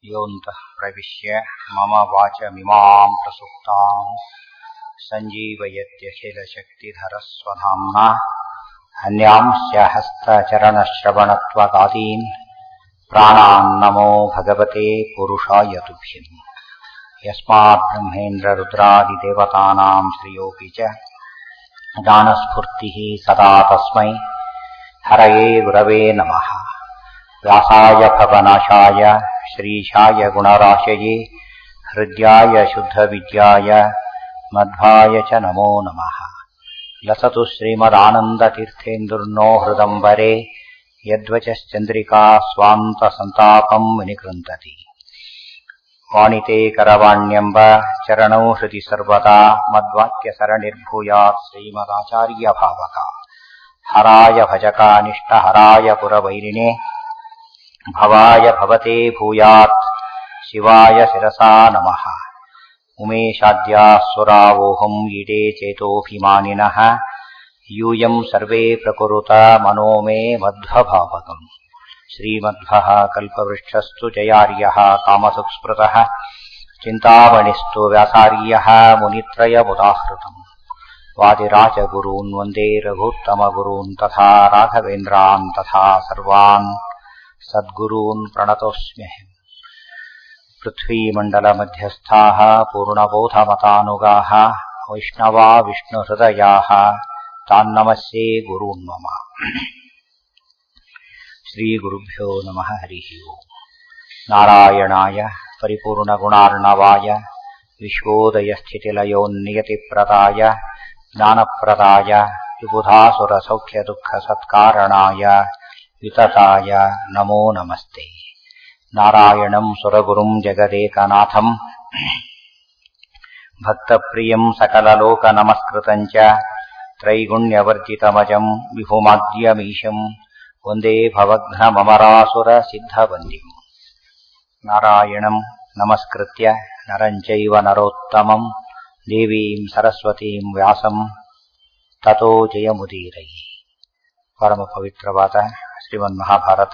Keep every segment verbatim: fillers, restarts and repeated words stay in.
योऽन्तः प्रविश्य मम वाचमिमां प्रसुप्तां सञ्जीवयत्यखिलशक्तिधरस्वधाम्ना अन्यांश्च हस्तचरणश्रवणत्वगादीन् प्राणान् नमो भगवते पुरुषाय तुभ्यम् यस्मात् ब्रह्मेन्द्ररुद्रादिदेवतानां श्रियोऽपि च ज्ञानस्फूर्तिः सदा तस्मै हरये गुरवे नमः। व्यासाय भवनाशाय श्रीशाय गुणराशये हृद्याय शुद्धविद्याय मध्वाय च नमो नमः। लसतु श्रीमदानन्दतीर्थेन्दुर्नो हृदम्बरे यद्वचश्चन्द्रिका स्वान्तसन्तापम् विनिकृन्तति। वाणिते करवाण्यम्ब चरणौ हृदि सर्वदा मद्वाक्यसरणिर्भूयात् श्रीमदाचार्यभावका। हराय भजकानिष्टहराय पुरवैरिणे भवाय भवते भूयात् शिवाय शिरसा नमः। उमेशाद्यासुरावोहम् ईडे चेतोऽभिमानिनः यूयम् सर्वे प्रकुरुत मनो मे मध्वभावकम्। श्रीमध्वः कल्पवृक्षस्तु जयार्यः कामसुस्मृतः चिन्तामणिस्तु व्यासार्यः मुनित्रयमुदाहृतम्। वादिराजगुरून् वन्दे रघुत्तमगुरून् तथा राघवेन्द्रान् तथा सर्वान् सद्गुरून् प्रणतोऽस्म्यहम्। पृथ्वीमण्डलमध्यस्थाः पूर्णबोधमतानुगाः वैष्णवा विष्णुहृदयाः तान्नमस्ये गुरून् मम। श्रीगुरुभ्यो नमः। हरिः ओम्। नारायणाय परिपूर्णगुणार्णवाय विश्वोदयस्थितिलयोन्नियतिप्रदाय ज्ञानप्रदाय विबुधासुरसौख्यदुःखसत्कारणाय वितताय नमो नमस्ते। नारायणम् सुरगुरुम् जगदेकनाथम् भक्तप्रियम् सकललोकनमस्कृतम् च त्रैगुण्यवर्जितमजम् विभुमाद्यमीशम् वन्दे भवघ्नममरासुरसिद्धवन्द्यम्। नारायणम् नमस्कृत्य नरम् चैव नरोत्तमम् देवीम् सरस्वतीम् ವ್ಯಾಸಂ ತತೋ ಜಯಮುದೀರೈ. ಪರಮ ಪವಿತ್ರವಾದ ಶ್ರೀಮನ್ ಮಹಾಭಾರತ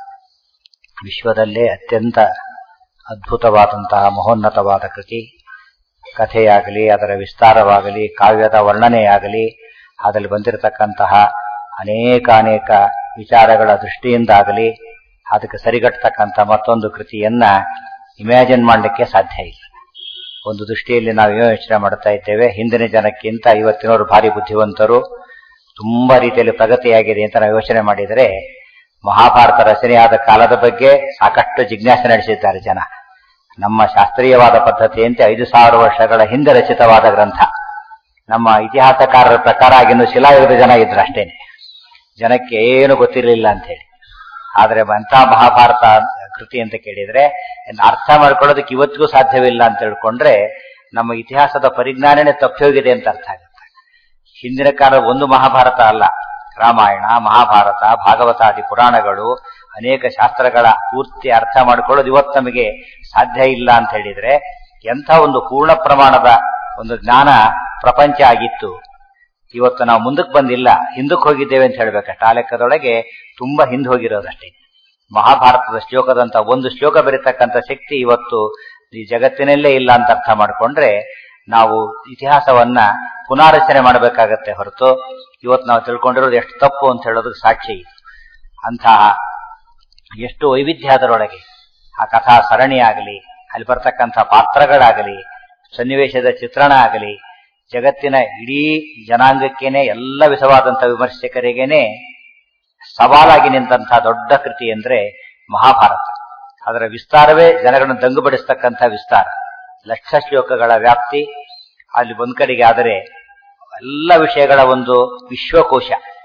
ವಿಶ್ವದಲ್ಲೇ ಅತ್ಯಂತ ಅದ್ಭುತವಾದಂತಹ ಮಹೋನ್ನತವಾದ ಕೃತಿ. ಕಥೆಯಾಗಲಿ, ಅದರ ವಿಸ್ತಾರವಾಗಲಿ, ಕಾವ್ಯದ ವರ್ಣನೆಯಾಗಲಿ, ಅದರಲ್ಲಿ ಬಂದಿರತಕ್ಕಂತಹ ಅನೇಕಾನೇಕ ವಿಚಾರಗಳ ದೃಷ್ಟಿಯಿಂದಾಗಲಿ ಅದಕ್ಕೆ ಸರಿಗಟ್ಟತಕ್ಕಂಥ ಮತ್ತೊಂದು ಕೃತಿಯನ್ನ ಇಮ್ಯಾಜಿನ್ ಮಾಡಲಿಕ್ಕೆ ಸಾಧ್ಯ ಇಲ್ಲ. ಒಂದು ದೃಷ್ಟಿಯಲ್ಲಿ ನಾವು ಯೋಚನೆ ಮಾಡ್ತಾ ಇದ್ದೇವೆ, ಹಿಂದಿನ ಜನಕ್ಕಿಂತ ಇವತ್ತಿನವರು ಭಾರಿ ಬುದ್ಧಿವಂತರು, ತುಂಬಾ ರೀತಿಯಲ್ಲಿ ಪ್ರಗತಿಯಾಗಿದೆ ಅಂತ ನಾವು ಯೋಚನೆ ಮಾಡಿದರೆ, ಮಹಾಭಾರತ ರಚನೆಯಾದ ಕಾಲದ ಬಗ್ಗೆ ಸಾಕಷ್ಟು ಜಿಜ್ಞಾಸೆ ನಡೆಸಿದ್ದಾರೆ ಜನ. ನಮ್ಮ ಶಾಸ್ತ್ರೀಯವಾದ ಪದ್ಧತಿಯಂತೆ ಐದು ಸಾವಿರ ವರ್ಷಗಳ ಹಿಂದೆ ರಚಿತವಾದ ಗ್ರಂಥ. ನಮ್ಮ ಇತಿಹಾಸಕಾರರ ಪ್ರಕಾರ ಆಗಿನ್ನು ಶಿಲಾಯುಗದ ಜನ ಇದ್ರು ಅಷ್ಟೇನೆ, ಜನಕ್ಕೆ ಏನು ಗೊತ್ತಿರಲಿಲ್ಲ ಅಂತ ಹೇಳಿ. ಆದ್ರೆ ಅಂಥ ಮಹಾಭಾರತ ಕೃತಿ ಅಂತ ಕೇಳಿದ್ರೆ ಅರ್ಥ ಮಾಡ್ಕೊಳ್ಳೋದಕ್ಕೆ ಇವತ್ತಿಗೂ ಸಾಧ್ಯವಿಲ್ಲ ಅಂತ ಹೇಳ್ಕೊಂಡ್ರೆ ನಮ್ಮ ಇತಿಹಾಸದ ಪರಿಜ್ಞಾನನೇ ತಪ್ಪಿ ಹೋಗಿದೆ ಅಂತ ಅರ್ಥ ಆಗುತ್ತೆ. ಹಿಂದಿನ ಕಾಲದ ಒಂದು ಮಹಾಭಾರತ ಅಲ್ಲ, ರಾಮಾಯಣ, ಮಹಾಭಾರತ, ಭಾಗವತಾದಿ ಪುರಾಣಗಳು, ಅನೇಕ ಶಾಸ್ತ್ರಗಳ ಪೂರ್ತಿ ಅರ್ಥ ಮಾಡ್ಕೊಳ್ಳೋದು ಇವತ್ತು ನಮಗೆ ಸಾಧ್ಯ ಇಲ್ಲ ಅಂತ ಹೇಳಿದ್ರೆ ಎಂಥ ಒಂದು ಪೂರ್ಣ ಪ್ರಮಾಣದ ಒಂದು ಜ್ಞಾನ ಪ್ರಪಂಚ ಆಗಿತ್ತು. ಇವತ್ತು ನಾವು ಮುಂದಕ್ಕೆ ಬಂದಿಲ್ಲ, ಹಿಂದಕ್ಕೆ ಹೋಗಿದ್ದೇವೆ ಅಂತ ಹೇಳ್ಬೇಕಷ್ಟ. ಆ ಲೆಕ್ಕದೊಳಗೆ ತುಂಬಾ ಹಿಂದೆ ಹೋಗಿರೋದಷ್ಟೇ. ಮಹಾಭಾರತದ ಶ್ಲೋಕದಂತ ಒಂದು ಶ್ಲೋಕ ಬರೀತಕ್ಕಂಥ ಶಕ್ತಿ ಇವತ್ತು ಈ ಜಗತ್ತಿನಲ್ಲೇ ಇಲ್ಲ ಅಂತ ಅರ್ಥ ಮಾಡಿಕೊಂಡ್ರೆ ನಾವು ಇತಿಹಾಸವನ್ನ ಪುನಾರಚನೆ ಮಾಡಬೇಕಾಗತ್ತೆ ಹೊರತು ಇವತ್ತು ನಾವು ತಿಳ್ಕೊಂಡಿರೋದು ಎಷ್ಟು ತಪ್ಪು ಅಂತ ಹೇಳೋದಕ್ಕೆ ಸಾಕ್ಷಿ. ಅಂತಹ ಎಷ್ಟು ವೈವಿಧ್ಯ ಅದರೊಳಗೆ. ಆ ಕಥಾ ಸರಣಿ ಆಗಲಿ, ಅಲ್ಲಿ ಬರ್ತಕ್ಕಂಥ ಪಾತ್ರಗಳಾಗಲಿ, ಸನ್ನಿವೇಶದ ಚಿತ್ರಣ ಆಗಲಿ, ಜಗತ್ತಿನ ಇಡೀ ಜನಾಂಗಕ್ಕೇನೆ ಎಲ್ಲ ವಿಧವಾದಂಥ ವಿಮರ್ಶಕರಿಗೇನೆ ಸವಾಲಾಗಿ ನಿಂತಹ ದೊಡ್ಡ ಕೃತಿ ಅಂದ್ರೆ ಮಹಾಭಾರತ. ಅದರ ವಿಸ್ತಾರವೇ ಜನಗಳನ್ನು ದಂಗುಬಡಿಸ್ತಕ್ಕಂಥ ವಿಸ್ತಾರ. ಲಕ್ಷ ಶ್ಲೋಕಗಳ ವ್ಯಾಪ್ತಿ ಅಲ್ಲಿ ಒಂದ್ ಕಡೆಗೆ. ಆದರೆ ಎಲ್ಲ ವಿಷಯಗಳ ಒಂದು ವಿಶ್ವಕೋಶ.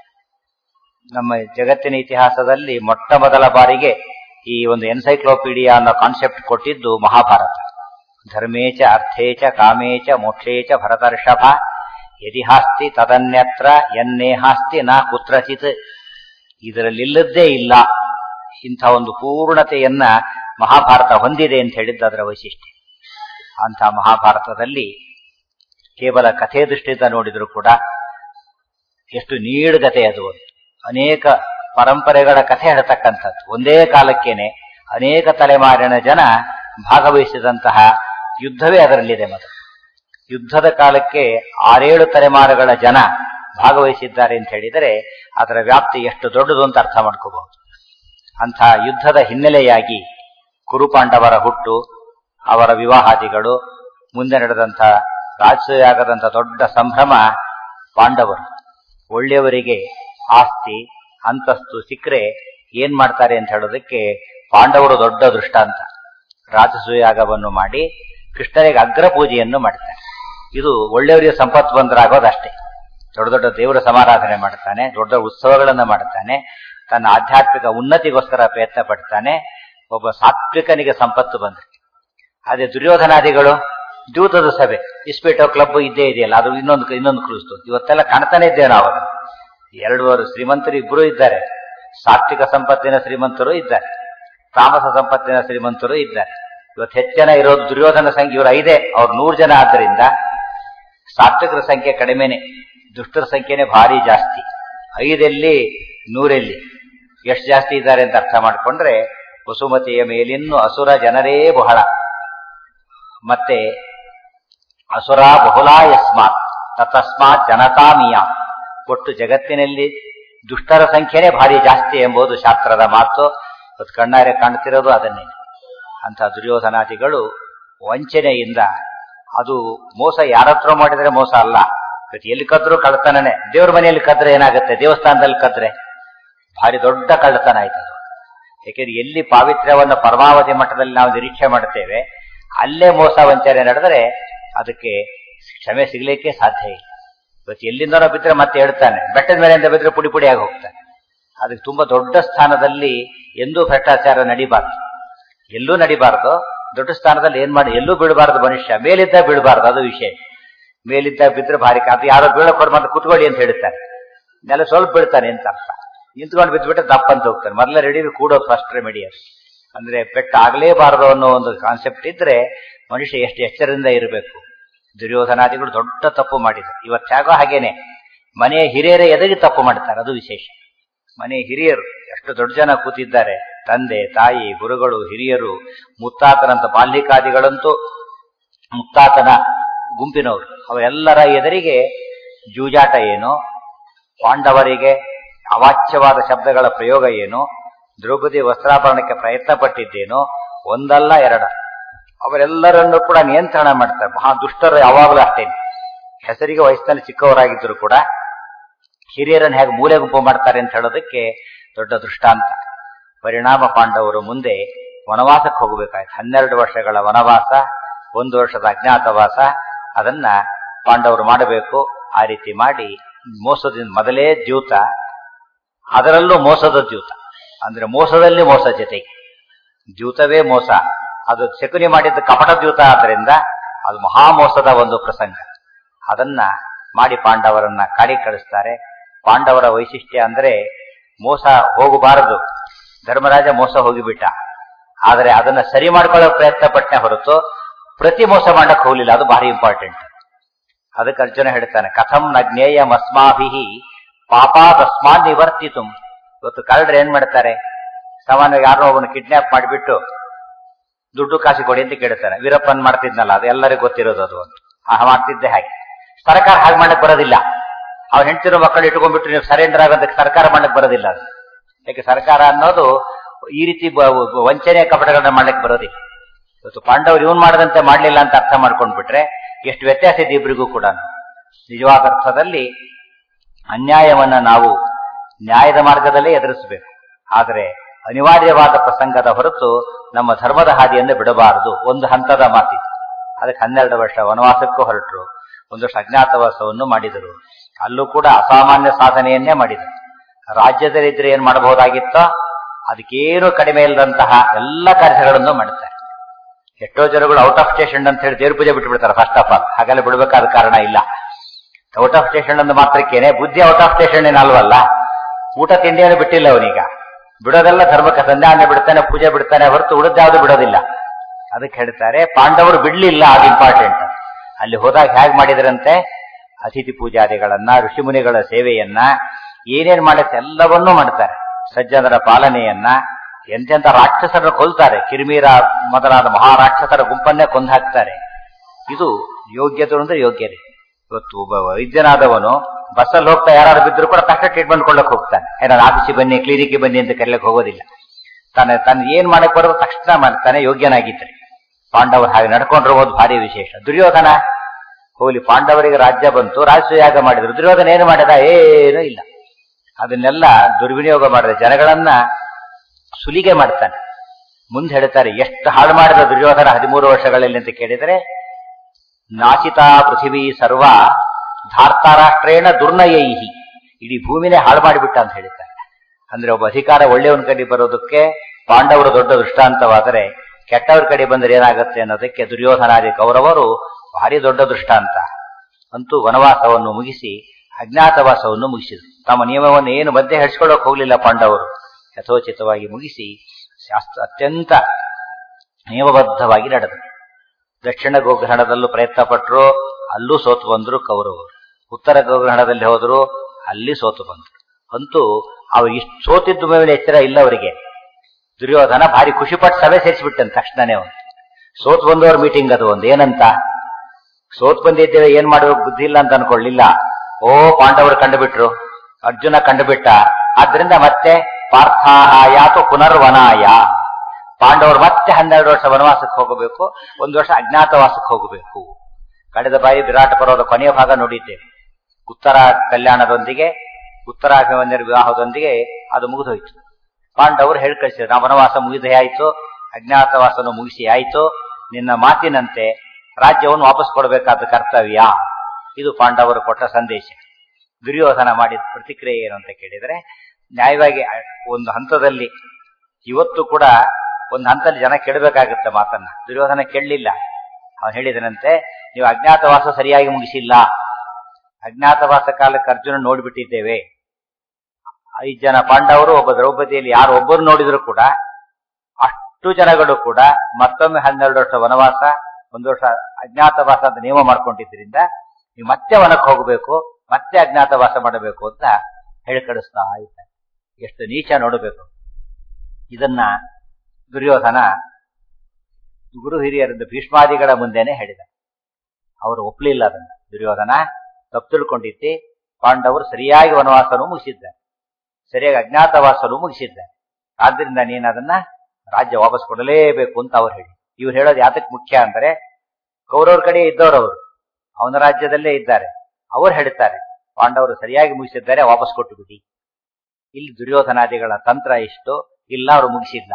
ನಮ್ಮ ಜಗತ್ತಿನ ಇತಿಹಾಸದಲ್ಲಿ ಮೊಟ್ಟ ಮೊದಲ ಬಾರಿಗೆ ಈ ಒಂದು ಎನ್ಸೈಕ್ಲೋಪೀಡಿಯಾ ಅನ್ನೋ ಕಾನ್ಸೆಪ್ಟ್ ಕೊಟ್ಟಿದ್ದು ಮಹಾಭಾರತ. ಧರ್ಮೇಚ ಅರ್ಥೇಚ ಕಾಮೇಚ ಮೋಕ್ಷೇಚ ಭರತರ್ಷಭ ಯದಿಹಾಸ್ತಿ ತದನ್ಯತ್ರ ಯನ್ನೇಹಾಸ್ತಿ ನ ಕುತ್ರಚಿತ್. ಇದರಲ್ಲಿಲ್ಲದ್ದೇ ಇಲ್ಲ. ಇಂಥ ಒಂದು ಪೂರ್ಣತೆಯನ್ನ ಮಹಾಭಾರತ ಹೊಂದಿದೆ ಅಂತ ಹೇಳಿದ್ದು ಅದರ ವೈಶಿಷ್ಟ್ಯ. ಅಂಥ ಮಹಾಭಾರತದಲ್ಲಿ ಕೇವಲ ಕಥೆ ದೃಷ್ಟಿಯಿಂದ ನೋಡಿದ್ರು ಕೂಡ ಎಷ್ಟು ನೀಡುಗತೆ ಅದು. ಅನೇಕ ಪರಂಪರೆಗಳ ಕಥೆ ಹೇಳ್ತಕ್ಕಂಥದ್ದು. ಒಂದೇ ಕಾಲಕ್ಕೇನೆ ಅನೇಕ ತಲೆಮಾರಿನ ಜನ ಭಾಗವಹಿಸಿದಂತಹ ಯುದ್ಧವೇ ಅದರಲ್ಲಿದೆ. ಮೊದಲು ಯುದ್ಧದ ಕಾಲಕ್ಕೆ ಆರೇಳು ತಲೆಮಾರುಗಳ ಜನ ಭಾಗವಹಿಸಿದ್ದಾರೆ ಅಂತ ಹೇಳಿದರೆ ಅದರ ವ್ಯಾಪ್ತಿ ಎಷ್ಟು ದೊಡ್ಡದು ಅಂತ ಅರ್ಥ ಮಾಡ್ಕೋಬಹುದು. ಅಂಥ ಯುದ್ಧದ ಹಿನ್ನೆಲೆಯಾಗಿ ಕುರುಪಾಂಡವರ ಹುಟ್ಟು, ಅವರ ವಿವಾಹಾದಿಗಳು, ಮುಂದೆ ನಡೆದಂಥ ರಾಜಸೂಯಾಗದಂಥ ದೊಡ್ಡ ಸಂಭ್ರಮ. ಪಾಂಡವರು ಒಳ್ಳೆಯವರಿಗೆ ಆಸ್ತಿ ಅಂತಸ್ತು ಸಿಕ್ಕರೆ ಏನ್ ಮಾಡ್ತಾರೆ ಅಂತ ಹೇಳೋದಕ್ಕೆ ಪಾಂಡವರು ದೊಡ್ಡ ದೃಷ್ಟಾಂತ. ರಾಜಸೂಯಾಗವನ್ನು ಮಾಡಿ ಕೃಷ್ಣನಿಗೆ ಅಗ್ರ ಪೂಜೆಯನ್ನು ಮಾಡ್ತಾರೆ. ಇದು ಒಳ್ಳೆಯವರಿಗೆ ಸಂಪತ್ತು ಬಂದರಾಗೋದಷ್ಟೇ. ದೊಡ್ಡ ದೊಡ್ಡ ದೇವರ ಸಮಾರಾಧನೆ ಮಾಡ್ತಾನೆ, ದೊಡ್ಡ ಉತ್ಸವಗಳನ್ನು ಮಾಡ್ತಾನೆ, ತನ್ನ ಆಧ್ಯಾತ್ಮಿಕ ಉನ್ನತಿಗೋಸ್ಕರ ಪ್ರಯತ್ನ ಪಡ್ತಾನೆ. ಒಬ್ಬ ಸಾತ್ವಿಕನಿಗೆ ಸಂಪತ್ತು ಬಂದ್ರೆ. ಅದೇ ದುರ್ಯೋಧನಾದಿಗಳು ದ್ಯೂತದ ಸಭೆ, ಇಸ್ಪೀಟೋ ಕ್ಲಬ್ ಇದ್ದೇ ಇದೆಯಲ್ಲ, ಅದು ಇನ್ನೊಂದು ಇನ್ನೊಂದು ಕ್ಲೂಸ್ತು. ಇವತ್ತೆಲ್ಲ ಕಾಣ್ತಾನೆ ಇದ್ದೇವೆ ನಾವು. ಎರಡೂವರು ಶ್ರೀಮಂತರು ಇಬ್ಬರು ಇದ್ದಾರೆ. ಸಾತ್ವಿಕ ಸಂಪತ್ತಿನ ಶ್ರೀಮಂತರು ಇದ್ದಾರೆ, ತಾಮಸ ಸಂಪತ್ತಿನ ಶ್ರೀಮಂತರು ಇದ್ದಾರೆ. ಇವತ್ತು ಹೆಚ್ಚು ಜನ ಇರೋದು ದುರ್ಯೋಧನ ಸಂಖ್ಯೆ ಇವರು ಐದೇ, ಅವ್ರು ನೂರು ಜನ ಆದ್ದರಿಂದ ಸಾತ್ವಿಕರ ಸಂಖ್ಯೆ ಕಡಿಮೆನೆ, ದುಷ್ಟರ ಸಂಖ್ಯೆನೇ ಭಾರಿ ಜಾಸ್ತಿ. ಐದೆಲ್ಲಿ ನೂರೆಲ್ಲಿ ಎಷ್ಟು ಜಾಸ್ತಿ ಇದ್ದಾರೆ ಅಂತ ಅರ್ಥ ಮಾಡಿಕೊಂಡ್ರೆ ವಸುಮತಿಯ ಮೇಲಿನ್ನು ಅಸುರ ಜನರೇ ಬಹಳ. ಮತ್ತೆ ಅಸುರ ಬಹುಲ ಯಸ್ಮಾತ್ ತತಸ್ಮಾತ್ ಜನತಾಮಿಯ, ಒಟ್ಟು ಜಗತ್ತಿನಲ್ಲಿ ದುಷ್ಟರ ಸಂಖ್ಯೆನೇ ಭಾರಿ ಜಾಸ್ತಿ ಎಂಬುದು ಶಾಸ್ತ್ರದ ಮಾತು. ಇವತ್ತು ಕಣ್ಣಾರೆ ಕಾಣ್ತಿರೋದು ಅದನ್ನೇ. ಅಂತ ದುರ್ಯೋಧನಾದಿಗಳು ವಂಚನೆಯಿಂದ, ಅದು ಮೋಸ ಯಾರತ್ರ ಮಾಡಿದ್ರೆ ಮೋಸ ಅಲ್ಲ, ಎಲ್ಲಿ ಕದ್ರು ಕಳ್ಳತನನೇ. ದೇವ್ರ ಮನೆಯಲ್ಲಿ ಕದ್ರೆ ಏನಾಗುತ್ತೆ, ದೇವಸ್ಥಾನದಲ್ಲಿ ಕದ್ರೆ ಭಾರಿ ದೊಡ್ಡ ಕಳ್ಳತನ ಆಯ್ತದು. ಯಾಕೆಂದ್ರೆ ಎಲ್ಲಿ ಪಾವಿತ್ರ್ಯವನ್ನು ಪರಮಾವಧಿ ಮಟ್ಟದಲ್ಲಿ ನಾವು ನಿರೀಕ್ಷೆ ಮಾಡ್ತೇವೆ ಅಲ್ಲೇ ಮೋಸ ವಂಚನೆ ನಡೆದರೆ ಅದಕ್ಕೆ ಕ್ಷಮೆ ಸಿಗ್ಲಿಕ್ಕೆ ಸಾಧ್ಯ ಇಲ್ಲ. ಇವತ್ತು ಎಲ್ಲಿಂದನೋ ಬಿದ್ದರೆ ಮತ್ತೆ ಹೇಳ್ತಾನೆ, ಬೆಟ್ಟದ ಮೇಲೆಯಿಂದ ಬಿದ್ದರೆ ಪುಡಿ ಪುಡಿಯಾಗಿ ಹೋಗ್ತಾನೆ. ಅದಕ್ಕೆ ತುಂಬಾ ದೊಡ್ಡ ಸ್ಥಾನದಲ್ಲಿ ಎಂದೂ ಭ್ರಷ್ಟಾಚಾರ ನಡಿಬಾರ್ದು, ಎಲ್ಲೂ ನಡಿಬಾರ್ದು. ದೊಡ್ಡ ಸ್ಥಾನದಲ್ಲಿ ಏನ್ ಮಾಡಿ ಎಲ್ಲೂ ಬೀಳಬಾರ್ದು ಮನುಷ್ಯ. ಮೇಲಿದ್ದ ಬೀಳಬಾರ್ದು, ಅದು ವಿಷಯ. ಮೇಲಿದ್ದ ಬಿದ್ರೆ ಭಾರಿ, ಅದು ಯಾರೋ ಬೀಳಕೋರ್ ಮತ್ತೆ ಕುತ್ಕೊಳ್ಳಿ ಅಂತ ಹೇಳ್ತಾನೆ, ನೆಲ ಸ್ವಲ್ಪ ಬೀಳ್ತಾನೆ ಅಂತ ಅರ್ಥ. ನಿಂತ್ಕೊಂಡು ಬಿದ್ದುಬಿಟ್ರೆ ದಪ್ಪ ಅಂತ ಹೋಗ್ತಾನೆ. ಮೊದಲೇ ರೆಡಿ ಕೂಡೋದು ಫಸ್ಟ್ ರೆಮಿಡಿಯಸ್. ಅಂದ್ರೆ ಪೆಟ್ಟ ಆಗ್ಲೇಬಾರದು ಅನ್ನೋ ಒಂದು ಕಾನ್ಸೆಪ್ಟ್ ಇದ್ರೆ ಮನುಷ್ಯ ಎಷ್ಟು ಎಚ್ಚರದಿಂದ ಇರಬೇಕು. ದುರ್ಯೋಧನಾದಿಗಳು ದೊಡ್ಡ ತಪ್ಪು ಮಾಡಿದ್ರು. ಇವತ್ತಾಗೋ ಹಾಗೇನೆ ಮನೆಯ ಹಿರಿಯರೇ ಎದಗಿ ತಪ್ಪು ಮಾಡ್ತಾರೆ, ಅದು ವಿಶೇಷ. ಮನೆ ಹಿರಿಯರು ಎಷ್ಟು ದೊಡ್ಡ ಜನ ಕೂತಿದ್ದಾರೆ, ತಂದೆ ತಾಯಿ ಗುರುಗಳು ಹಿರಿಯರು, ಮುತ್ತಾತನಂತ ಬಾಲ್ಯಿಕಾದಿಗಳಂತೂ ಮುತ್ತಾತನ ಗುಂಪಿನವರು, ಅವರೆಲ್ಲರ ಎದುರಿಗೆ ಜೂಜಾಟ ಏನು, ಪಾಂಡವರಿಗೆ ಅವಾಚ್ಯವಾದ ಶಬ್ದಗಳ ಪ್ರಯೋಗ ಏನು, ದ್ರೌಪದಿ ವಸ್ತ್ರಾಭರಣಕ್ಕೆ ಪ್ರಯತ್ನ ಪಟ್ಟಿದ್ದೇನೋ, ಒಂದಲ್ಲ ಎರಡ. ಅವರೆಲ್ಲರನ್ನು ಕೂಡ ನಿಯಂತ್ರಣ ಮಾಡ್ತಾರೆ. ಮಹಾ ದುಷ್ಟರು ಯಾವಾಗಲೂ ಅಷ್ಟೇನೆ. ಹೆಸರಿಗೆ ವಯಸ್ಸಿನಲ್ಲಿ ಚಿಕ್ಕವರಾಗಿದ್ದರೂ ಕೂಡ ಹಿರಿಯರನ್ನು ಹೇಗೆ ಮೂಲೆ ಗುಂಪು ಮಾಡ್ತಾರೆ ಅಂತ ಹೇಳೋದಕ್ಕೆ ದೊಡ್ಡ ದೃಷ್ಟಾಂತ. ಪರಿಣಾಮ ಪಾಂಡವರು ಮುಂದೆ ವನವಾಸಕ್ಕೆ ಹೋಗಬೇಕಾಯ್ತು. ಹನ್ನೆರಡು ವರ್ಷಗಳ ವನವಾಸ, ಒಂದು ವರ್ಷದ ಅಜ್ಞಾತವಾಸ, ಅದನ್ನ ಪಾಂಡವರು ಮಾಡಬೇಕು. ಆ ರೀತಿ ಮಾಡಿ ಮೋಸದಿಂದ ಮೊದಲೇ ದ್ಯೂತ, ಅದರಲ್ಲೂ ಮೋಸದ ದ್ಯೂತ, ಅಂದ್ರೆ ಮೋಸದಲ್ಲಿ ಮೋಸ ಜೊತೆಗೆ. ದ್ಯೂತವೇ ಮೋಸ, ಅದು ಶಕುನಿ ಮಾಡಿದ್ದ ಕಪಟ ದ್ಯೂತ ಆದ್ದರಿಂದ ಅದು ಮಹಾಮೋಸದ ಒಂದು ಪ್ರಸಂಗ. ಅದನ್ನ ಮಾಡಿ ಪಾಂಡವರನ್ನ ಕಾಡಿ ಕಳಿಸ್ತಾರೆ. ಪಾಂಡವರ ವೈಶಿಷ್ಟ್ಯ ಅಂದ್ರೆ ಮೋಸ ಹೋಗಬಾರದು. ಧರ್ಮರಾಜ ಮೋಸ ಹೋಗಿಬಿಟ್ಟ, ಆದರೆ ಅದನ್ನ ಸರಿ ಮಾಡ್ಕೊಳ್ಳೋ ಪ್ರಯತ್ನ ಪಟ್ಟನೆ ಹೊರತು ಪ್ರತಿ ಮೋಸ ಮಾಡಕ್ ಹೋಗ್ಲಿಲ್ಲ. ಅದು ಭಾರಿ ಇಂಪಾರ್ಟೆಂಟ್. ಅದಕ್ಕೆ ಅರ್ಜುನ ಹೇಳ್ತಾನೆ, ಕಥಂ ನ ಜ್ಞೇಯಂ ಅಸ್ಮಾಭಿಹಿ ಪಾಪಾತ್ ಅಸ್ಮಾನ್ ನಿವರ್ತಿತುಂ. ಇವತ್ತು ಕಳ್ಳರು ಏನ್ ಮಾಡ್ತಾರೆ, ಸಾಮಾನ್ಯವಾಗಿ ಯಾರೋ ಒಬ್ಬನು ಕಿಡ್ನಾಪ್ ಮಾಡಿಬಿಟ್ಟು ದುಡ್ಡು ಕಾಸಿ ಕೊಡಿ ಅಂತ ಕೇಳ್ತಾನೆ. ವೀರಪ್ಪನ್ ಮಾಡ್ತಿದ್ನಲ್ಲ, ಅದು ಎಲ್ಲರಿಗೂ ಗೊತ್ತಿರೋದು. ಅದು ಒಂದು ಆ ಮಾಡ್ತಿದ್ದೆ ಹಾಗೆ. ಸರ್ಕಾರ ಹಾಗೆ ಮಾಡಕ್ ಬರೋದಿಲ್ಲ. ಅವ್ರು ಹೆಂಡ್ತಿರೋ ಮಕ್ಕಳು ಇಟ್ಕೊಂಡ್ಬಿಟ್ಟು ನೀವು ಸರೆಂಡರ್ ಆಗೋದಕ್ಕೆ ಸರ್ಕಾರ ಮಾಡಕ್ ಬರೋದಿಲ್ಲ. ಅದು ಯಾಕೆ ಸರ್ಕಾರ ಅನ್ನೋದು ಈ ರೀತಿ ವಂಚನೆ ಕಪಟಗಳನ್ನ ಮಾಡ್ಲಿಕ್ಕೆ ಬರೋದಿಲ್ಲ. ಇವತ್ತು ಪಾಂಡವರು ಇವನ್ ಮಾಡದಂತೆ ಮಾಡ್ಲಿಲ್ಲ ಅಂತ ಅರ್ಥ ಮಾಡ್ಕೊಂಡ್ಬಿಟ್ರೆ ಎಷ್ಟು ವ್ಯತ್ಯಾಸ ಇದೆ ಇಬ್ಬರಿಗೂ ಕೂಡ. ನಿಜವಾದ ಅರ್ಥದಲ್ಲಿ ಅನ್ಯಾಯವನ್ನ ನಾವು ನ್ಯಾಯದ ಮಾರ್ಗದಲ್ಲೇ ಎದುರಿಸಬೇಕು. ಆದರೆ ಅನಿವಾರ್ಯವಾದ ಪ್ರಸಂಗದ ಹೊರತು ನಮ್ಮ ಧರ್ಮದ ಹಾದಿಯನ್ನು ಬಿಡಬಾರದು. ಒಂದು ಹಂತದ ಮಾತಿ. ಅದಕ್ಕೆ ಹನ್ನೆರಡು ವರ್ಷ ವನವಾಸಕ್ಕೂ ಹೊರಟರು, ಒಂದು ವರ್ಷ ಅಜ್ಞಾತವಾಸವನ್ನು ಮಾಡಿದರು. ಅಲ್ಲೂ ಕೂಡ ಅಸಾಮಾನ್ಯ ಸಾಧನೆಯನ್ನೇ ಮಾಡಿದರು. ರಾಜ್ಯದಲ್ಲಿದ್ರೆ ಏನ್ ಮಾಡಬಹುದಾಗಿತ್ತೋ ಅದಕ್ಕೇನು ಕಡಿಮೆ ಇಲ್ಲದಂತಹ ಎಲ್ಲ ಕಾರ್ಯಗಳನ್ನು ಮಾಡುತ್ತಾರೆ. ಎಷ್ಟೋ ಜನಗಳು ಔಟ್ ಆಫ್ ಸ್ಟೇಷನ್ ಅಂತ ಹೇಳಿ ದೇವ್ರ ಪೂಜೆ ಬಿಟ್ಟು ಬಿಡ್ತಾರೆ. ಫಸ್ಟ್ ಆಫ್ ಆಲ್ ಹಾಗೆಲ್ಲ ಬಿಡಬೇಕಾದ ಕಾರಣ ಇಲ್ಲ. ಔಟ್ ಆಫ್ ಸ್ಟೇಷನ್ ಅಂದ ಮಾತ್ರಕ್ಕೇನೆ ಬುದ್ಧಿ ಔಟ್ ಆಫ್ ಸ್ಟೇಷನ್ ಏನಲ್ವಲ್ಲ. ಊಟ ತಿಂಡಿಯನ್ನು ಬಿಟ್ಟಿಲ್ಲ ಅವನೀಗ. ಬಿಡೋದೆಲ್ಲ ಧರ್ಮಕ್ಕೆ ಸಂಧ್ಯಾನೆ ಬಿಡ್ತಾನೆ, ಪೂಜೆ ಬಿಡ್ತಾನೆ ಹೊರತು ಉಳಿದ್ಯಾವುದು ಬಿಡೋದಿಲ್ಲ. ಅದಕ್ಕೆ ಹೇಳ್ತಾರೆ ಪಾಂಡವರು ಬಿಡ್ಲಿಲ್ಲ, ಅದು ಇಂಪಾರ್ಟೆಂಟ್. ಅಲ್ಲಿ ಹೋದಾಗ ಹೇಗೆ ಮಾಡಿದ್ರಂತೆ, ಅತಿಥಿ ಪೂಜಾದಿಗಳನ್ನ, ಋಷಿಮುನಿಗಳ ಸೇವೆಯನ್ನ, ಏನೇನ್ ಮಾಡುತ್ತೆ ಎಲ್ಲವನ್ನೂ ಮಾಡ್ತಾರೆ. ಸಜ್ಜನರ ಪಾಲನೆಯನ್ನ ಎಂತೆಂಥ ರಾಕ್ಷಸರನ್ನು ಕೊಲ್ತಾರೆ, ಕಿರಿಮೀರ ಮೊದಲಾದ ಮಹಾರಾಕ್ಷಸರ ಗುಂಪನ್ನೇ ಕೊಂದು ಹಾಕ್ತಾರೆ. ಇದು ಯೋಗ್ಯತೆ ಅಂದ್ರೆ ಯೋಗ್ಯತೆ. ಇವತ್ತು ಒಬ್ಬ ವೈದ್ಯನಾದವನು ಬಸ್ಸಲ್ಲಿ ಹೋಗ್ತಾ ಯಾರು ಬಿದ್ರು ಕೂಡ ತಕ್ಷಣ ಟ್ರೀಟ್ಮೆಂಟ್ ಕೊಡ್ಲಕ್ಕೆ ಹೋಗ್ತಾನೆ. ಏನಾದ್ರು ಆಫೀಸಿಗೆ ಬನ್ನಿ, ಕ್ಲಿನಿಕ್ಗೆ ಬನ್ನಿ ಅಂತ ಕರೆಯಕ್ಕೆ ಹೋಗೋದಿಲ್ಲ. ತಾನೆ ತಾನು ಏನ್ ಮಾಡಕ್ ಬರೋದು ತಕ್ಷಣ ಮಾಡ್ತಾನೆ ಯೋಗ್ಯನಾಗಿದ್ರೆ. ಪಾಂಡವರು ಹಾಗೆ ನಡ್ಕೊಂಡಿರೋದು ಭಾರಿ ವಿಶೇಷ. ದುರ್ಯೋಧನ ಹೋಗ್ಲಿ, ಪಾಂಡವರಿಗೆ ರಾಜ್ಯ ಬಂತು, ರಾಜಸೂಯಾಗ ಮಾಡಿದ್ರು. ದುರ್ಯೋಧನ ಏನು ಮಾಡಿದ? ಏನೂ ಇಲ್ಲ. ಅದನ್ನೆಲ್ಲ ದುರ್ವಿನಿಯೋಗ ಮಾಡಿದ ಜನಗಳನ್ನ ಸುಲಿಗೆ ಮಾಡ್ತಾನೆ. ಮುಂದೆ ಹೇಳ್ತಾರೆ, ಎಷ್ಟು ಹಾಳು ಮಾಡಿದ ದುರ್ಯೋಧನ ಹದಿಮೂರು ವರ್ಷಗಳಲ್ಲಿ ಅಂತ ಕೇಳಿದರೆ, ನಾಚಿತಾ ಪೃಥಿವೀ ಸರ್ವ ಧಾರ್ತಾರಾಷ್ಟ್ರೇಣ ದುರ್ನಯೈಹಿ, ಇಡೀ ಭೂಮಿನೇ ಹಾಳು ಮಾಡಿಬಿಟ್ಟ ಅಂತ ಹೇಳ್ತಾರೆ. ಅಂದ್ರೆ ಒಬ್ಬ ಅಧಿಕಾರ ಒಳ್ಳೆಯವನ ಕಡೆ ಬರೋದಕ್ಕೆ ಪಾಂಡವರು ದೊಡ್ಡ ದೃಷ್ಟಾಂತವಾದರೆ, ಕೆಟ್ಟವ್ರ ಕಡೆ ಬಂದರೆ ಏನಾಗುತ್ತೆ ಅನ್ನೋದಕ್ಕೆ ದುರ್ಯೋಧನಾದಿ ಕೌರವರು ಭಾರಿ ದೊಡ್ಡ ದೃಷ್ಟಾಂತ. ಅಂತೂ ವನವಾಸವನ್ನು ಮುಗಿಸಿ ಅಜ್ಞಾತವಾಸವನ್ನು ಮುಗಿಸಿದರು. ತಮ್ಮ ನಿಯಮವನ್ನು ಏನು ಮಧ್ಯೆ ಹೆಡ್ಸ್ಕೊಳ್ಳೋಕೆ ಹೋಗಲಿಲ್ಲ ಪಾಂಡವರು. ಯಥೋಚಿತವಾಗಿ ಮುಗಿಸಿ ಶಾಸ್ತ್ರ ಅತ್ಯಂತ ನಿಯಮಬದ್ಧವಾಗಿ ನಡೆದರು. ದಕ್ಷಿಣ ಗೋಗ್ರಹಣದಲ್ಲೂ ಪ್ರಯತ್ನ ಪಟ್ಟರು, ಅಲ್ಲೂ ಸೋತು ಬಂದರು ಕೌರವರು. ಉತ್ತರ ಗೋಗ್ರಹಣದಲ್ಲಿ ಹೋದರು, ಅಲ್ಲಿ ಸೋತು ಬಂದರು. ಅಂತೂ ಅವ್ರು ಇಷ್ಟು ಸೋತಿದ್ದು ಮೇಲೆ ಎಚ್ಚರ ಇಲ್ಲ ಅವರಿಗೆ. ದುರ್ಯೋಧನ ಭಾರಿ ಖುಷಿಪಟ್ಟು ಸಭೆ ಸೇರಿಸಿಬಿಟ್ಟಂತ ತಕ್ಷಣನೇ ಒಂದು ಸೋತ್ ಬಂದವ್ರ ಮೀಟಿಂಗ್ ಅದು ಒಂದು. ಏನಂತ? ಸೋತ್ ಬಂದಿದ್ದೇವೆ, ಏನ್ ಮಾಡುವ ಬುದ್ಧಿ ಇಲ್ಲ ಅಂತ ಅನ್ಕೊಳ್ಳಿಲ್ಲ. ಓ ಪಾಂಡವರು ಕಂಡುಬಿಟ್ರು, ಅರ್ಜುನ ಕಂಡುಬಿಟ್ಟ, ಆದ್ರಿಂದ ಮತ್ತೆ ಪಾರ್ಥಾಯಾತು ಪುನರ್ವನಾಯ, ಪಾಂಡವರು ಮತ್ತೆ ಹನ್ನೆರಡು ವರ್ಷ ವನವಾಸಕ್ಕೆ ಹೋಗಬೇಕು, ಒಂದು ವರ್ಷ ಅಜ್ಞಾತವಾಸಕ್ಕೆ ಹೋಗಬೇಕು. ಕಳೆದ ಬಾರಿ ವಿರಾಟ ಪರ್ವದ ಕೊನೆಯ ಭಾಗ ನೋಡಿದ್ದೇವೆ. ಉತ್ತರ ಕಲ್ಯಾಣದೊಂದಿಗೆ, ಉತ್ತರಾಭಿಮನ್ಯರ ವಿವಾಹದೊಂದಿಗೆ ಅದು ಮುಗಿದೋಯ್ತು. ಪಾಂಡವರು ಹೇಳಿ ಕಳಿಸಿದ್ರು, ನಾ ವನವಾಸ ಮುಗಿದೇ ಆಯ್ತು, ಅಜ್ಞಾತವಾಸವನ್ನು ಮುಗಿಸಿ ಆಯ್ತು, ನಿನ್ನ ಮಾತಿನಂತೆ ರಾಜ್ಯವನ್ನು ವಾಪಸ್ ಕೊಡಬೇಕಾದ ಕರ್ತವ್ಯ. ಇದು ಪಾಂಡವರು ಕೊಟ್ಟ ಸಂದೇಶ. ದುರ್ಯೋಧನ ಮಾಡಿದ ಪ್ರತಿಕ್ರಿಯೆ ಏನು ಅಂತ ಕೇಳಿದರೆ, ನ್ಯಾಯವಾಗಿ ಒಂದು ಹಂತದಲ್ಲಿ, ಇವತ್ತು ಕೂಡ ಒಂದು ಹಂತದಲ್ಲಿ ಜನ ಕೇಳಬೇಕಾಗುತ್ತೆ ಮಾತನ್ನ. ದುರ್ಯೋಧನ ಕೇಳಲಿಲ್ಲ. ಅವನು ಹೇಳಿದನಂತೆ, ನೀವು ಅಜ್ಞಾತವಾಸ ಸರಿಯಾಗಿ ಮುಗಿಸಿಲ್ಲ. ಅಜ್ಞಾತವಾಸ ಕಾಲಕ್ಕೆ ಅರ್ಜುನ ನೋಡ್ಬಿಟ್ಟಿದ್ದೇವೆ. ಐದು ಜನ ಪಾಂಡವರು, ಒಬ್ಬ ದ್ರೌಪದಿಯಲ್ಲಿ ಯಾರು ಒಬ್ಬರು ನೋಡಿದ್ರು ಕೂಡ ಅಷ್ಟು ಜನಗಳು ಕೂಡ ಮತ್ತೊಮ್ಮೆ ಹನ್ನೆರಡು ವರ್ಷ ವನವಾಸ, ಒಂದು ವರ್ಷ ಅಜ್ಞಾತವಾಸ ಅಂತ ನಿಯಮ ಮಾಡ್ಕೊಂಡಿದ್ರಿಂದ ನೀವು ಮತ್ತೆ ವನಕ್ಕೆ ಹೋಗಬೇಕು, ಮತ್ತೆ ಅಜ್ಞಾತವಾಸ ಮಾಡಬೇಕು ಅಂತ ಹೇಳಿ ಕಳಿಸ್ತಾ ಇದ್ದಾರೆ. ಎಷ್ಟು ನೀಚ ನೋಡಬೇಕು. ಇದನ್ನ ದುರ್ಯೋಧನ ಗುರು ಹಿರಿಯರಿಂದ ಭೀಷ್ಮಾದಿಗಳ ಮುಂದೆನೆ ಹೇಳಿದ. ಅವರು ಒಪ್ಪಲಿಲ್ಲ ಅದನ್ನ. ದುರ್ಯೋಧನ ತಪ್ಪು ತಿಳ್ಕೊಂಡಿದ್ದೆ, ಪಾಂಡವರು ಸರಿಯಾಗಿ ವನವಾಸನೂ ಮುಗಿಸಿದ್ದಾರೆ, ಸರಿಯಾಗಿ ಅಜ್ಞಾತವಾಸನೂ ಮುಗಿಸಿದ್ದಾರೆ, ಆದ್ರಿಂದ ನೀನು ಅದನ್ನ ರಾಜ್ಯ ವಾಪಸ್ ಕೊಡಲೇಬೇಕು ಅಂತ ಅವ್ರು ಹೇಳಿ. ಇವ್ರು ಹೇಳೋದು ಯಾತಕ್ಕೆ ಮುಖ್ಯ ಅಂದ್ರೆ, ಕೌರವ್ರ ಕಡೆ ಇದ್ದವರವರು ಅವನ ರಾಜ್ಯದಲ್ಲೇ ಇದ್ದಾರೆ, ಅವ್ರು ಹೇಳ್ತಾರೆ ಪಾಂಡವರು ಸರಿಯಾಗಿ ಮುಗಿಸಿದ್ದಾರೆ, ವಾಪಸ್ ಕೊಟ್ಟು ಬಿಡಿ. ಇಲ್ಲಿ ದುರ್ಯೋಧನಾದಿಗಳ ತಂತ್ರ ಇಷ್ಟು, ಇಲ್ಲ ಅವರು ಮುಗಿಸಿಲ್ಲ.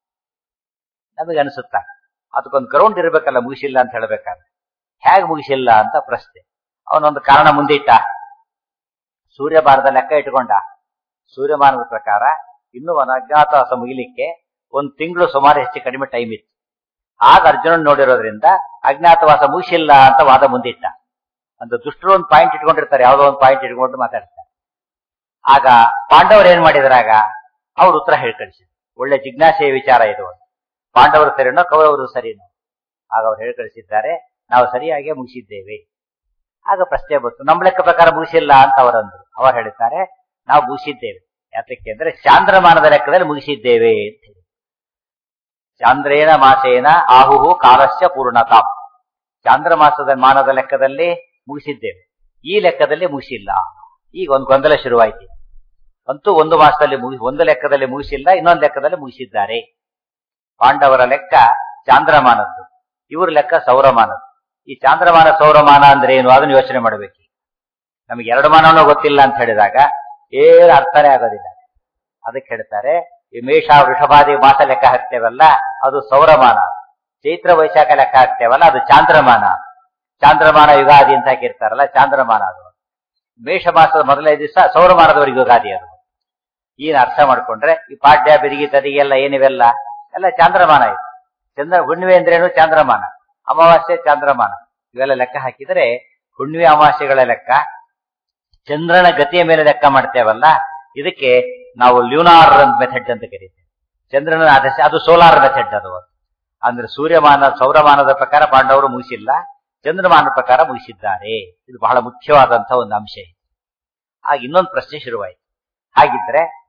ನಮಗೆ ಅನಿಸುತ್ತ ಅದಕ್ಕೊಂದು ಗ್ರೌಂಡ್ ಇರಬೇಕಲ್ಲ, ಮುಗಿಸಿಲ್ಲ ಅಂತ ಹೇಳ್ಬೇಕಾದ್ರೆ. ಹೇಗೆ ಮುಗಿಸಿಲ್ಲ ಅಂತ ಪ್ರಶ್ನೆ. ಅವನೊಂದು ಕಾರಣ ಮುಂದಿಟ್ಟ. ಸೂರ್ಯಮಾನದ ಲೆಕ್ಕ ಇಟ್ಕೊಂಡ. ಸೂರ್ಯಮಾನದ ಪ್ರಕಾರ ಇನ್ನೂ ಅವನ ಅಜ್ಞಾತವಾಸ ಮುಗಿಲಿಕ್ಕೆ ಒಂದು ತಿಂಗಳು ಸುಮಾರು ಹೆಚ್ಚು ಕಡಿಮೆ ಟೈಮ್ ಇತ್ತು. ಆಗ ಅರ್ಜುನನ್ ನೋಡಿರೋದ್ರಿಂದ ಅಜ್ಞಾತವಾಸ ಮುಗಿಸಿಲ್ಲ ಅಂತ ವಾದ ಮುಂದಿಟ್ಟ. ಅಂತ ದುಷ್ಟರು ಒಂದು ಪಾಯಿಂಟ್ ಇಟ್ಕೊಂಡಿರ್ತಾರೆ, ಯಾವುದೋ ಒಂದು ಪಾಯಿಂಟ್ ಇಟ್ಕೊಂಡು ಮಾತಾಡ್ತಾರೆ. ಆಗ ಪಾಂಡವರು ಏನ್ ಮಾಡಿದ್ರಾಗ ಅವ್ರು ಉತ್ತರ ಹೇಳಿ ಕಳಿಸಿದ್ರು. ಒಳ್ಳೆ ಜಿಜ್ಞಾಸೆಯ ವಿಚಾರ ಇದು. ಪಾಂಡವರು ಸರಿನೋ ಕೌರವರು ಸರಿನೋ? ಆಗ ಅವ್ರು ಹೇಳಿ ಕಳಿಸಿದ್ದಾರೆ, ನಾವು ಸರಿಯಾಗಿ ಮುಗಿಸಿದ್ದೇವೆ. ಆಗ ಪ್ರಶ್ನೆ ಬಂತು, ನಮ್ಮ ಲೆಕ್ಕ ಪ್ರಕಾರ ಮುಗಿಸಿಲ್ಲ ಅಂತ ಅವರಂದ್ರು. ಅವರು ಹೇಳ್ತಾರೆ, ನಾವು ಮುಗಿಸಿದ್ದೇವೆ. ಯಾತಕ್ಕೆ ಅಂದ್ರೆ ಚಾಂದ್ರಮಾನದ ಲೆಕ್ಕದಲ್ಲಿ ಮುಗಿಸಿದ್ದೇವೆ ಅಂತ ಹೇಳಿ. ಚಾಂದ್ರೇನ ಮಾಸೇನ ಆಹುಹು ಕಾಲಸ್ಯ ಪೂರ್ಣತಾಂ. ಚಾಂದ್ರಮಾಸದ ಮಾನದ ಲೆಕ್ಕದಲ್ಲಿ ಮುಗಿಸಿದ್ದೇವೆ, ಈ ಲೆಕ್ಕದಲ್ಲಿ ಮುಗಿಸಿಲ್ಲ. ಈಗ ಒಂದು ಗೊಂದಲ ಶುರುವಾಯ್ತು. ಅಂತೂ ಒಂದು ಮಾಸದಲ್ಲಿ ಮುಗಿ ಒಂದು ಲೆಕ್ಕದಲ್ಲಿ ಮುಗಿಸಿಲ್ಲ, ಇನ್ನೊಂದು ಲೆಕ್ಕದಲ್ಲಿ ಮುಗಿಸಿದ್ದಾರೆ. ಪಾಂಡವರ ಲೆಕ್ಕ ಚಾಂದ್ರಮಾನದ್ದು, ಇವ್ರ ಲೆಕ್ಕ ಸೌರಮಾನದ್ದು. ಈ ಚಾಂದ್ರಮಾನ ಸೌರಮಾನ ಅಂದ್ರೆ ಏನು ಅದನ್ನು ಯೋಚನೆ ಮಾಡಬೇಕು. ನಮಗೆ ಎರಡು ಮಾನವೂ ಗೊತ್ತಿಲ್ಲ ಅಂತ ಹೇಳಿದಾಗ ಏನು ಅರ್ಥನೇ ಆಗೋದಿಲ್ಲ. ಅದಕ್ಕೆ ಹೇಳ್ತಾರೆ, ಈ ಮೇಷ ವೃಷಭಾದಿ ಮಾಸ ಲೆಕ್ಕ ಹಾಕ್ತೇವಲ್ಲ ಅದು ಸೌರಮಾನ, ಚೈತ್ರ ವೈಶಾಖ ಲೆಕ್ಕ ಹಾಕ್ತೇವಲ್ಲ ಅದು ಚಾಂದ್ರಮಾನ. ಚಾಂದ್ರಮಾನ ಯುಗಾದಿ ಅಂತ ಹಾಕಿರ್ತಾರಲ್ಲ ಚಾಂದ್ರಮಾನ ಅದು. ಮೇಷ ಮಾಸದ ಮೊದಲನೇ ದಿವಸ ಸೌರಮಾನದವರೆಗೆ ಯುಗಾದಿ ಅದು. ಏನ್ ಅರ್ಥ ಮಾಡ್ಕೊಂಡ್ರೆ ಈ ಪಾಡ್ಯ ಬೆದಿಗೆ ತದಿಗೆ ಎಲ್ಲ ಏನಿವೆಲ್ಲ ಎಲ್ಲ ಚಾಂದ್ರಮಾನ ಇದು. ಚಂದ್ರ ಹುಣ್ಣಿಮೆ ಅಂದ್ರೇನು ಚಾಂದ್ರಮಾನ, ಅಮಾವಾಸ್ಯೆ ಚಾಂದ್ರಮಾನ. ಇವೆಲ್ಲ ಲೆಕ್ಕ ಹಾಕಿದರೆ ಹುಣ್ಣಿಮೆ ಅಮಾವಾಸ್ಯೆಗಳ ಲೆಕ್ಕ, ಚಂದ್ರನ ಗತಿಯ ಮೇಲೆ ಲೆಕ್ಕ ಮಾಡ್ತೇವಲ್ಲ ಇದಕ್ಕೆ ನಾವು ಲ್ಯೂನಾರ್ ಮೆಥಡ್ ಅಂತ ಕರೀತೇವೆ. ಚಂದ್ರನ ಆದರ್ಶ ಅದು ಸೋಲಾರ್ ಮೆಥಡ್. ಅದು ಅಂದ್ರೆ ಸೂರ್ಯಮಾನ ಸೌರಮಾನದ ಪ್ರಕಾರ ಪಾಂಡವರು ಮುಗಿಸಿಲ್ಲ, ಚಂದ್ರಮಾನ ಪ್ರಕಾರ ಮುಗಿಸಿದ್ದಾರೆ. ಇದು ಬಹಳ ಮುಖ್ಯವಾದಂತಹ ಒಂದು ಅಂಶ. ಆಗ ಇನ್ನೊಂದು ಪ್ರಶ್ನೆ ಶುರುವಾಯಿತು. ಹಾಗಿದ್ರೆ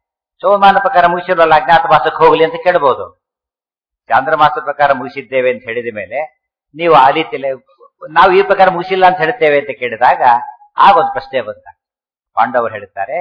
ಸೌರಮಾನ ಪ್ರಕಾರ ಮುಗಿಸಿರಲ್ಲ ಅಜ್ಞಾತ ಮಾಸಕ್ಕೆ ಹೋಗ್ಲಿ ಅಂತ ಕೇಳಬಹುದು. ಚಾಂದ್ರಮಾಸದ ಪ್ರಕಾರ ಮುಗಿಸಿದ್ದೇವೆ ಅಂತ ಹೇಳಿದ ಮೇಲೆ ನೀವು ಆ ರೀತಿಯಲ್ಲಿ ನಾವು ಈ ಪ್ರಕಾರ ಮುಗಿಸಿಲ್ಲ ಅಂತ ಹೇಳ್ತೇವೆ ಅಂತ ಕೇಳಿದಾಗ ಆಗೊಂದು ಪ್ರಶ್ನೆ ಬಂದ. ಪಾಂಡವರು ಹೇಳ್ತಾರೆ,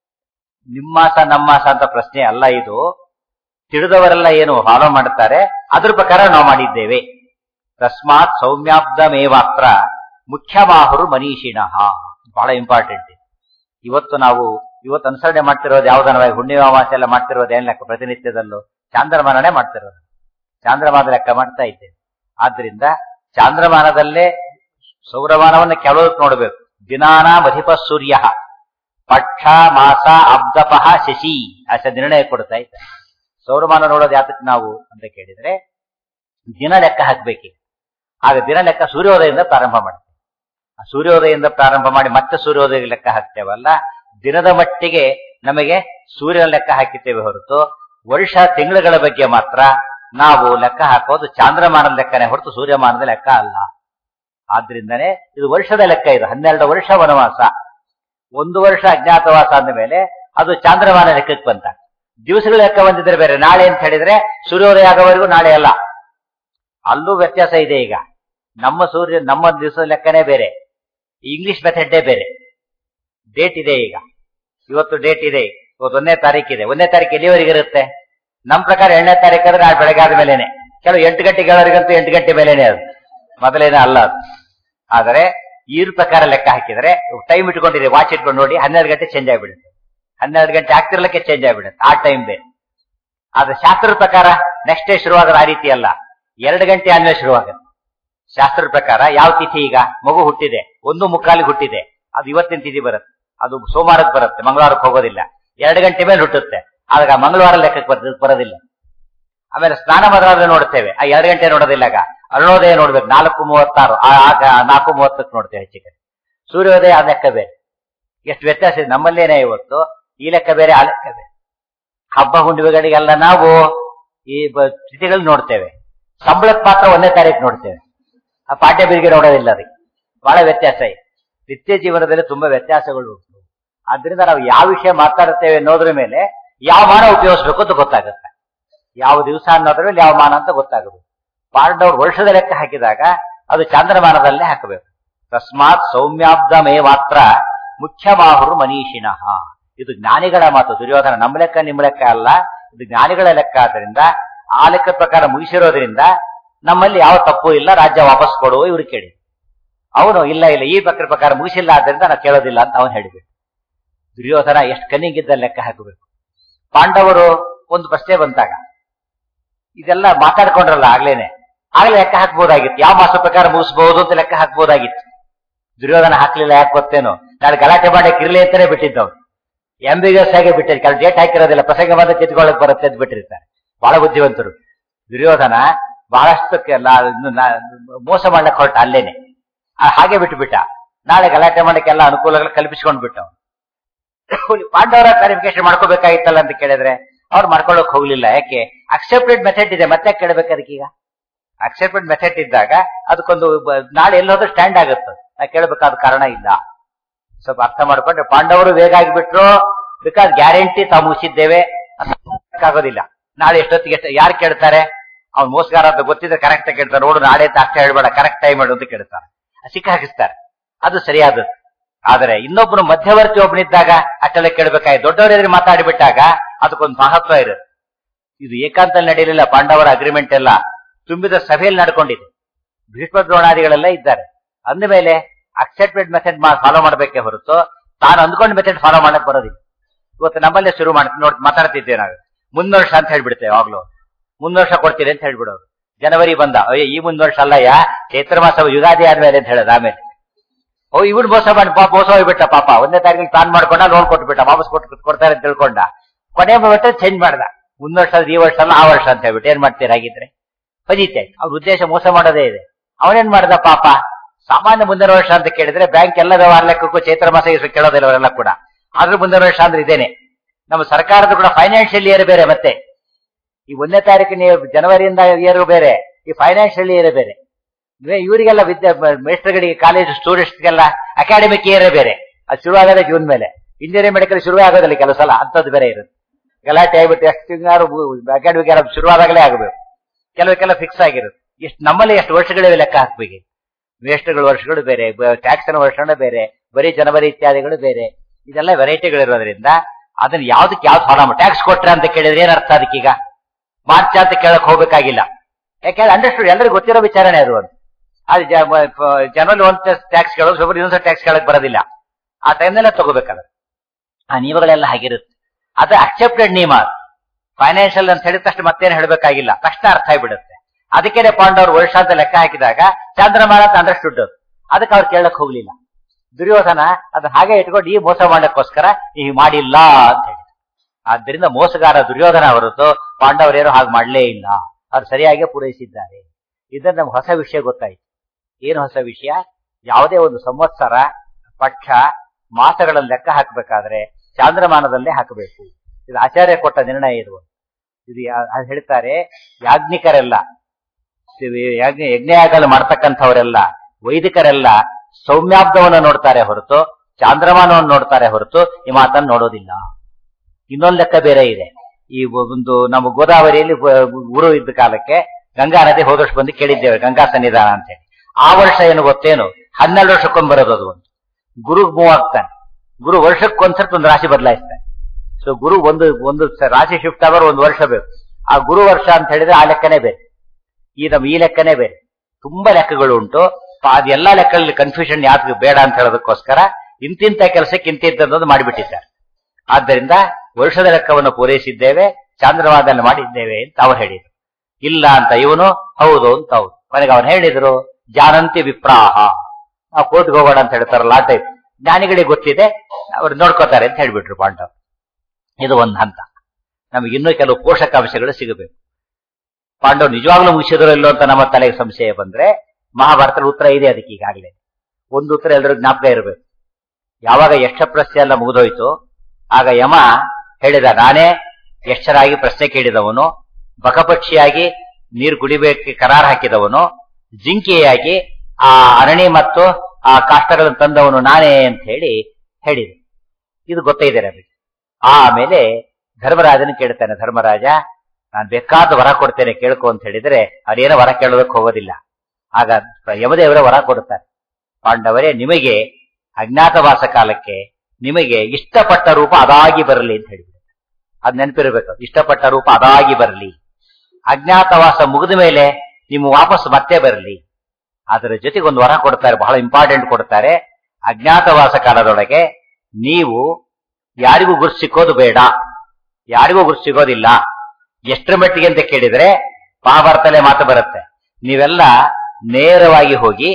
ನಿಮ್ಮಾಸ ನಮ್ಮಾಸ ಅಂತ ಪ್ರಶ್ನೆ ಅಲ್ಲ ಇದು. ತಿಳಿದವರೆಲ್ಲ ಏನು ಫಾಲೋ ಮಾಡ್ತಾರೆ ಅದ್ರ ಪ್ರಕಾರ ನಾವು ಮಾಡಿದ್ದೇವೆ. ತಸ್ಮಾತ್ ಸೌಮ್ಯಾಬ್ದಮೇವಾತ್ರ ಮುಖ್ಯಮಾಹುರು ಮನೀಷಿಣಃ. ಬಹಳ ಇಂಪಾರ್ಟೆಂಟ್. ಇವತ್ತು ನಾವು ಇವತ್ತು ಅನುಸರಣೆ ಮಾಡ್ತಿರೋದು ಯಾವ್ದನ್ನ ಹುಣ್ಣಿಮೆ ಅಮಾವಾಸ್ಯೆ ಎಲ್ಲ ಮಾಡ್ತಿರೋದು ಏನ್ ಲೆಕ್ಕ? ಪ್ರತಿನಿತ್ಯದಲ್ಲೂ ಚಾಂದ್ರಮಾನನೇ ಮಾಡ್ತಿರೋದು. ಚಾಂದ್ರಮಾನ ಲೆಕ್ಕ ಮಾಡ್ತಾ ಇದ್ದೇವೆ. ಆದ್ರಿಂದ ಚಾಂದ್ರಮಾನದಲ್ಲೇ ಸೌರಮಾನವನ್ನ ಕೆಲವಕ್ಕೆ ನೋಡಬೇಕು. ದಿನಾನ ಮಧಿಪ ಸೂರ್ಯ ಪಕ್ಷ ಮಾಸ ಅಬ್ದಪಃ ಶಶಿ ಅಷ್ಟ ನಿರ್ಣಯ ಕೊಡ್ತಾ ಇದ್ದ. ಸೌರಮಾನ ನೋಡೋದು ಯಾತಕ್ಕೆ ನಾವು ಅಂತ ಕೇಳಿದ್ರೆ ದಿನ ಲೆಕ್ಕ ಹಾಕ್ಬೇಕು. ಆಗ ದಿನ ಲೆಕ್ಕ ಸೂರ್ಯೋದಯದಿಂದ ಪ್ರಾರಂಭ ಮಾಡ್ತೇವೆ. ಸೂರ್ಯೋದಯದಿಂದ ಪ್ರಾರಂಭ ಮಾಡಿ ಮತ್ತೆ ಸೂರ್ಯೋದಯ ಲೆಕ್ಕ ಹಾಕ್ತೇವಲ್ಲ, ದಿನದ ಮಟ್ಟಿಗೆ ನಮಗೆ ಸೂರ್ಯನ ಲೆಕ್ಕ ಹಾಕಿದ್ದೇವೆ ಹೊರತು ವರ್ಷ ತಿಂಗಳುಗಳ ಬಗ್ಗೆ ಮಾತ್ರ ನಾವು ಲೆಕ್ಕ ಹಾಕೋದು ಚಾಂದ್ರಮಾನದ ಲೆಕ್ಕನೇ ಹೊರತು ಸೂರ್ಯಮಾನದ ಲೆಕ್ಕ ಅಲ್ಲ. ಆದ್ರಿಂದನೇ ಇದು ವರ್ಷದ ಲೆಕ್ಕ. ಇದು ಹನ್ನೆರಡು ವರ್ಷ ವನವಾಸ, ಒಂದು ವರ್ಷ ಅಜ್ಞಾತವಾಸ ಅಂದ ಮೇಲೆ ಅದು ಚಾಂದ್ರಮಾನ ಲೆಕ್ಕಕ್ಕೆ ಬಂತ. ದಿವಸಗಳ ಲೆಕ್ಕ ಬಂದಿದ್ರೆ ಬೇರೆ. ನಾಳೆ ಅಂತ ಹೇಳಿದ್ರೆ ಸೂರ್ಯೋದಯ ಆಗೋವರೆಗೂ ನಾಳೆ ಅಲ್ಲ. ಅಲ್ಲೂ ವ್ಯತ್ಯಾಸ ಇದೆ. ಈಗ ನಮ್ಮ ಸೂರ್ಯ ನಮ್ಮ ದಿವಸದ ಲೆಕ್ಕನೇ ಬೇರೆ, ಇಂಗ್ಲಿಷ್ ಮೆಥಡೇ ಬೇರೆ. ಡೇಟ್ ಇದೆ. ಈಗ ಇವತ್ತು ಡೇಟ್ ಇದೆ, ಇವತ್ತು ಒಂದನೇ ತಾರೀಕಿದೆ. ಒಂದನೇ ತಾರೀಕು ಎಲ್ಲಿವರೆಗೆ ಇರುತ್ತೆ? ನಮ್ಮ ಪ್ರಕಾರ ಎರಡನೇ ತಾರೀಕು ಆದ್ರೆ ನಾಳೆ ಬೆಳಗ್ಗೆ ಆದ ಮೇಲೆನೆ. ಕೆಲವು ಎಂಟು ಗಂಟೆಗೆ ಹೇಳೋರಿಗಂತೂ ಎಂಟು ಗಂಟೆ ಮೇಲೆನೆ, ಅದು ಮೊದಲೇನೇ ಅಲ್ಲ ಅದು. ಆದರೆ ಈ ಪ್ರಕಾರ ಲೆಕ್ಕ ಹಾಕಿದ್ರೆ ಟೈಮ್ ಇಟ್ಕೊಂಡಿದೆ, ವಾಚ್ ಇಟ್ಕೊಂಡು ನೋಡಿ, ಹನ್ನೆರಡು ಗಂಟೆ ಚೇಂಜ್ ಆಗಿಬಿಡುತ್ತೆ. ಹನ್ನೆರಡು ಗಂಟೆ ಆಗ್ತಿರ್ಲಿಕ್ಕೆ ಚೇಂಜ್ ಆಗಿಬಿಡುತ್ತೆ, ಆ ಟೈಮ್ ಬೇರೆ. ಆದ್ರೆ ಶಾಸ್ತ್ರದ ಪ್ರಕಾರ ನೆಕ್ಸ್ಟ್ ಡೇ ಶುರುವಾದ್ರೆ ಆ ರೀತಿ ಅಲ್ಲ, ಎರಡು ಗಂಟೆ ಆದ್ಮೇಲೆ ಶುರುವಾಗುತ್ತೆ. ಶಾಸ್ತ್ರದ ಪ್ರಕಾರ ಯಾವ ತಿಥಿ? ಈಗ ಮಗು ಹುಟ್ಟಿದೆ, ಒಂದು ಮುಕ್ಕಾಲಿಗೆ ಹುಟ್ಟಿದೆ, ಅದು ಇವತ್ತಿನ ತಿಥಿ ಬರುತ್ತೆ, ಅದು ಸೋಮವಾರಕ್ಕೆ ಬರುತ್ತೆ, ಮಂಗಳವಾರಕ್ಕೆ ಹೋಗೋದಿಲ್ಲ. ಎರಡು ಗಂಟೆ ಮೇಲೆ ಹುಟ್ಟುತ್ತೆ, ಆಗ ಮಂಗಳವಾರ ಲೆಕ್ಕಕ್ಕೆ ಬರೋದಿಲ್ಲ. ಆಮೇಲೆ ಸ್ನಾನ ಮೊದಲಾದ್ರೆ ನೋಡ್ತೇವೆ, ಆ ಎರಡು ಗಂಟೆ ನೋಡೋದಿಲ್ಲ. ಆಗ ಅರುಣೋದಯ ನೋಡ್ಬೇಕು, ನಾಲ್ಕು ಮೂವತ್ತಾರು, ಆಗ ನಾಲ್ಕು ಮೂವತ್ತಕ್ಕೆ ನೋಡ್ತೇವೆ ಹೆಚ್ಚಿಗೆ. ಸೂರ್ಯೋದಯ ಆ ಲೆಕ್ಕ ಬೇರೆ. ಎಷ್ಟು ವ್ಯತ್ಯಾಸ ಇದೆ ನಮ್ಮಲ್ಲೇನೆ. ಇವತ್ತು ಈ ಲೆಕ್ಕ ಬೇರೆ, ಆ ಲೆಕ್ಕ ಬೇರೆ. ಹಬ್ಬ ಹುಣ್ಣಿಮೆಗಳಿಗೆಲ್ಲ ನಾವು ಈ ತಿಥಿಗಳು ನೋಡ್ತೇವೆ, ಸಂಬಳಕ್ಕೆ ಮಾತ್ರ ಒಂದನೇ ತಾರೀಕು ನೋಡ್ತೇವೆ, ಆ ಪಾಠ್ಯ ಬೀರಿಗೆ ನೋಡೋದಿಲ್ಲ. ಅದಕ್ಕೆ ಬಹಳ ವ್ಯತ್ಯಾಸ ಇದೆ. ನಿತ್ಯ ಜೀವನದಲ್ಲಿ ತುಂಬಾ ವ್ಯತ್ಯಾಸಗಳು ಉಂಟು. ಆದ್ರಿಂದ ನಾವು ಯಾವ ವಿಷಯ ಮಾತಾಡುತ್ತೇವೆ ಅನ್ನೋದ್ರ ಮೇಲೆ ಯಾವ ಮಾನ ಉಪಯೋಗಿಸ್ಬೇಕು ಅಂತ ಗೊತ್ತಾಗುತ್ತೆ. ಯಾವ ದಿವಸ ಅನ್ನೋದ್ರ ಮೇಲೆ ಯಾವ ಮಾನ ಅಂತ ಗೊತ್ತಾಗಬೇಕು. ಪಾಂಡವರು ವರ್ಷದ ಲೆಕ್ಕ ಹಾಕಿದಾಗ ಅದು ಚಾಂದ್ರಮಾನದಲ್ಲೇ ಹಾಕಬೇಕು. ತಸ್ಮಾತ್ ಸೌಮ್ಯಾಬ್ದಮೇ ಮಾತ್ರ ಮುಖ್ಯಮಾಹುರು ಮನೀಷಿಣಃ. ಇದು ಜ್ಞಾನಿಗಳ ಮಾತು. ದುರ್ಯೋಧನ ನಮ್ಮ ಲೆಕ್ಕ ನಿಮ್ಮ ಲೆಕ್ಕ ಅಲ್ಲ, ಇದು ಜ್ಞಾನಿಗಳ ಲೆಕ್ಕ. ಆದ್ದರಿಂದ ಆ ಲೆಕ್ಕ ಪ್ರಕಾರ ಮುಗಿಸಿರೋದ್ರಿಂದ ನಮ್ಮಲ್ಲಿ ಯಾವ ತಪ್ಪು ಇಲ್ಲ, ರಾಜ್ಯ ವಾಪಸ್ ಕೊಡುವ ಇವ್ರು ಕೇಳಿ. ಅವನು ಇಲ್ಲ ಇಲ್ಲ ಈ ಪ್ರಕಾರ ಪ್ರಕಾರ ಮುಗಿಸಿಲ್ಲ, ಆದ್ರಿಂದ ನಾವು ಕೇಳೋದಿಲ್ಲ ಅಂತ ಅವನು ಹೇಳಿಬಿಟ್ಟು. ದುರ್ಯೋಧನ ಎಷ್ಟು ಕಣ್ಣಿಗಿದ್ದ ಲೆಕ್ಕ ಹಾಕಬೇಕು. ಪಾಂಡವರು ಒಂದು ಪ್ರಶ್ನೆ ಬಂದಾಗ ಇದೆಲ್ಲ ಮಾತಾಡ್ಕೊಂಡ್ರಲ್ಲ ಆಗ್ಲೇನೆ, ಆಗ್ಲೇ ಲೆಕ್ಕ ಹಾಕ್ಬೋದಾಗಿತ್ತು. ಯಾವ ಮಾಸ ಪ್ರಕಾರ ಮುಗಿಸಬಹುದು ಅಂತ ಲೆಕ್ಕ ಹಾಕ್ಬೋದಾಗಿತ್ತು. ದುರ್ಯೋಧನ ಹಾಕ್ಲಿಲ್ಲ. ಯಾಕೆ ಗೊತ್ತೇನು? ನಾಳೆ ಗಲಾಟೆ ಮಾಡಕ್ಕೆ ಇರ್ಲಿ ಅಂತಾನೆ ಬಿಟ್ಟಿದ್ದವ್ರು. ಎಂಬಿಗಸ್ ಆಗಿ ಬಿಟ್ಟಿದ್. ಕೆಲ ಡೇಟ್ ಹಾಕಿರೋದಿಲ್ಲ, ಪ್ರಸಂಗ ಬಂದ ಕಿತ್ಕೊಳ್ಳಕ್ ಬರುತ್ತೆ ಅಂತ ಬಿಟ್ಟಿರ್ತಾರೆ. ಬಹಳ ಬುದ್ಧಿವಂತರು. ದುರ್ಯೋಧನ ಬಹಳಷ್ಟು ಮೋಸ ಮಾಡ್ಲಕ್ಕೆ ಹೊರಟ ಅಲ್ಲೇನೆ, ಹಾಗೆ ಬಿಟ್ಟು ಬಿಟ್ಟ. ನಾಳೆ ಗಲಾಟೆ ಮಾಡಕ್ಕೆಲ್ಲ ಅನುಕೂಲಗಳು ಕಲ್ಪಿಸ್ಕೊಂಡ್ ಬಿಟ್ಟ. ಪಾಂಡವರ ಕ್ಲಾರಿಫಿಕೇಶನ್ ಮಾಡ್ಕೋಬೇಕಾಗಿತ್ತಲ್ಲ ಅಂತ ಕೇಳಿದ್ರೆ ಅವ್ರು ಮಾಡ್ಕೊಳ್ಳೋಕ್ ಹೋಗ್ಲಿಲ್ಲ. ಯಾಕೆ? ಅಕ್ಸೆಪ್ಟೆಡ್ ಮೆಥಡ್ ಇದೆ, ಮತ್ತೆ ಕೇಳಬೇಕು ಅದಕ್ಕೀಗ. ಅಕ್ಸೆಪ್ಟೆಡ್ ಮೆಥಡ್ ಇದ್ದಾಗ ಅದಕ್ಕೊಂದು ನಾಳೆ ಎಲ್ಲೋದ್ರೂ ಸ್ಟ್ಯಾಂಡ್ ಆಗುತ್ತೆ. ನಾ ಕೇಳಬೇಕಾದ ಕಾರಣ ಇಲ್ಲ. ಸ್ವಲ್ಪ ಅರ್ಥ ಮಾಡ್ಕೊಂಡ್ರೆ ಪಾಂಡವರು ವೇಗ ಆಗಿಬಿಟ್ರು, ಬಿಕಾಸ್ ಗ್ಯಾರಂಟಿ ತಾವು ಮುಗಿಸಿದ್ದೇವೆ ಆಗೋದಿಲ್ಲ. ನಾಳೆ ಎಷ್ಟೊತ್ತಿಗೆ ಎಷ್ಟು ಯಾರು ಕೇಳ್ತಾರೆ? ಅವ್ನು ಮೋಸಗಾರ ಅಂತ ಗೊತ್ತಿದ್ರೆ ಕರೆಕ್ಟ್ ಆಗಿ ಕೇಳ್ತಾರೆ. ನೋಡು ನಾಳೆ ಅಂತ ಅರ್ಥ ಹೇಳ್ಬೇಡ, ಕರೆಕ್ಟ್ ಟೈಮ್ ಮಾಡು ಅಂತ ಕೇಳ್ತಾರೆ, ಸಿಕ್ಕ ಹಾಕಿಸ್ತಾರೆ. ಅದು ಸರಿಯಾದದ್ದು. ಆದರೆ ಇನ್ನೊಬ್ಬನು ಮಧ್ಯವರ್ತಿ ಒಬ್ಬನಿದ್ದಾಗ ಅಷ್ಟೆಲ್ಲ ಕೇಳಬೇಕಾಗಿ ದೊಡ್ಡವರೆದ್ರೆ ಮಾತಾಡಿಬಿಟ್ಟಾಗ ಅದಕ್ಕೊಂದು ಮಹತ್ವ ಇರುತ್ತೆ. ಇದು ಏಕಾಂತಲ್ಲಿ ನಡೆಯಲಿಲ್ಲ. ಪಾಂಡವರ ಅಗ್ರಿಮೆಂಟ್ ಎಲ್ಲ ತುಂಬಿದ ಸಭೆಯಲ್ಲಿ ನಡ್ಕೊಂಡಿದೆ. ಭೀಷ್ಮ ದ್ರೋಣಾದಿಗಳೆಲ್ಲ ಇದ್ದಾರೆ. ಅಂದಮೇಲೆ ಅಕ್ಸೆಪ್ಟೆಡ್ ಮೆಥಡ್ ಫಾಲೋ ಮಾಡಬೇಕೇ ಹೊರತು ತಾನು ಅಂದ್ಕೊಂಡ ಮೆಥಡ್ ಫಾಲೋ ಮಾಡಕ್ ಬರೋದಿಲ್ಲ. ಇವತ್ತು ನಮ್ಮಲ್ಲೇ ಶುರು ಮಾಡ್ತೀವಿ ನೋಡಿ, ಮಾತಾಡ್ತಿದ್ದೇವೆ ನಾವು. ಮುಂದ್ ವರ್ಷ ಅಂತ ಹೇಳ್ಬಿಡ್ತೇವೆ. ಯಾವಾಗ್ಲೂ ಮುಂದ್ ವರ್ಷ ಕೊಡ್ತೀರಿ ಅಂತ ಹೇಳ್ಬಿಡೋದು. ಜನವರಿ ಬಂದ, ಅಯ್ಯೋ ಈ ಮುಂದ್ ವರ್ಷ ಅಲ್ಲಯ್ಯ, ಚೈತ್ರ ಮಾಸ ಯುಗಾದಿ ಆದ್ಮೇಲೆ ಅಂತ ಹೇಳೋದು. ಆಮೇಲೆ ಓ ಇವ್ನು ಮೋಸ ಮಾಡಿ ಪಾಪ ಮೋಸ ಹೋಗ್ಬಿಟ್ಟ. ಪಾಪ ಒಂದನೇ ತಾರೀಕಿಗೆ ಪ್ಲಾನ್ ಮಾಡ್ಕೊಂಡ, ಲೋನ್ ಕೊಟ್ಬಿಟ್ಟ, ವಾಪಸ್ ಕೊಟ್ಟು ಕೊಡ್ತಾರೆ ಅಂತ ತಿಳ್ಕೊಂಡ. ಕೊನೆ ಬಿಟ್ಟು ಚೇಂಜ್ ಮಾಡ್ದ. ಮುಂದ್ ವರ್ಷ ಈ ವರ್ಷ ಅಲ್ಲ ಆ ವರ್ಷ ಅಂತ ಹೇಳ್ಬಿಟ್ಟು ಏನ್ ಮಾಡ್ತೀರಾಗಿದ್ರೆ ಫಜಿತೆ. ಅವ್ರ ಉದ್ದೇಶ ಮೋಸ ಮಾಡೋದೇ ಇದೆ. ಅವನೇನ್ ಮಾಡ್ದ ಪಾಪ, ಸಾಮಾನ್ಯ ಮುಂದಿನ ವರ್ಷ ಅಂತ ಕೇಳಿದ್ರೆ ಬ್ಯಾಂಕ್ ಎಲ್ಲ ವ್ಯವಹಾರ ಲೆಕ್ಕಕ್ಕೂ ಚೈತ್ರ ಮಾಸ ಕೇಳೋದಿಲ್ಲ ಅವರೆಲ್ಲ ಕೂಡ. ಆದ್ರೂ ಮುಂದಿನ ವರ್ಷ ಅಂದ್ರೆ ಇದೇನೆ. ನಮ್ಮ ಸರ್ಕಾರದ ಕೂಡ ಫೈನಾನ್ಷಿಯಲ್ ಇಯರ್ ಬೇರೆ. ಮತ್ತೆ ಈ ಒಂದನೇ ತಾರೀಕಿನ ಜನವರಿಯಿಂದ ಇಯರ್ ಬೇರೆ, ಈ ಫೈನಾನ್ಷಿಯಲ್ ಇಯರ್ ಬೇರೆ. ಇವರಿಗೆಲ್ಲ ವಿದ್ಯಾ ಮೇಸ್ಟರ್ಗಳಿಗೆ, ಕಾಲೇಜ್ ಸ್ಟೂಡೆಂಟ್ಸ್ಗೆಲ್ಲ ಅಕಾಡೆಮಿಕ್ ಇಯರ್ ಬೇರೆ. ಅದು ಶುರು ಆಗೋದೇ ಜೂನ್ ಮೇಲೆ. ಇಂಜಿನಿಯರಿಂಗ್ ಮೆಡಿಕಲ್ ಶುರುವೇ ಆಗೋದಿಲ್ಲ ಕೆಲವು ಸಲ, ಅಂಥದ್ದು ಬೇರೆ ಇರುತ್ತೆ. ಗಲಾಟೆ ಆಗ್ಬಿಟ್ಟು ಎಷ್ಟು ತಿಂಗಳು ಅಕಾಡೆಮಿಕ್ ಶುರುವಾದಾಗಲೇ ಆಗಬೇಕು. ಕೆಲವಕ್ಕೆಲ್ಲ ಫಿಕ್ಸ್ ಆಗಿರುತ್ತೆ. ಎಷ್ಟು ನಮ್ಮಲ್ಲಿ ಎಷ್ಟು ವರ್ಷಗಳಿವೆ ಲೆಕ್ಕ ಹಾಕ್ಬೇಕು. ವೇಸ್ಟ್ಗಳ ವರ್ಷಗಳು ಬೇರೆ, ಟ್ಯಾಕ್ಸ್ನ ವರ್ಷಗಳೇ ಬೇರೆ, ಬರೀ ಜನವರಿ ಇತ್ಯಾದಿಗಳು ಬೇರೆ, ಇದೆಲ್ಲ ವೆರೈಟಿಗಳಿರೋದ್ರಿಂದ ಅದನ್ನ ಯಾವ್ದಕ್ಕೆ ಯಾವ್ದು ಫಾಲೋ ಮಾಡಿ ಟ್ಯಾಕ್ಸ್ ಕೊಟ್ರೆ ಅಂತ ಕೇಳಿದ್ರೆ ಏನ್ ಅರ್ಥ ಅದಕ್ಕೀಗ ಮಾರ್ಚ್ ಅಂತ ಕೇಳಕ್ ಹೋಗ್ಬೇಕಾಗಿಲ್ಲ. ಯಾಕೆಂದ್ರೆ ಅಂಡರ್ಸ್ಟೂಡ್ ಎಲ್ಲರಿಗೂ ಗೊತ್ತಿರೋ ವಿಚಾರಣೆ ಅದು. ಅಂತ ಅದು ಜನರಲ್ ಒಂದು ಟ್ಯಾಕ್ಸ್ ಕೇಳೋದು ಸ್ವಲ್ಪ ಇನ್ನೊಂದ್ಸಲ ಟ್ಯಾಕ್ಸ್ ಕೇಳಕ್ ಬರೋದಿಲ್ಲ. ಆ ಟೈಮ್ನೆಲ್ಲ ತಗೋಬೇಕಾದ್ರೆ ಆ ನಿಯಮಗಳೆಲ್ಲ ಹಾಗಿರುತ್ತೆ. ಅದು ಅಕ್ಸೆಪ್ಟೆಡ್ ನಿಯಮ. ಫೈನಾನ್ಷಿಯಲ್ ಅಂತ ಹೇಳಿದ ತಕ್ಷಣ ಮತ್ತೇನು ಹೇಳಬೇಕಾಗಿಲ್ಲ, ತಕ್ಷಣ ಅರ್ಥ ಆಗಿಬಿಡುತ್ತೆ. ಅದಕ್ಕೆ ಪಾಂಡವರು ವರ್ಷ ಅಂತ ಲೆಕ್ಕ ಹಾಕಿದಾಗ ಚಾಂದ್ರಮಾನ ಅಂತ ಅಂಡರ್ಸ್ಟುಡ್. ಅದಕ್ಕೆ ಅವ್ರು ಕೇಳಕ್ ಹೋಗ್ಲಿಲ್ಲ. ದುರ್ಯೋಧನ ಅದನ್ನ ಹಾಗೆ ಇಟ್ಕೊಂಡು ಈ ಮೋಸ ಮಾಡಕ್ಕೋಸ್ಕರ ಈ ಮಾಡಿಲ್ಲ ಅಂತ ಹೇಳಿ. ಆದ್ದರಿಂದ ಮೋಸಗಾರ ದುರ್ಯೋಧನ ಹೊರತು ಪಾಂಡವರೇನು ಹಾಗೆ ಮಾಡಲೇ ಇಲ್ಲ, ಅವ್ರು ಸರಿಯಾಗಿ ಪೂರೈಸಿದ್ದಾರೆ. ಇದನ್ನ ನಮ್ಗೆ ಹೊಸ ವಿಷಯ ಗೊತ್ತಾಯ್ತು. ಏನು ಹೊಸ ವಿಷಯ? ಯಾವುದೇ ಒಂದು ಸಂವತ್ಸರ, ಪಕ್ಷ, ಮಾಸಗಳನ್ನು ಲೆಕ್ಕ ಹಾಕಬೇಕಾದ್ರೆ ಚಾಂದ್ರಮಾನದಲ್ಲೇ ಹಾಕಬೇಕು. ಇದು ಆಚಾರ್ಯ ಕೊಟ್ಟ ನಿರ್ಣಯ. ಇದು ಇದು ಹೇಳ್ತಾರೆ, ಯಾಜ್ಞಿಕರೆಲ್ಲ ಯಜ್ಞ ಯಜ್ಞಯಾಗಲು ಮಾಡ್ತಕ್ಕಂಥವರೆಲ್ಲ ವೈದಿಕರೆಲ್ಲ ಸೌಮ್ಯಾಬ್ದವನ್ನು ನೋಡ್ತಾರೆ ಹೊರತು ಚಾಂದ್ರಮಾನವನ್ನು ನೋಡ್ತಾರೆ ಹೊರತು ಈ ಮಾತನ್ನು ನೋಡೋದಿಲ್ಲ. ಇನ್ನೊಂದು ಲೆಕ್ಕ ಬೇರೆ ಇದೆ. ಈ ಒಂದು ನಮ್ಮ ಗೋದಾವರಿಯಲ್ಲಿ ಗುರು ಇದ್ದ ಕಾಲಕ್ಕೆ ಗಂಗಾ ನದಿ ಹೋದಷ್ಟು ಬಂದು ಕೇಳಿದ್ದೇವೆ ಗಂಗಾ ಸನ್ನಿಧಾನ ಅಂತ ಹೇಳಿ. ಆ ವರ್ಷ ಏನು ಗೊತ್ತೇನು, ಹನ್ನೆರಡು ವರ್ಷಕ್ಕೊಂದು ಬರೋದು. ಅದು ಒಂದು ಗುರು ಮೂವ್ ಆಗ್ತಾನೆ. ಗುರು ವರ್ಷಕ್ಕೊಂದ್ಸರ್ತಿ ಒಂದು ರಾಶಿ ಬದಲಾಯಿಸ್ತಾನೆ. ಸೊ ಗುರು ಒಂದು ಒಂದು ರಾಶಿ ಶಿಫ್ಟ್ ಆಗೋರು ಒಂದು ವರ್ಷ ಬೇಕು. ಆ ಗುರು ವರ್ಷ ಅಂತ ಹೇಳಿದ್ರೆ ಆ ಲೆಕ್ಕನೇ ಬೇರೆ, ಈ ನಮ್ಮ ಈ ಲೆಕ್ಕನೇ ಬೇರೆ. ತುಂಬಾ ಲೆಕ್ಕಗಳು ಉಂಟು. ಅದೆಲ್ಲಾ ಲೆಕ್ಕಗಳಲ್ಲಿ ಕನ್ಫ್ಯೂಷನ್ ಯಾಕೆ ಬೇಡ ಅಂತ ಹೇಳೋದಕ್ಕೋಸ್ಕರ ಇಂತಿಂತ ಕೆಲಸಕ್ಕೆ ಇಂತಿಂತದ್ದು ಮಾಡಿಬಿಟ್ಟಿದ್ದಾರೆ. ಆದ್ದರಿಂದ ವರ್ಷದ ಲೆಕ್ಕವನ್ನು ಪೂರೈಸಿದ್ದೇವೆ, ಚಾಂದ್ರಮಾನದಲ್ಲಿ ಮಾಡಿದ್ದೇವೆ ಅಂತ ಅವ್ರು ಹೇಳಿದ್ರು. ಇಲ್ಲ ಅಂತ ಇವನು ಹೌದು ಅಂತ ಅವ್ರು ಕೊನೆಗೆ ಅವ್ರು ಹೇಳಿದ್ರು, ಜಾನಂತಿ ವಿಪ್ರಾಹ, ನಾವು ಕೋರ್ಟ್ಗೆ ಹೋಗೋಣ ಅಂತ ಹೇಳ್ತಾರಲ್ಲ ಆ ಟೈಪ್. ಜ್ಞಾನಿಗಳಿಗೆ ಗೊತ್ತಿದೆ, ಅವ್ರು ನೋಡ್ಕೋತಾರೆ ಅಂತ ಹೇಳ್ಬಿಟ್ರು ಪಾಂಡವ್. ಇದು ಒಂದು ಹಂತ. ನಮಗೆ ಇನ್ನೂ ಕೆಲವು ಪೋಷಕಾಂಶಗಳು ಸಿಗಬೇಕು. ಪಾಂಡವ್ ನಿಜವಾಗ್ಲೂ ಮುಗಿಸಿದ್ರು ಇಲ್ಲೋ ಅಂತ ನಮ್ಮ ತಲೆಗೆ ಸಂಶಯ ಬಂದ್ರೆ ಮಹಾಭಾರತದ ಉತ್ತರ ಇದೆ ಅದಕ್ಕೆ. ಈಗಾಗಲೇ ಒಂದು ಉತ್ತರ ಎಲ್ಲರೂ ಜ್ಞಾಪಕ ಇರಬೇಕು. ಯಾವಾಗ ಯಕ್ಷ ಪ್ರಶ್ನೆ ಎಲ್ಲ ಮುಗಿದೋಯ್ತು, ಆಗ ಯಮ ಹೇಳಿದ, ನಾನೇ ಯಕ್ಷರಾಗಿ ಪ್ರಶ್ನೆ ಕೇಳಿದವನು, ಬಕಪಕ್ಷಿಯಾಗಿ ನೀರು ಕುಡಿಬೇಕು ಕರಾರ್ ಹಾಕಿದವನು, ಜಿಂಕೆಯಾಗಿ ಆ ಅರಣಿ ಮತ್ತು ಆ ಕಾಷ್ಟಗಳನ್ನು ತಂದವನು ನಾನೇ ಅಂತ ಹೇಳಿ ಹೇಳಿದ. ಇದು ಗೊತ್ತಿದೆ ನಮಗೆ. ಆಮೇಲೆ ಧರ್ಮರಾಜನ ಕೇಳ್ತಾನೆ, ಧರ್ಮರಾಜ ನಾನು ಬೇಕಾದ ವರ ಕೊಡ್ತೇನೆ ಕೇಳ್ಕೊ ಅಂತ ಹೇಳಿದ್ರೆ ಅದೇನೋ ವರ ಕೇಳೋದಕ್ಕೆ ಹೋಗೋದಿಲ್ಲ. ಆಗ ಯಮದೇವರ ವರ ಕೊಡುತ್ತಾರೆ, ಪಾಂಡವರೇ ನಿಮಗೆ ಅಜ್ಞಾತವಾಸ ಕಾಲಕ್ಕೆ ನಿಮಗೆ ಇಷ್ಟಪಟ್ಟ ರೂಪ ಅದಾಗಿ ಬರಲಿ ಅಂತ ಹೇಳಿಬಿಡುತ್ತೆ. ಅದ್ ನೆನಪಿರ್ಬೇಕು, ಇಷ್ಟಪಟ್ಟ ರೂಪ ಅದಾಗಿ ಬರಲಿ. ಅಜ್ಞಾತವಾಸ ಮುಗಿದ ಮೇಲೆ ನಿಮ್ಮ ವಾಪಸ್ ಮತ್ತೆ ಬರಲಿ. ಅದರ ಜೊತೆಗೆ ಒಂದು ವರ ಕೊಡ್ತಾರೆ, ಬಹಳ ಇಂಪಾರ್ಟೆಂಟ್ ಕೊಡ್ತಾರೆ. ಅಜ್ಞಾತವಾಸ ಕಾಲದೊಳಗೆ ನೀವು ಯಾರಿಗೂ ಗುರು ಸಿಕ್ಕೋದು ಬೇಡ, ಯಾರಿಗೂ ಗುರು ಸಿಗೋದಿಲ್ಲ. ಎಷ್ಟರ ಮಟ್ಟಿಗೆ ಅಂತ ಕೇಳಿದ್ರೆ ಮಹಾಭಾರತಲ್ಲೇ ಮಾತು ಬರುತ್ತೆ, ನೀವೆಲ್ಲ ನೇರವಾಗಿ ಹೋಗಿ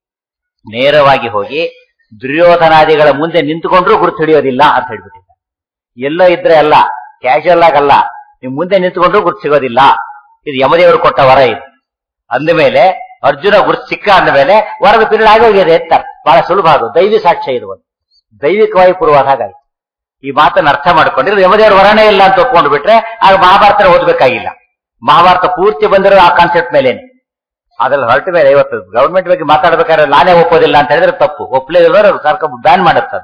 ನೇರವಾಗಿ ಹೋಗಿ ದುರ್ಯೋಧನಾದಿಗಳ ಮುಂದೆ ನಿಂತುಕೊಂಡ್ರೂ ಗುರುತು ಹಿಡಿಯೋದಿಲ್ಲ ಅಂತ ಹೇಳ್ಬಿಟ್ಟಿದ್ದಾರೆ. ಎಲ್ಲೋ ಇದ್ರೆ ಅಲ್ಲ, ಕ್ಯಾಶುವಲ್ ಆಗಲ್ಲ, ನೀವು ಮುಂದೆ ನಿಂತುಕೊಂಡ್ರೂ ಗುರುತು ಸಿಗೋದಿಲ್ಲ. ಇದು ಯಮದೇವರು ಕೊಟ್ಟ ವರ. ಇದು ಅಂದಮೇಲೆ ಅರ್ಜುನ ಗುರುತು ಸಿಕ್ಕ ಅಂದಮೇಲೆ ವರದ ಪೀರಿಯಡ್ ಆಗೋಗಿದೆ ಅಂತ ಬಹಳ ಸುಲಭ. ಅದು ದೈವಿ ಸಾಕ್ಷ್ಯ. ಇದು ಒಂದು ದೈವಿಕವಾಗಿ ಪೂರ್ವಾದ ಹಾಗಾಯ್ತು. ಈ ಮಾತನ್ನು ಅರ್ಥ ಮಾಡ್ಕೊಂಡಿರೋ ಯಮದೇವರು ವರನೇ ಇಲ್ಲ ಅಂತ ಒಪ್ಕೊಂಡು ಬಿಟ್ರೆ ಆಗ ಮಹಾಭಾರತ ಓದಬೇಕಾಗಿಲ್ಲ. ಮಹಾಭಾರತ ಪೂರ್ತಿ ಬಂದಿರೋ ಆ ಕಾನ್ಸೆಪ್ಟ್ ಮೇಲೇನೆ. ಅದ್ರಲ್ಲಿ ಹೊರಟ ಮೇಲೆ ಇವತ್ತು ಗವರ್ಮೆಂಟ್ ಬಗ್ಗೆ ಮಾತಾಡ್ಬೇಕಾದ್ರೆ ನಾನೇ ಒಪ್ಪೋದಿಲ್ಲ ಅಂತ ಹೇಳಿದ್ರೆ ತಪ್ಪು. ಒಪ್ಪಲೇ ಇರೋರು ಸರ್ಕಾರ ಬ್ಯಾನ್ ಮಾಡುತ್ತದೆ.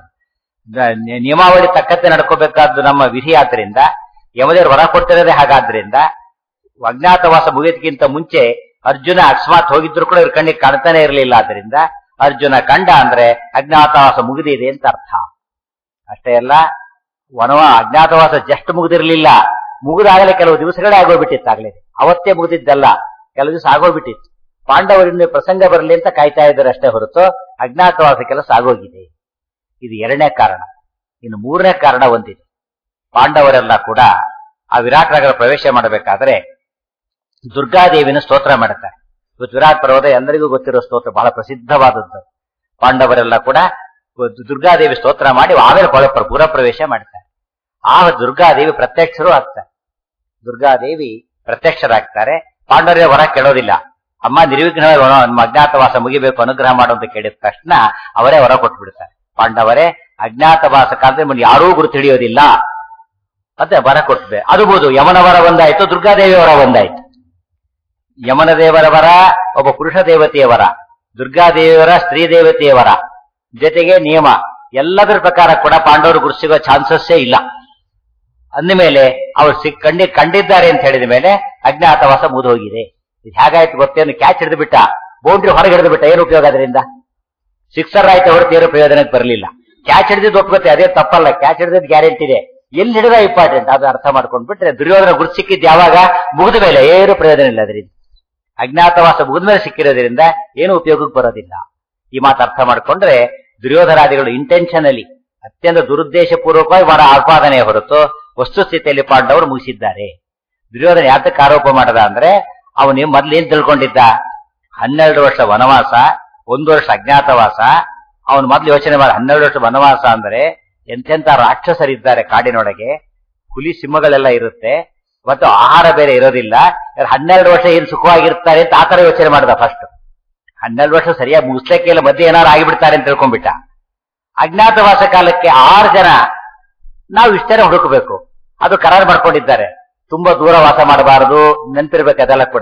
ನಿಯಮಾವಳಿ ತಕ್ಕಂತೆ ನಡ್ಕೋಬೇಕಾದ್ದು ನಮ್ಮ ವಿಧಿ. ಆದ್ರಿಂದ ಯಮದೇವರು ವರ ಕೊಡ್ತಿರೋದೇ ಹಾಗಾದ್ರಿಂದ ಅಜ್ಞಾತವಾಸ ಮುಗಿಯೋದಕ್ಕಿಂತ ಮುಂಚೆ ಅರ್ಜುನ ಅಕಸ್ಮಾತ್ ಹೋಗಿದ್ರು ಕೂಡ ಇವ್ರ ಕಣ್ಣಿಗೆ ಕಾಣ್ತಾನೆ ಇರಲಿಲ್ಲ. ಆದ್ರಿಂದ ಅರ್ಜುನ ಕಂಡ ಅಂದ್ರೆ ಅಜ್ಞಾತವಾಸ ಮುಗಿದಿದೆ ಅಂತ ಅರ್ಥ. ಅಷ್ಟೇ ಅಲ್ಲ, ವನವ ಅಜ್ಞಾತವಾಸ ಜಸ್ಟ್ ಮುಗಿದಿರ್ಲಿಲ್ಲ, ಮುಗಿದಾಗಲೇ ಕೆಲವು ದಿವಸಗಳೇ ಆಗೋಗ್ಬಿಟ್ಟಿತ್ತು. ಆಗ್ಲೇ ಅವತ್ತೇ ಮುಗಿದಿದ್ದಲ್ಲ, ಕೆಲವು ದಿವಸ ಆಗೋಗ್ಬಿಟ್ಟಿತ್ತು. ಪಾಂಡವರಿಂದ ಪ್ರಸಂಗ ಬರಲಿ ಅಂತ ಕಾಯ್ತಾ ಇದ್ದಾರೆ ಅಷ್ಟೇ ಹೊರತು ಅಜ್ಞಾತವಾಸ ಕೆಲಸ ಆಗೋಗಿದೆ. ಇದು ಎರಡನೇ ಕಾರಣ. ಇನ್ನು ಮೂರನೇ ಕಾರಣ ಒಂದಿದೆ. ಪಾಂಡವರೆಲ್ಲ ಕೂಡ ಆ ವಿರಾಟ್ ನಗರ ಪ್ರವೇಶ ಮಾಡಬೇಕಾದ್ರೆ ದುರ್ಗಾದೇವಿನ ಸ್ತೋತ್ರ ಮಾಡುತ್ತಾರೆ. ಇವತ್ತು ವಿರಾಟ್ ಪರ್ವತ ಎಲ್ಲರಿಗೂ ಗೊತ್ತಿರೋ ಸ್ತೋತ್ರ, ಬಹಳ ಪ್ರಸಿದ್ಧವಾದದ್ದು. ಪಾಂಡವರೆಲ್ಲ ಕೂಡ ದುರ್ಗಾದೇವಿ ಸ್ತೋತ್ರ ಮಾಡಿ ಆಮೇಲೆ ಪುರ ಪ್ರವೇಶ ಮಾಡ್ತಾರೆ. ಆ ದುರ್ಗಾದೇವಿ ಪ್ರತ್ಯಕ್ಷರು ಆಗ್ತಾರೆ. ದುರ್ಗಾದೇವಿ ಪ್ರತ್ಯಕ್ಷರಾಗ್ತಾರೆ. ಪಾಂಡವರೇ ವರ ಕೇಳೋದಿಲ್ಲ. ಅಮ್ಮ ನಿರ್ವಿಘ್ನ ನಮ್ಮ ಅಜ್ಞಾತವಾಸ ಮುಗಿಬೇಕು ಅನುಗ್ರಹ ಮಾಡು ಅಂತ ಕೇಳಿದ ತಕ್ಷಣ ಅವರೇ ವರ ಕೊಟ್ಟು ಬಿಡ್ತಾರೆ. ಪಾಂಡವರೇ ಅಜ್ಞಾತವಾಸ ಕಾಲದಲ್ಲಿ ಯಾರೂ ಗುರುತು ಹಿಡಿಯೋದಿಲ್ಲ ಮತ್ತೆ ವರ ಕೊಟ್ಟಿದೆ. ಅದುಬಹುದು ಯಮನ ವರ ಒಂದಾಯ್ತು, ದುರ್ಗಾದೇವಿ ವರ ಒಂದಾಯ್ತು. ಯಮನ ದೇವರ ವರ ಒಬ್ಬ ಪುರುಷ ದೇವತೆಯ ವರ, ದುರ್ಗಾದೇವಿಯವರ ಸ್ತ್ರೀ ದೇವತೆಯ ವರ, ಜೊತೆಗೆ ನಿಯಮ ಎಲ್ಲದರ ಪ್ರಕಾರ ಕೂಡ ಪಾಂಡವರು ಗುರು ಸಿಗೋ ಚಾನ್ಸಸ್ಸೇ ಇಲ್ಲ. ಅಂದ ಮೇಲೆ ಅವ್ರು ಸಿಕ್ ಕಂಡಿ ಕಂಡಿದ್ದಾರೆ ಅಂತ ಹೇಳಿದ ಮೇಲೆ ಅಜ್ಞಾತವಾಸ ಮುಗಿದು ಹೋಗಿದೆ. ಇದು ಹೇಗಾಯ್ತು ಗೊತ್ತೇನು? ಕ್ಯಾಚ್ ಹಿಡಿದು ಬಿಟ್ಟ, ಬೌಂಡ್ರಿ ಹೊರಗೆ ಹಿಡಿದು ಬಿಟ್ಟ, ಏನು ಉಪಯೋಗ ಅದರಿಂದ? ಸಿಕ್ಸರ್ ಆಯ್ತು ಹೊರತು ಏನು ಪ್ರಯೋಜನಕ್ಕೆ ಬರಲಿಲ್ಲ. ಕ್ಯಾಚ್ ಹಿಡಿದಿದ್ದು ಒಪ್ಕೋತೆ, ಅದೇ ತಪ್ಪಲ್ಲ, ಕ್ಯಾಚ್ ಹಿಡಿದಿದ್ದು ಗ್ಯಾರಂಟಿ ಇದೆ. ಎಲ್ಲಿ ಹಿಡಿದ ಇಂಪಾರ್ಟೆಂಟ್ ಅದು ಅರ್ಥ ಮಾಡ್ಕೊಂಡು ಬಿಟ್ರೆ ದುರ್ಯೋಧನ ಗುರು ಸಿಕ್ಕಿದ್ದು ಯಾವಾಗ? ಮುಗಿದ ಮೇಲೆ. ಏನು ಪ್ರಯೋಜನ ಇಲ್ಲ ಅದರಿಂದ. ಅಜ್ಞಾತವಾಸ ಮುಗಿದ ಮೇಲೆ ಸಿಕ್ಕಿರೋದ್ರಿಂದ ಏನು ಉಪಯೋಗಕ್ಕೆ ಬರೋದಿಲ್ಲ. ಈ ಮಾತು ಅರ್ಥ ಮಾಡ್ಕೊಂಡ್ರೆ ದುರ್ಯೋಧನಾದಿಗಳು ಇಂಟೆನ್ಷನಲಿ ಅತ್ಯಂತ ದುರುದ್ದೇಶ ಪೂರ್ವಕವಾಗಿ ಅವರ ಆಪಾದನೆ ಹೊರತು ವಸ್ತುಸ್ಥಿತಿಯಲ್ಲಿ ಪಾಂಡವರು ಮುಗಿಸಿದ್ದಾರೆ. ದುರ್ಯೋಧನ ಯಾತಕ್ಕೆ ಆರೋಪ ಮಾಡದ ಅಂದ್ರೆ ಅವನು ಮೊದ್ಲು ಏನ್ ತಿಳ್ಕೊಂಡಿದ್ದ? ಹನ್ನೆರಡು ವರ್ಷ ವನವಾಸ, ಒಂದು ವರ್ಷ ಅಜ್ಞಾತವಾಸ. ಅವನು ಮೊದ್ಲು ಯೋಚನೆ ಮಾಡ, ಹನ್ನೆರಡು ವರ್ಷ ವನವಾಸ ಅಂದ್ರೆ ಎಂತೆಂತ ರಾಕ್ಷಸರಿದ್ದಾರೆ ಕಾಡಿನೊಳಗೆ, ಹುಲಿ ಸಿಂಹಗಳೆಲ್ಲ ಇರುತ್ತೆ, ಮತ್ತು ಆಹಾರ ಬೇರೆ ಇರೋದಿಲ್ಲ. ಹನ್ನೆರಡು ವರ್ಷ ಏನ್ ಸುಖವಾಗಿರ್ತಾರೆ ಅಂತ ಆತರ ಯೋಚನೆ ಮಾಡ್ದ. ಫಸ್ಟ್ ಹನ್ನೆರಡು ವರ್ಷ ಸರಿಯಾಗಿ ಮುಗಿಸ್ಲಿಕ್ಕೆ ಇಲ್ಲ, ಮಧ್ಯೆ ಏನಾರು ಆಗಿಬಿಡ್ತಾರೆ ಅಂತ ತಿಳ್ಕೊಂಡ್ಬಿಟ್ಟ. ಅಜ್ಞಾತವಾಸ ಕಾಲಕ್ಕೆ ಆರು ಜನ ನಾವು ಇಷ್ಟೇ ಹುಡುಕಬೇಕು, ಅದು ಕರಾರು ಮಾಡ್ಕೊಂಡಿದ್ದಾರೆ. ತುಂಬಾ ದೂರ ವಾಸ ಮಾಡಬಾರದು, ನೆನಪಿರ್ಬೇಕು ಅದೆಲ್ಲ ಕೂಡ.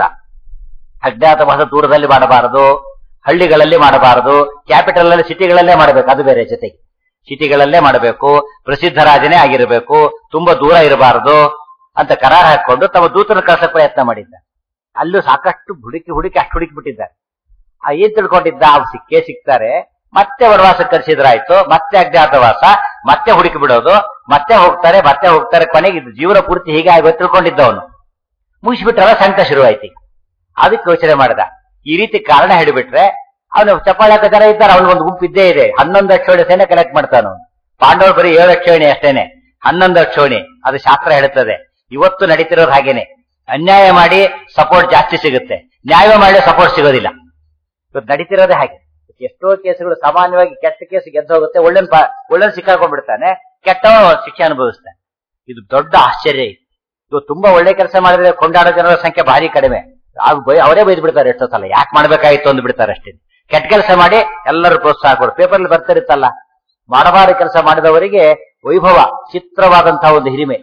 ಅಜ್ಞಾತವಾಸ ದೂರದಲ್ಲಿ ಮಾಡಬಾರದು, ಹಳ್ಳಿಗಳಲ್ಲಿ ಮಾಡಬಾರದು, ಕ್ಯಾಪಿಟಲ್ ಅಲ್ಲಿ ಸಿಟಿಗಳಲ್ಲೇ ಮಾಡಬೇಕು, ಅದು ಬೇರೆ. ಜೊತೆಗೆ ಸಿಟಿಗಳಲ್ಲೇ ಮಾಡಬೇಕು, ಪ್ರಸಿದ್ಧ ರಾಜನೇ ಆಗಿರಬೇಕು, ತುಂಬಾ ದೂರ ಇರಬಾರದು ಅಂತ ಕರಾರ್ ಹಾಕೊಂಡು ತಮ್ಮ ದೂತನ ಕಳ್ಸಕ್ ಪ್ರಯತ್ನ ಮಾಡಿದ್ದ. ಅಲ್ಲೂ ಸಾಕಷ್ಟು ಹುಡುಕಿ ಹುಡುಕಿ ಅಷ್ಟು ಹುಡುಕಿ ಬಿಟ್ಟಿದ್ದಾರೆ. ಆ ಏನ್ ತಿಳ್ಕೊಂಡಿದ್ದ? ಅವ್ರು ಸಿಕ್ಕೇ ಸಿಗ್ತಾರೆ, ಮತ್ತೆ ವನವಾಸಕ್ಕೆ ಕಳಿಸಿದ್ರಾಯ್ತು, ಮತ್ತೆ ಅಜ್ಞಾತವಾಸ, ಮತ್ತೆ ಹುಡುಕಿ ಬಿಡೋದು, ಮತ್ತೆ ಹೋಗ್ತಾರೆ, ಮತ್ತೆ ಹೋಗ್ತಾರೆ, ಕೊನೆಗೆ ಇದು ಜೀವನ ಪೂರ್ತಿ ಹೀಗೆ ಆಗೋದು ತಿಳ್ಕೊಂಡಿದ್ದವನು. ಮುಗಿಸ್ಬಿಟ್ರಲ್ಲ ಸಂಕಟ ಶುರುವಾಯ್ತು. ಅದಕ್ಕೆ ಯೋಚನೆ ಮಾಡಿದ. ಈ ರೀತಿ ಕಾರಣ ಹೇಳಿಬಿಟ್ರೆ ಅವನು ಚಪ್ಪಾಳಕ ಜನ ಇದ್ದಾರೆ, ಅವನು ಒಂದು ಗುಂಪು ಇದ್ದೇ ಇದೆ. ಹನ್ನೊಂದು ಅಕ್ಷೋಣಿ ಸೇನೆ ಕಲೆಕ್ಟ್ ಮಾಡ್ತಾನ. ಪಾಂಡವರು ಬರೀ ಏಳು ಅಕ್ಷೋಣಿ ಅಷ್ಟೇನೆ, ಹನ್ನೊಂದು ಅಕ್ಷೋಣಿ. ಅದು ಶಾಸ್ತ್ರ ಹೇಳುತ್ತದೆ. ಇವತ್ತು ನಡೀತಿರೋದು ಹಾಗೇನೆ. ಅನ್ಯಾಯ ಮಾಡಿ ಸಪೋರ್ಟ್ ಜಾಸ್ತಿ ಸಿಗುತ್ತೆ, ನ್ಯಾಯ ಮಾಡಿ ಸಪೋರ್ಟ್ ಸಿಗೋದಿಲ್ಲ. ಇವತ್ತು ನಡೀತಿರೋದೇ ಹಾಗೆ. ಎಷ್ಟೋ ಕೇಸುಗಳು ಸಾಮಾನ್ಯವಾಗಿ ಕೆಟ್ಟ ಕೇಸ್ ಗೆದ್ದು ಹೋಗುತ್ತೆ, ಒಳ್ಳೆ ಒಳ್ಳೆ ಸಿಕ್ಕಾಕೊಂಡ್ಬಿಡ್ತಾನೆ, ಕೆಟ್ಟವ ಶಿಕ್ಷೆ ಅನುಭವಿಸ್ತಾನೆ. ಇದು ದೊಡ್ಡ ಆಶ್ಚರ್ಯ. ಇವತ್ತು ತುಂಬಾ ಒಳ್ಳೆ ಕೆಲಸ ಮಾಡಿದ್ರೆ ಕೊಂಡಾಡೋ ಜನರ ಸಂಖ್ಯೆ ಭಾರಿ ಕಡಿಮೆ. ಅವರೇ ಬೈದ್ ಬಿಡ್ತಾರೆ ಎಷ್ಟೋ ಸಲ, ಯಾಕೆ ಮಾಡ್ಬೇಕಾಗಿತ್ತು ಅಂದ್ ಬಿಡ್ತಾರೆ ಅಷ್ಟೇ. ಕೆಟ್ಟ ಕೆಲಸ ಮಾಡಿ ಎಲ್ಲರೂ ಪ್ರೋತ್ಸಾಹ ಕೊಡು. ಪೇಪರ್ಲಿ ಬರ್ತಿರುತ್ತಲ್ಲ, ಮಾಡಬಾರ ಕೆಲಸ ಮಾಡಿದವರಿಗೆ ವೈಭವ, ಚಿತ್ರವಾದಂತಹ ಒಂದು ಹಿರಿಮೆ.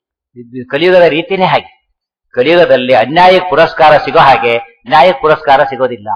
ಕಲಿಯುಗದ ರೀತಿನೇ ಹಾಗೆ. ಕಲಿಯುಗದಲ್ಲಿ ಅನ್ಯಾಯಕ್ಕೆ ಪುರಸ್ಕಾರ ಸಿಗೋ ಹಾಗೆ ನ್ಯಾಯಕ್ಕೆ ಪುರಸ್ಕಾರ ಸಿಗೋದಿಲ್ಲ.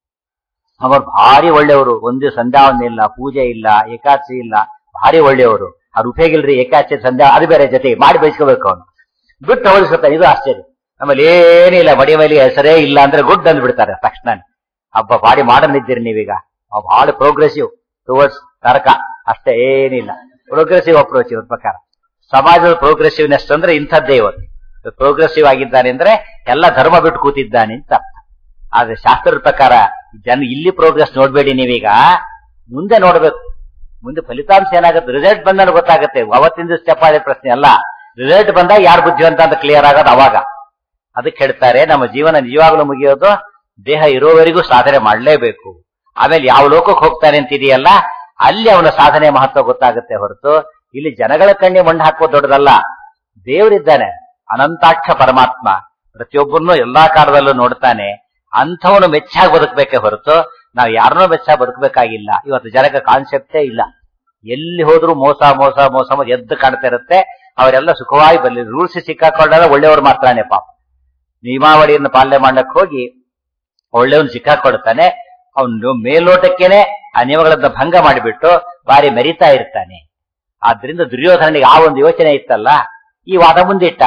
ಅವರು ಭಾರಿ ಒಳ್ಳೆಯವರು, ಒಂದು ಸಂಧ್ಯಾವನ್ನ ಇಲ್ಲ, ಪೂಜೆ ಇಲ್ಲ, ಏಕಾದಶಿ ಇಲ್ಲ, ಭಾರಿ ಒಳ್ಳೆಯವರು. ಅವ್ರು ಉಪಯೋಗ ಇಲ್ರಿ ಏಕಾದಶಿ ಸಂಧ್ಯಾ, ಅದು ಬೇರೆ ಜೊತೆಗೆ ಮಾಡಿ ಬಯಸ್ಕೋಬೇಕು. ಅವನು ಬಿಟ್ಟು ಹೋಲಿಸುತ್ತಾನೆ. ಇದು ಆಶ್ಚರ್ಯ. ನಮ್ಮಲ್ಲಿ ಏನಿಲ್ಲ, ಮಡಿ ಮೇಲೆ ಹೆಸರೇ ಇಲ್ಲ ಅಂದ್ರೆ ಗುಡ್ ಅಂದ್ ಬಿಡ್ತಾರೆ ತಕ್ಷಣ. ಹಬ್ಬ ಬಾಡಿ ಮಾಡನ್ ಇದ್ದೀರಿ ನೀವೀಗ, ಬಹಳ ಪ್ರೋಗ್ರೆಸಿವ್ ಟುವರ್ಡ್ಸ್ ನರಕ, ಅಷ್ಟೇ, ಏನಿಲ್ಲ. ಪ್ರೋಗ್ರೆಸಿವ್ ಅಪ್ರೋಚ್ ಇವ್ರ ಪ್ರಕಾರ. ಸಮಾಜದ ಪ್ರೋಗ್ರೆಸಿವ್ನೆಸ್ ಅಂದ್ರೆ ಇಂಥದ್ದೇ. ಇವತ್ತು ಪ್ರೋಗ್ರೆಸಿವ್ ಆಗಿದ್ದಾನೆ ಅಂದ್ರೆ ಎಲ್ಲ ಧರ್ಮ ಬಿಟ್ಟು ಕೂತಿದ್ದಾನೆ ಅಂತ ಅರ್ಥ. ಆದ್ರೆ ಶಾಸ್ತ್ರದ ಪ್ರಕಾರ ಜನ ಇಲ್ಲಿ ಪ್ರೋಗ್ರೆಸ್ ನೋಡ್ಬೇಡಿ, ನೀವೀಗ ಮುಂದೆ ನೋಡ್ಬೇಕು. ಮುಂದೆ ಫಲಿತಾಂಶ ಏನಾಗುತ್ತೆ, ರಿಸಲ್ಟ್ ಬಂದಾಗ ಗೊತ್ತಾಗುತ್ತೆ. ಅವತ್ತಿಂದ ಸ್ಟೆಪ್ ಆದ ಪ್ರಶ್ನೆ ಅಲ್ಲ, ರಿಸಲ್ಟ್ ಬಂದಾಗ ಯಾರು ಬುದ್ಧಿವಂತ ಅಂತ ಕ್ಲಿಯರ್ ಆಗೋದು ಅವಾಗ. ಅದಕ್ಕೆ ಹೇಳ್ತಾರೆ, ನಮ್ಮ ಜೀವನ ನಿಜವಾಗ್ಲೂ ಮುಗಿಯೋದು ದೇಹ ಇರೋವರೆಗೂ ಸಾಧನೆ ಮಾಡಲೇಬೇಕು. ಆಮೇಲೆ ಯಾವ ಲೋಕಕ್ಕೆ ಹೋಗ್ತಾನೆ ಅಂತಿದೆಯಲ್ಲ, ಅಲ್ಲಿ ಅವನ ಸಾಧನೆ ಮಹತ್ವ ಗೊತ್ತಾಗುತ್ತೆ ಹೊರತು ಇಲ್ಲಿ ಜನಗಳ ಕಣ್ಣಿ ಮಣ್ಣು ಹಾಕೋದು ದೊಡ್ಡದಲ್ಲ. ದೇವರಿದ್ದಾನೆ, ಅನಂತಾಕ್ಷ ಪರಮಾತ್ಮ, ಪ್ರತಿಯೊಬ್ಬರನ್ನು ಎಲ್ಲಾ ಕಾಲದಲ್ಲೂ ನೋಡ್ತಾನೆ. ಅಂಥವನು ಮೆಚ್ಚಾಗಿ ಬದುಕಬೇಕೆ ಹೊರತು ನಾವು ಯಾರನ್ನೂ ಮೆಚ್ಚಾಗಿ ಬದುಕಬೇಕಾಗಿಲ್ಲ. ಇವತ್ತು ಜನಕ್ಕೆ ಕಾನ್ಸೆಪ್ಟೇ ಇಲ್ಲ. ಎಲ್ಲಿ ಹೋದ್ರು ಮೋಸ ಮೋಸ ಮೋಸ ಎದ್ದು ಕಾಣ್ತಾ ಇರುತ್ತೆ. ಅವರೆಲ್ಲ ಸುಖವಾಗಿ ಬರಲಿ. ರೂಲ್ಸ್ ಸಿಕ್ಕಾಕೊಂಡಾಗ ಒಳ್ಳೆಯವರು ಮಾತ್ರನೇ ಪಾಪ. ನಿಯಮಾವಳಿಯನ್ನು ಪಾಲನೆ ಮಾಡಕ್ ಹೋಗಿ ಒಳ್ಳೆಯವನು ಸಿಕ್ಕಾಕೊಡ್ತಾನೆ. ಅವನು ಮೇಲ್ನೋಟಕ್ಕೇನೆ ಆ ನಿಯಮಗಳನ್ನ ಭಂಗ ಮಾಡಿಬಿಟ್ಟು ಬಾರಿ ಮೆರಿತಾ ಇರ್ತಾನೆ. ಆದ್ರಿಂದ ದುರ್ಯೋಧನಿಗೆ ಆ ಒಂದು ಯೋಚನೆ ಇತ್ತಲ್ಲ, ಈ ವಾದ ಮುಂದಿಟ್ಟ.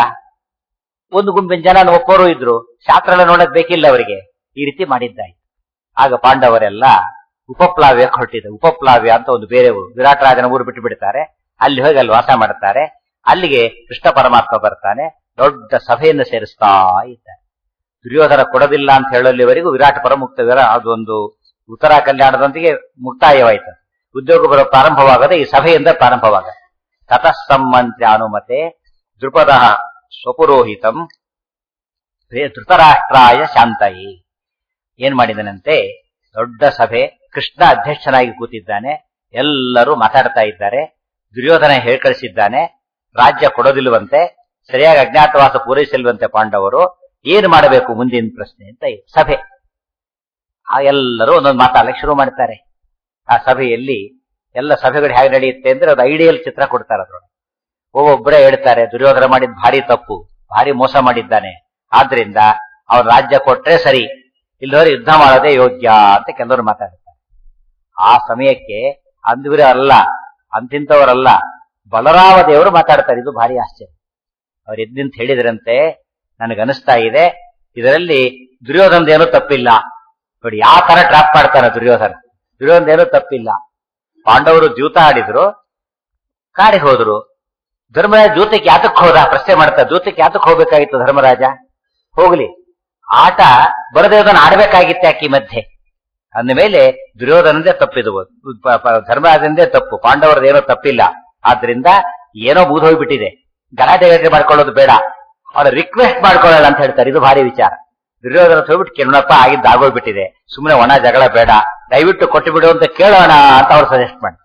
ಒಂದು ಗುಂಪಿನ ಜನ ಒಪ್ಪೋರು ಇದ್ರು, ಶಾಸ್ತ್ರ ಎಲ್ಲ ನೋಡಕ್ ಬೇಕಿಲ್ಲ ಅವರಿಗೆ. ಈ ರೀತಿ ಮಾಡಿದ್ದಾಯ್ತು. ಆಗ ಪಾಂಡವರೆಲ್ಲ ಉಪಪ್ಲಾವ್ಯಕ್ಕೆ ಹೊರಟಿದೆ. ಉಪಪ್ಲಾವ್ಯ ಅಂತ ಒಂದು ಬೇರೆ ಊರು, ವಿರಾಟ್ ರಾಜನ ಊರು ಬಿಟ್ಟು ಬಿಡ್ತಾರೆ. ಅಲ್ಲಿ ಹೋಗಿ ಅಲ್ಲಿ ವಾಸ ಮಾಡ್ತಾರೆ. ಅಲ್ಲಿಗೆ ಕೃಷ್ಣ ಪರಮಾತ್ಮ ಬರ್ತಾನೆ. ದೊಡ್ಡ ಸಭೆಯನ್ನು ಸೇರಿಸ್ತಾ ಇದ್ದಾರೆ. ದುರ್ಯೋಧನ ಕೊಡೋದಿಲ್ಲ ಅಂತ ಹೇಳೋಲ್ಲಿವರೆಗೂ ವಿರಾಟ್ ಪರಮುಕ್ತ ವಿರ ಅದೊಂದು ಉತ್ತರ ಕಲ್ಯಾಣದೊಂದಿಗೆ ಮುಕ್ತಾಯವಾಯಿತು. ಉದ್ಯೋಗ ಬರೋ ಪ್ರಾರಂಭವಾಗದೆ ಈ ಸಭೆಯಿಂದ ಪ್ರಾರಂಭವಾಗ. ತತಃ ಸಮ್ಮಂತ್ಯ ಅನುಮತೆ ದೃಪದ ಸ್ವಪುರೋಹಿತಂ ಧೃತರಾಷ್ಟ್ರಾಯ ಶಾಂತಯಿ. ಏನ್ ಮಾಡಿದನಂತೆ, ದೊಡ್ಡ ಸಭೆ, ಕೃಷ್ಣ ಅಧ್ಯಕ್ಷನಾಗಿ ಕೂತಿದ್ದಾನೆ. ಎಲ್ಲರೂ ಮಾತಾಡ್ತಾ ಇದ್ದಾರೆ. ದುರ್ಯೋಧನ ಹೇಳ್ಕಳಿಸಿದ್ದಾನೆ, ರಾಜ್ಯ ಕೊಡೋದಿಲ್ವಂತೆ, ಸರಿಯಾಗಿ ಅಜ್ಞಾತವಾಸ ಪೂರೈಸಿಲ್ವಂತೆ ಪಾಂಡವರು, ಏನ್ ಮಾಡಬೇಕು ಮುಂದಿನ ಪ್ರಶ್ನೆ ಅಂತ ಸಭೆ. ಆ ಎಲ್ಲರೂ ಒಂದೊಂದು ಮಾತಾಡಲಿಕ್ಕೆ ಶುರು ಮಾಡ್ತಾರೆ. ಆ ಸಭೆಯಲ್ಲಿ ಎಲ್ಲ ಸಭೆಗಳು ಹೇಗೆ ನಡೆಯುತ್ತೆ ಅಂದ್ರೆ ಅದು ಐಡಿಯಲ್ ಚಿತ್ರ ಕೊಡ್ತಾರೆ. ಅದ್ರೊಳಗೆ ಒಬ್ಬೊಬ್ಬರೇ ಹೇಳ್ತಾರೆ, ದುರ್ಯೋಧನ ಮಾಡಿದ್ ಭಾರಿ ತಪ್ಪು, ಭಾರಿ ಮೋಸ ಮಾಡಿದ್ದಾನೆ, ಆದ್ರಿಂದ ಅವ್ರ ರಾಜ್ಯ ಕೊಟ್ರೆ ಸರಿ, ಇಲ್ಲದವರು ಯುದ್ಧ ಮಾಡೋದೇ ಯೋಗ್ಯ ಅಂತ ಕೆಲವರು ಮಾತಾಡ್ತಾರೆ. ಆ ಸಮಯಕ್ಕೆ ಅಂದ್ವರೇ ಅಲ್ಲ, ಅಂತಿಂತವರಲ್ಲ, ಬಲರಾಮ ದೇವರು ಮಾತಾಡ್ತಾರೆ. ಇದು ಭಾರಿ ಆಶ್ಚರ್ಯ. ಅವ್ರು ಎದ್ದಿಂತ ಹೇಳಿದ್ರಂತೆ, ನನಗನಿಸ್ತಾ ಇದೆ ಇದರಲ್ಲಿ ದುರ್ಯೋಧನದೇನೂ ತಪ್ಪಿಲ್ಲ. ನೋಡಿ ಯಾವ ತರ ಟ್ರಾಪ್ ಮಾಡ್ತಾನೆ ದುರ್ಯೋಧನ. ದುರ್ಯೋಧನದೇನೂ ತಪ್ಪಿಲ್ಲ. ಪಾಂಡವರು ದ್ಯೂತ ಆಡಿದ್ರು, ಕಾಡಿಗೆ ಹೋದ್ರು. ಧರ್ಮರಾಜ ದ್ಯೂತಕ್ಕೆ ಯಾತಕ್ಕೆ ಹೋದ ಪ್ರಶ್ನೆ ಮಾಡ್ತಾ, ದ್ಯೂತಕ್ಕೆ ಯಾತಕ್ಕೆ ಹೋಗ್ಬೇಕಾಗಿತ್ತು ಧರ್ಮರಾಜ? ಹೋಗ್ಲಿ, ಆಟ ಬರದೇವದನ್ನ ಆಡ್ಬೇಕಾಗಿತ್ತೆ ಆಕಿ ಮಧ್ಯೆ ಅಂದ ಮೇಲೆ ದುರ್ಯೋಧನದೇ ತಪ್ಪಿದು, ಧರ್ಮರಾಜಂದೇ ತಪ್ಪು, ಪಾಂಡವರದೇನೋ ತಪ್ಪಿಲ್ಲ. ಆದ್ರಿಂದ ಏನೋ ಬೂದೋಗ್ಬಿಟ್ಟಿದೆ, ಗಲಾಟೆ ಗಲಾಟೆ ಮಾಡ್ಕೊಳ್ಳೋದು ಬೇಡ, ಅವರ ರಿಕ್ವೆಸ್ಟ್ ಮಾಡ್ಕೊಳ್ಳಲ್ಲ ಅಂತ ಹೇಳ್ತಾರೆ. ಇದು ಭಾರಿ ವಿಚಾರ. ದುರ್ಯೋಧನ ಹೋಗ್ಬಿಟ್ಟು ಕೇಳೋಣಪ್ಪ, ಆಗಿದ್ದು ಆಗೋಗ್ಬಿಟ್ಟಿದೆ, ಸುಮ್ಮನೆ ಒಣ ಜಗಳ ಬೇಡ, ದಯವಿಟ್ಟು ಕೊಟ್ಟು ಬಿಡು ಅಂತ ಕೇಳೋಣ ಅಂತ ಅವ್ರು ಸಜೆಸ್ಟ್ ಮಾಡ್ತಾರೆ.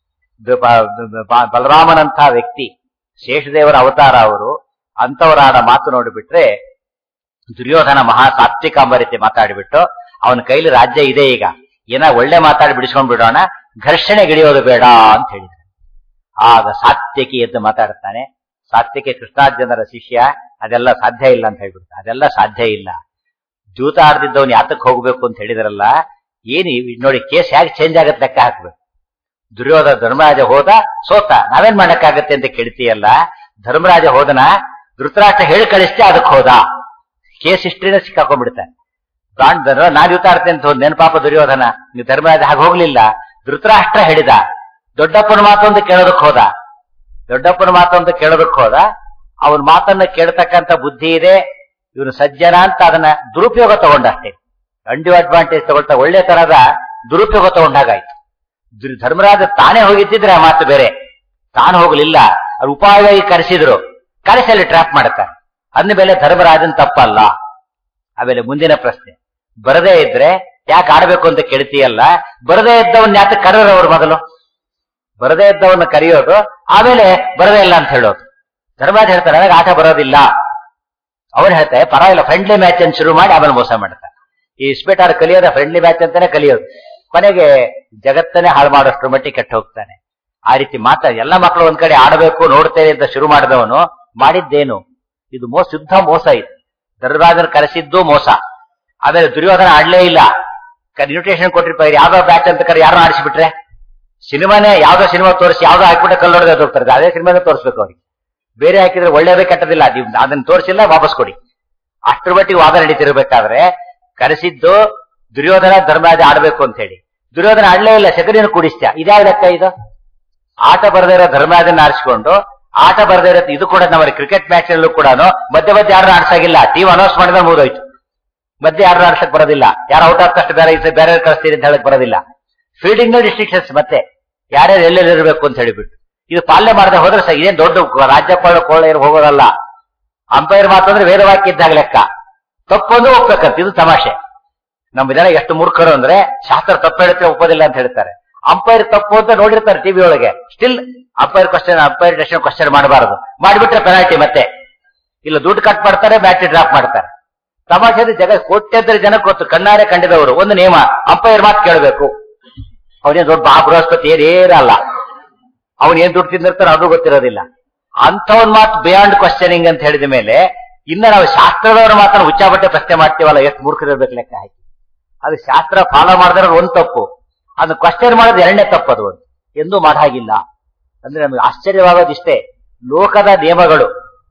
ಬಲರಾಮನಂತಹ ವ್ಯಕ್ತಿ, ಶೇಷದೇವರ ಅವತಾರ ಅವರು, ಅಂತವರಾದ ಮಾತು ನೋಡಿಬಿಟ್ರೆ ದುರ್ಯೋಧನ ಮಹಾ ಸಾತ್ವಿಕಾಂಬ ರೀತಿ ಮಾತಾಡಿಬಿಟ್ಟು ಅವನ ಕೈಲಿ ರಾಜ್ಯ ಇದೆ, ಈಗ ಏನ ಒಳ್ಳೆ ಮಾತಾಡಿ ಬಿಡಿಸ್ಕೊಂಡ್ ಬಿಡೋಣ, ಘರ್ಷಣೆ ಗಿಡಿಯೋದು ಬೇಡ ಅಂತ ಹೇಳಿದ್ರು. ಆಗ ಸಾತ್ವಿಕಿ ಎದ್ದು ಮಾತಾಡ್ತಾನೆ. ಸಾತ್ವಿಕೆ ಕೃಷ್ಣಾರ್ಜುನರ ಶಿಷ್ಯ, ಅದೆಲ್ಲ ಸಾಧ್ಯ ಇಲ್ಲ ಅಂತ ಹೇಳ್ಬಿಡ್ತ. ಅದೆಲ್ಲ ಸಾಧ್ಯ ಇಲ್ಲ, ಜೂತ ಆಡ್ದಿದ್ದವನ್ ಯಾತಕ್ಕೆ ಹೋಗ್ಬೇಕು ಅಂತ ಹೇಳಿದ್ರಲ್ಲ, ಏನಿ ನೋಡಿ ಕೇಸ್ ಹೇಗೆ ಚೇಂಜ್ ಆಗತ್ತೆ ಲೆಕ್ಕ ಹಾಕ್ಬೇಕು. ದುರ್ಯೋಧನ ಧರ್ಮರಾಜ ಹೋದ, ಸೋತ, ನಾವೇನ್ ಮಾಡಕ್ಕಾಗತ್ತೆ ಅಂತ ಕೇಳ್ತೀಯಲ್ಲ. ಧರ್ಮರಾಜ ಹೋದನ, ಧೃತರಾಷ್ಟ್ರ ಹೇಳಿ ಕಳಿಸ್ತೆ, ಅದಕ್ಕೆ ಹೋದ, ಕೇಸ್ ಹಿಸ್ಟ್ರಿನ ಸಿಕ್ಕಾಕೊಂಡ್ಬಿಡ್ತಾನೆ. ನಾನ್ ಯುತ ಆಡ್ತೇನೆ ಅಂತ ಹೋದ್ ನೆನಪಾಪ ದುರ್ಯೋಧನ, ನೀವು ಧರ್ಮರಾಜ ಹಾಗೆ ಹೋಗ್ಲಿಲ್ಲ, ಧೃತರಾಷ್ಟ್ರ ಹೇಳಿದ. ದೊಡ್ಡಪ್ಪನ ಮಾತೊಂದು ಕೇಳೋದಕ್ಕೆ ಹೋದ, ದೊಡ್ಡಪ್ಪನ ಮಾತೊಂದು ಕೇಳೋದಕ್ಕೆ ಹೋದ. ಅವನ ಮಾತನ್ನ ಕೇಳ್ತಕ್ಕಂಥ ಬುದ್ಧಿ ಇದೆ, ಇವನು ಸಜ್ಜನ ಅಂತ ಅದನ್ನ ದುರುಪಯೋಗ ತಗೊಂಡಷ್ಟೇ, ಅಂಡ್ಯೂ ಅಡ್ವಾಂಟೇಜ್ ತಗೊಳ್ತಾ ಒಳ್ಳೆ ತರದ ದುರುಪಯೋಗ ತಗೊಂಡಾಗಾಯ್ತು. ಧರ್ಮರಾಜ ತಾನೇ ಹೋಗಿದ್ದಿದ್ರೆ ಆ ಮಾತು ಬೇರೆ, ತಾನು ಹೋಗ್ಲಿಲ್ಲ, ಅವ್ರು ಉಪಾಯವಾಗಿ ಕರೆಸಿದ್ರು, ಕರೆಸಲ್ಲಿ ಟ್ರ್ಯಾಪ್ ಮಾಡ್ತಾರೆ. ಅಂದ ಮೇಲೆ ಧರ್ಮರಾಜನ್ ತಪ್ಪಲ್ಲ. ಆಮೇಲೆ ಮುಂದಿನ ಪ್ರಶ್ನೆ, ಬರದೇ ಇದ್ರೆ ಯಾಕೆ ಆಡ್ಬೇಕು ಅಂತ ಕೇಳ್ತೀಯಲ್ಲ, ಬರದೇ ಇದ್ದವನ್ನ ಯಾಕೆ ಕರೆಯೋರು ಅವ್ರು ಮೊದಲು? ಬರದೇ ಇದ್ದವನ್ನ ಕರೆಯೋದು, ಆಮೇಲೆ ಬರದೇ ಇಲ್ಲ ಅಂತ ಹೇಳೋದು. ಧರ್ಮರಾಜ ಹೇಳ್ತಾರೆ ನನಗೆ ಆಟ ಬರೋದಿಲ್ಲ. ಅವ್ರು ಹೇಳ್ತಾರೆ ಪರವಾಗಿಲ್ಲ, ಫ್ರೆಂಡ್ಲಿ ಮ್ಯಾಚ್ ಅಂತ ಶುರು ಮಾಡಿ ಆಮೇಲೆ ಮೋಸ ಮಾಡ್ತಾರೆ. ಈ ಇಸ್ಪೇಟಾರ್ ಕಲಿಯೋದ ಫ್ರೆಂಡ್ಲಿ ಮ್ಯಾಚ್ ಅಂತಾನೆ ಕಲಿಯೋದು, ಕೊನೆಗೆ ಜಗತ್ತನ್ನೇ ಹಾಳು ಮಾಡೋಷ್ಟ್ರ ಮಟ್ಟಿಗೆ ಕೆಟ್ಟ ಹೋಗ್ತಾನೆ. ಆ ರೀತಿ ಮಾತಾಡಿ ಎಲ್ಲ ಮಕ್ಕಳು ಒಂದ್ ಕಡೆ ಆಡಬೇಕು ನೋಡ್ತೇನೆ ಅಂತ ಶುರು ಮಾಡಿದವನು ಮಾಡಿದ್ದೇನು? ಇದು ಮೋಸ, ಶುದ್ಧ ಮೋಸ. ಇದು ಧರ್ಮರಾಜನ ಕರೆಸಿದ್ದು ಮೋಸ. ಆಮೇಲೆ ದುರ್ಯೋಧನ ಆಡ್ಲೇ ಇಲ್ಲ, ಇನ್ವಿಟೇಷನ್ ಕೊಟ್ಟಿರ್ತಾರೆ, ಯಾವ್ದೋ ಬ್ಯಾಚ್ ಅಂತ ಕರೆ ಯಾರು ಆಡಿಸಿಬಿಟ್ರೆ, ಸಿನಿಮಾನೇ ಯಾವ್ದೋ ಸಿನಿಮಾ ತೋರಿಸಿ ಯಾವ್ದೋ ಹಾಕ್ಬಿಟ್ರೆ ಕಲ್ಲೊಡೆದ ಹೋಗ್ತಾರೆ, ಅದೇ ಸಿನಿಮಾನೇ ತೋರಿಸ್ಬೇಕು ಅವ್ರಿಗೆ. ಬೇರೆ ಹಾಕಿದ್ರೆ ಒಳ್ಳೇದೇ ಕೆಟ್ಟದಿಲ್ಲ, ಅದನ್ನ ತೋರಿಸಿಲ್ಲ ವಾಪಸ್ ಕೊಡಿ, ಅಷ್ಟ್ರ ಮಟ್ಟಿಗೆ ವಾದ ನಡೀತಿರ್ಬೇಕಾದ್ರೆ ಕರೆಸಿದ್ದು ದುರ್ಯೋಧನ ಧರ್ಮರಾಜ ಆಡ್ಬೇಕು ಅಂತ ಹೇಳಿ, ದುರ್ಯೋಧನ ಆಡ್ಲೇ ಇಲ್ಲ, ಶಕುನಿಯನ್ನು ಕೂಡಿಸ್ತ. ಇದ್ಯಾವ ಲೆಕ್ಕ ಇದು? ಆಟ ಬರದೇ ಇರೋ ಧರ್ಮರಾಜನ ಆರಿಸಿಕೊಂಡು ಆಟ ಬರದೇ ಇರೋ, ಇದು ಕೂಡ ನಮ್ಮ ಕ್ರಿಕೆಟ್ ಮ್ಯಾಚ್ ನಲ್ಲೂ ಕೂಡ ಮಧ್ಯ ಮಧ್ಯೆ ಯಾರು ಆಡ್ಸಾಗಿಲ್ಲ, ಟೀಮ್ ಅನೌನ್ಸ್ ಮಾಡಿದ್ರೆ ಮುಗಿದೋಯ್ತು, ಮಧ್ಯೆ ಯಾರು ಆಡ್ಸಕ್ ಬರೋದಿಲ್ಲ, ಯಾರು ಔಟ್ ಆಗ್ತಷ್ಟು ಬೇರೆ ಬೇರೆ ಕಳಿಸ್ತೀರಿ ಅಂತ ಹೇಳಕ್ ಬರೋದಿಲ್ಲ. ಫೀಲ್ಡಿಂಗ್ ನ ರಿಸ್ಟ್ರಿಕ್ಷನ್ಸ್ ಮತ್ತೆ ಯಾರ್ಯಾರು ಎಲ್ಲೆಲ್ಲಿ ಇರಬೇಕು ಅಂತ ಹೇಳಿಬಿಟ್ಟು ಇದು ಪಾಲನೆ ಮಾಡದೆ ಹೋದ್ರೆ ಸಹ ಇದೇನ್ ದೊಡ್ಡ ರಾಜ್ಯಪಾಲ ಕೋಳ ಹೋಗೋದಲ್ಲ. ಅಂಪೈರ್ ಮಾತಂದ್ರೆ ವೇದವಾಕ್ಯ ಇದ್ದಾಗ ಲೆಕ್ಕ, ತಪ್ಪೊಂದು ಒಪ್ಬೇಕಂತ. ಇದು ತಮಾಷೆ. ನಮ್ಮ ಜನ ಎಷ್ಟು ಮೂರ್ಖರು ಅಂದ್ರೆ ಶಾಸ್ತ್ರ ತಪ್ಪು ಹೇಳುತ್ತೆ ಒಪ್ಪೋದಿಲ್ಲ ಅಂತ ಹೇಳ್ತಾರೆ. ಅಂಪೈರ್ ತಪ್ಪು ಅಂತ ನೋಡಿರ್ತಾರೆ ಟಿವಿ ಒಳಗೆ, still umpire question umpire decision question ಮಾಡಬಾರದು, ಮಾಡಿಬಿಟ್ರೆ ಪೆನಾಲ್ಟಿ ಮತ್ತೆ ಇಲ್ಲ ದುಡ್ಡು ಕಟ್ ಮಾಡ್ತಾರೆ, ಬ್ಯಾಟ್ರಿ ಡ್ರಾಪ್ ಮಾಡ್ತಾರೆ. ತಮಾಷೆ ಜಗ ಕೋಟ್ಯಂತರ ಜನಕ್ಕೆ ಗೊತ್ತು, ಕಣ್ಣಾರೆ ಕಂಡಿದವರು ಒಂದು ನಿಯಮ, ಅಂಪೈರ್ ಮಾತು ಕೇಳಬೇಕು. ಅವನೇನ್ ದೊಡ್ಡ ಮಹಾ ಬೃಹಸ್ಪತಿ ಏನೇರಲ್ಲ, ಅವನ್ ಏನ್ ದುಡ್ಡು ತಿಂದಿರ್ತಾರೋ ಅದು ಗೊತ್ತಿರೋದಿಲ್ಲ. ಅಂಥವನ್ ಮಾತು ಬಿಯಾಂಡ್ ಕ್ವಶನಿಂಗ್ ಅಂತ ಹೇಳಿದ ಮೇಲೆ ಇನ್ನ ನಾವು ಶಾಸ್ತ್ರದವರ ಮಾತನ್ನು ಹುಚ್ಚಾಬಟ್ಟೆ ಪ್ರಶ್ನೆ ಮಾಡ್ತೀವಲ್ಲ, ಎಷ್ಟು ಮೂರ್ಖರಿರ್ಬೇಕು ಲೆಕ್ಕ ಹಾಕಿ. ಅದು ಶಾಸ್ತ್ರ ಫಾಲೋ ಮಾಡಿದ್ರೆ ಒಂದ್ ತಪ್ಪು, ಅದನ್ನ ಕ್ವಶನ್ ಮಾಡೋದು ಎರಡನೇ ತಪ್ಪು, ಅದು ಒಂದು ಎಂದೂ ಮಾಡಾಗಿಲ್ಲ. ಅಂದ್ರೆ ನಮಗೆ ಆಶ್ಚರ್ಯವಾಗೋದಿಷ್ಟೇ, ಲೋಕದ ನಿಯಮಗಳು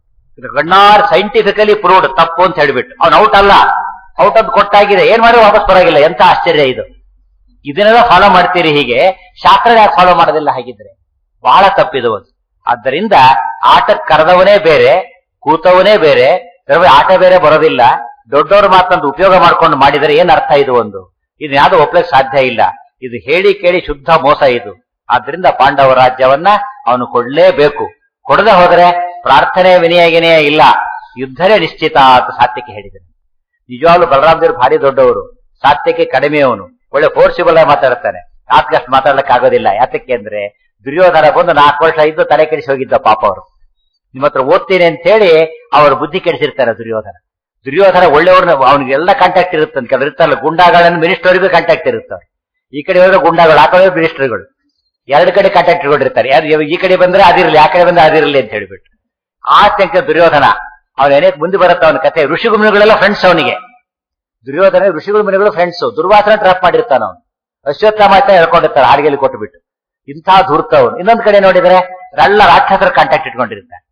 ಗಣ್ಣಾರ್ ಸೈಂಟಿಫಿಕಲಿ ಪ್ರೂವ್ಡ್ ತಪ್ಪು ಅಂತ ಹೇಳ್ಬಿಟ್ಟು ಅವ್ನು ಔಟ್ ಅಲ್ಲ, ಔಟ್ ಅಂತ ಕೊಟ್ಟಾಗಿದೆ, ಏನ್ ಮಾಡಿ ವಾಪಸ್ ಬರಾಗಿಲ್ಲ. ಎಂತ ಆಶ್ಚರ್ಯ ಇದು! ಇದನ್ನೆಲ್ಲ ಫಾಲೋ ಮಾಡ್ತೀರಿ, ಹೀಗೆ ಶಾಸ್ತ್ರ ಯಾಕೆ ಫಾಲೋ ಮಾಡೋದಿಲ್ಲ? ಹಾಗಿದ್ರೆ ಬಹಳ ತಪ್ಪಿದು ಒಂದು. ಆದ್ದರಿಂದ ಆಟಕ್ಕೆ ಕರೆದವನೇ ಬೇರೆ, ಕೂತವನೇ ಬೇರೆ, ಆಟ ಬೇರೆ ಬರೋದಿಲ್ಲ. ದೊಡ್ಡವ್ರ ಮಾತಂದು ಉಪಯೋಗ ಮಾಡ್ಕೊಂಡು ಮಾಡಿದರೆ ಏನ್ ಅರ್ಥ ಇದು? ಒಂದು ಇದು ಯಾವ್ದು ಒಪ್ಲಕ್ ಸಾಧ್ಯ ಇಲ್ಲ. ಇದು ಹೇಳಿ ಕೇಳಿ ಶುದ್ಧ ಮೋಸ ಇದು. ಆದ್ರಿಂದ ಪಾಂಡವ ರಾಜ್ಯವನ್ನ ಅವನು ಕೊಡ್ಲೇಬೇಕು. ಕೊಡದೆ ಹೋದ್ರೆ ಪ್ರಾರ್ಥನೆ ವಿನಯ ಗಿನಯ ಇಲ್ಲ, ಯುದ್ಧನೇ ನಿಶ್ಚಿತ ಅಂತ ಸಾತ್ಯಕ್ಕೆ ಹೇಳಿದರು. ನಿಜವಾಗ್ಲೂ ಬಲರಾಮದೇವರು ಭಾರಿ ದೊಡ್ಡವರು, ಸಾತ್ಯಕ್ಕೆ ಕಡಿಮೆಯವನು, ಒಳ್ಳೆ ಫೋರ್ಸಿಬಲ್ ಆಗಿ ಮಾತಾಡ್ತಾನೆ. ಆತ್ಗಷ್ಟು ಮಾತಾಡ್ಲಿಕ್ಕೆ ಆಗೋದಿಲ್ಲ. ಯಾತಕ್ಕೆ ಅಂದ್ರೆ ದುರ್ಯೋಧನ ಬಂದು ನಾಲ್ಕು ವರ್ಷ ಇದ್ದು ತಲೆ ಕೆಡಿಸಿ ಹೋಗಿದ್ದ ಪಾಪ ಅವರು. ನಿಮ್ಮ ಹತ್ರ ಓದ್ತೀನಿ ಅಂತ ಹೇಳಿ ಅವರು ಬುದ್ಧಿ ಕೆಡಿಸಿರ್ತಾರೆ ದುರ್ಯೋಧನ. ದುರ್ಯೋಧನ ಒಳ್ಳೆಯವ್ರನ್ನ, ಅವನಿಗೆ ಎಲ್ಲ ಕಾಂಟ್ಯಾಕ್ಟ್ ಇರುತ್ತೆ ಅಂತ ಕೆಲವರು ಇರ್ತಾರಲ್ಲ, ಗುಂಡಾಗಳನ್ನು ಮಿನಿಸ್ಟರ್ಗೂ ಕಾಂಟ್ಯಾಕ್ಟ್ ಇರ್ತಾರೆ. ಈ ಕಡೆ ಹೋದ್ರೆ ಗುಂಡಾಗಳು, ಆ ಕಡೆ ಮಿನಿಸ್ಟರ್ಗಳು, ಎರಡು ಕಡೆ ಕಾಂಟ್ಯಾಕ್ಟ್ ಇರ್ತಾರೆ. ಯಾರು ಈ ಕಡೆ ಬಂದ್ರೆ ಅದಿರಲಿ, ಆ ಕಡೆ ಬಂದ್ರೆ ಅದಿರಲಿ ಅಂತ ಹೇಳ್ಬಿಟ್ಟು ಆ ಸಂಖ್ಯೆ ದುರ್ಯೋಧನ. ಅವನ ಏನೇ ಮುಂದೆ ಬರುತ್ತೆ ಅವನ ಕತೆ. ಋಷಿಗುಮನಿಗಳೆಲ್ಲ ಫ್ರೆಂಡ್ಸ್ ಅವನಿಗೆ. ದುರ್ಯೋಧನ ಋಷಿಗಳ ಮನೆಗಳು ಫ್ರೆಂಡ್ಸ್. ದುರ್ವಾಸನ ಟ್ರಾಪ್ ಮಾಡಿರ್ತಾನ ಅವನು, ಅಶ್ವತ್ಥಾಮಾತ ಹೇಳ್ಕೊಂಡಿರ್ತಾರೆ ಹಾಡಿಗೆಲ್ಲಿ ಕೊಟ್ಟುಬಿಟ್ಟು. ಇಂಥ ಧೂರ್ತ ಅವನು. ಇನ್ನೊಂದ್ ಕಡೆ ನೋಡಿದ್ರೆ ಎಲ್ಲ ರಾಕ್ಷಸರ ಕಾಂಟ್ಯಾಕ್ಟ್ ಇಟ್ಕೊಂಡಿರ್ತಾರೆ.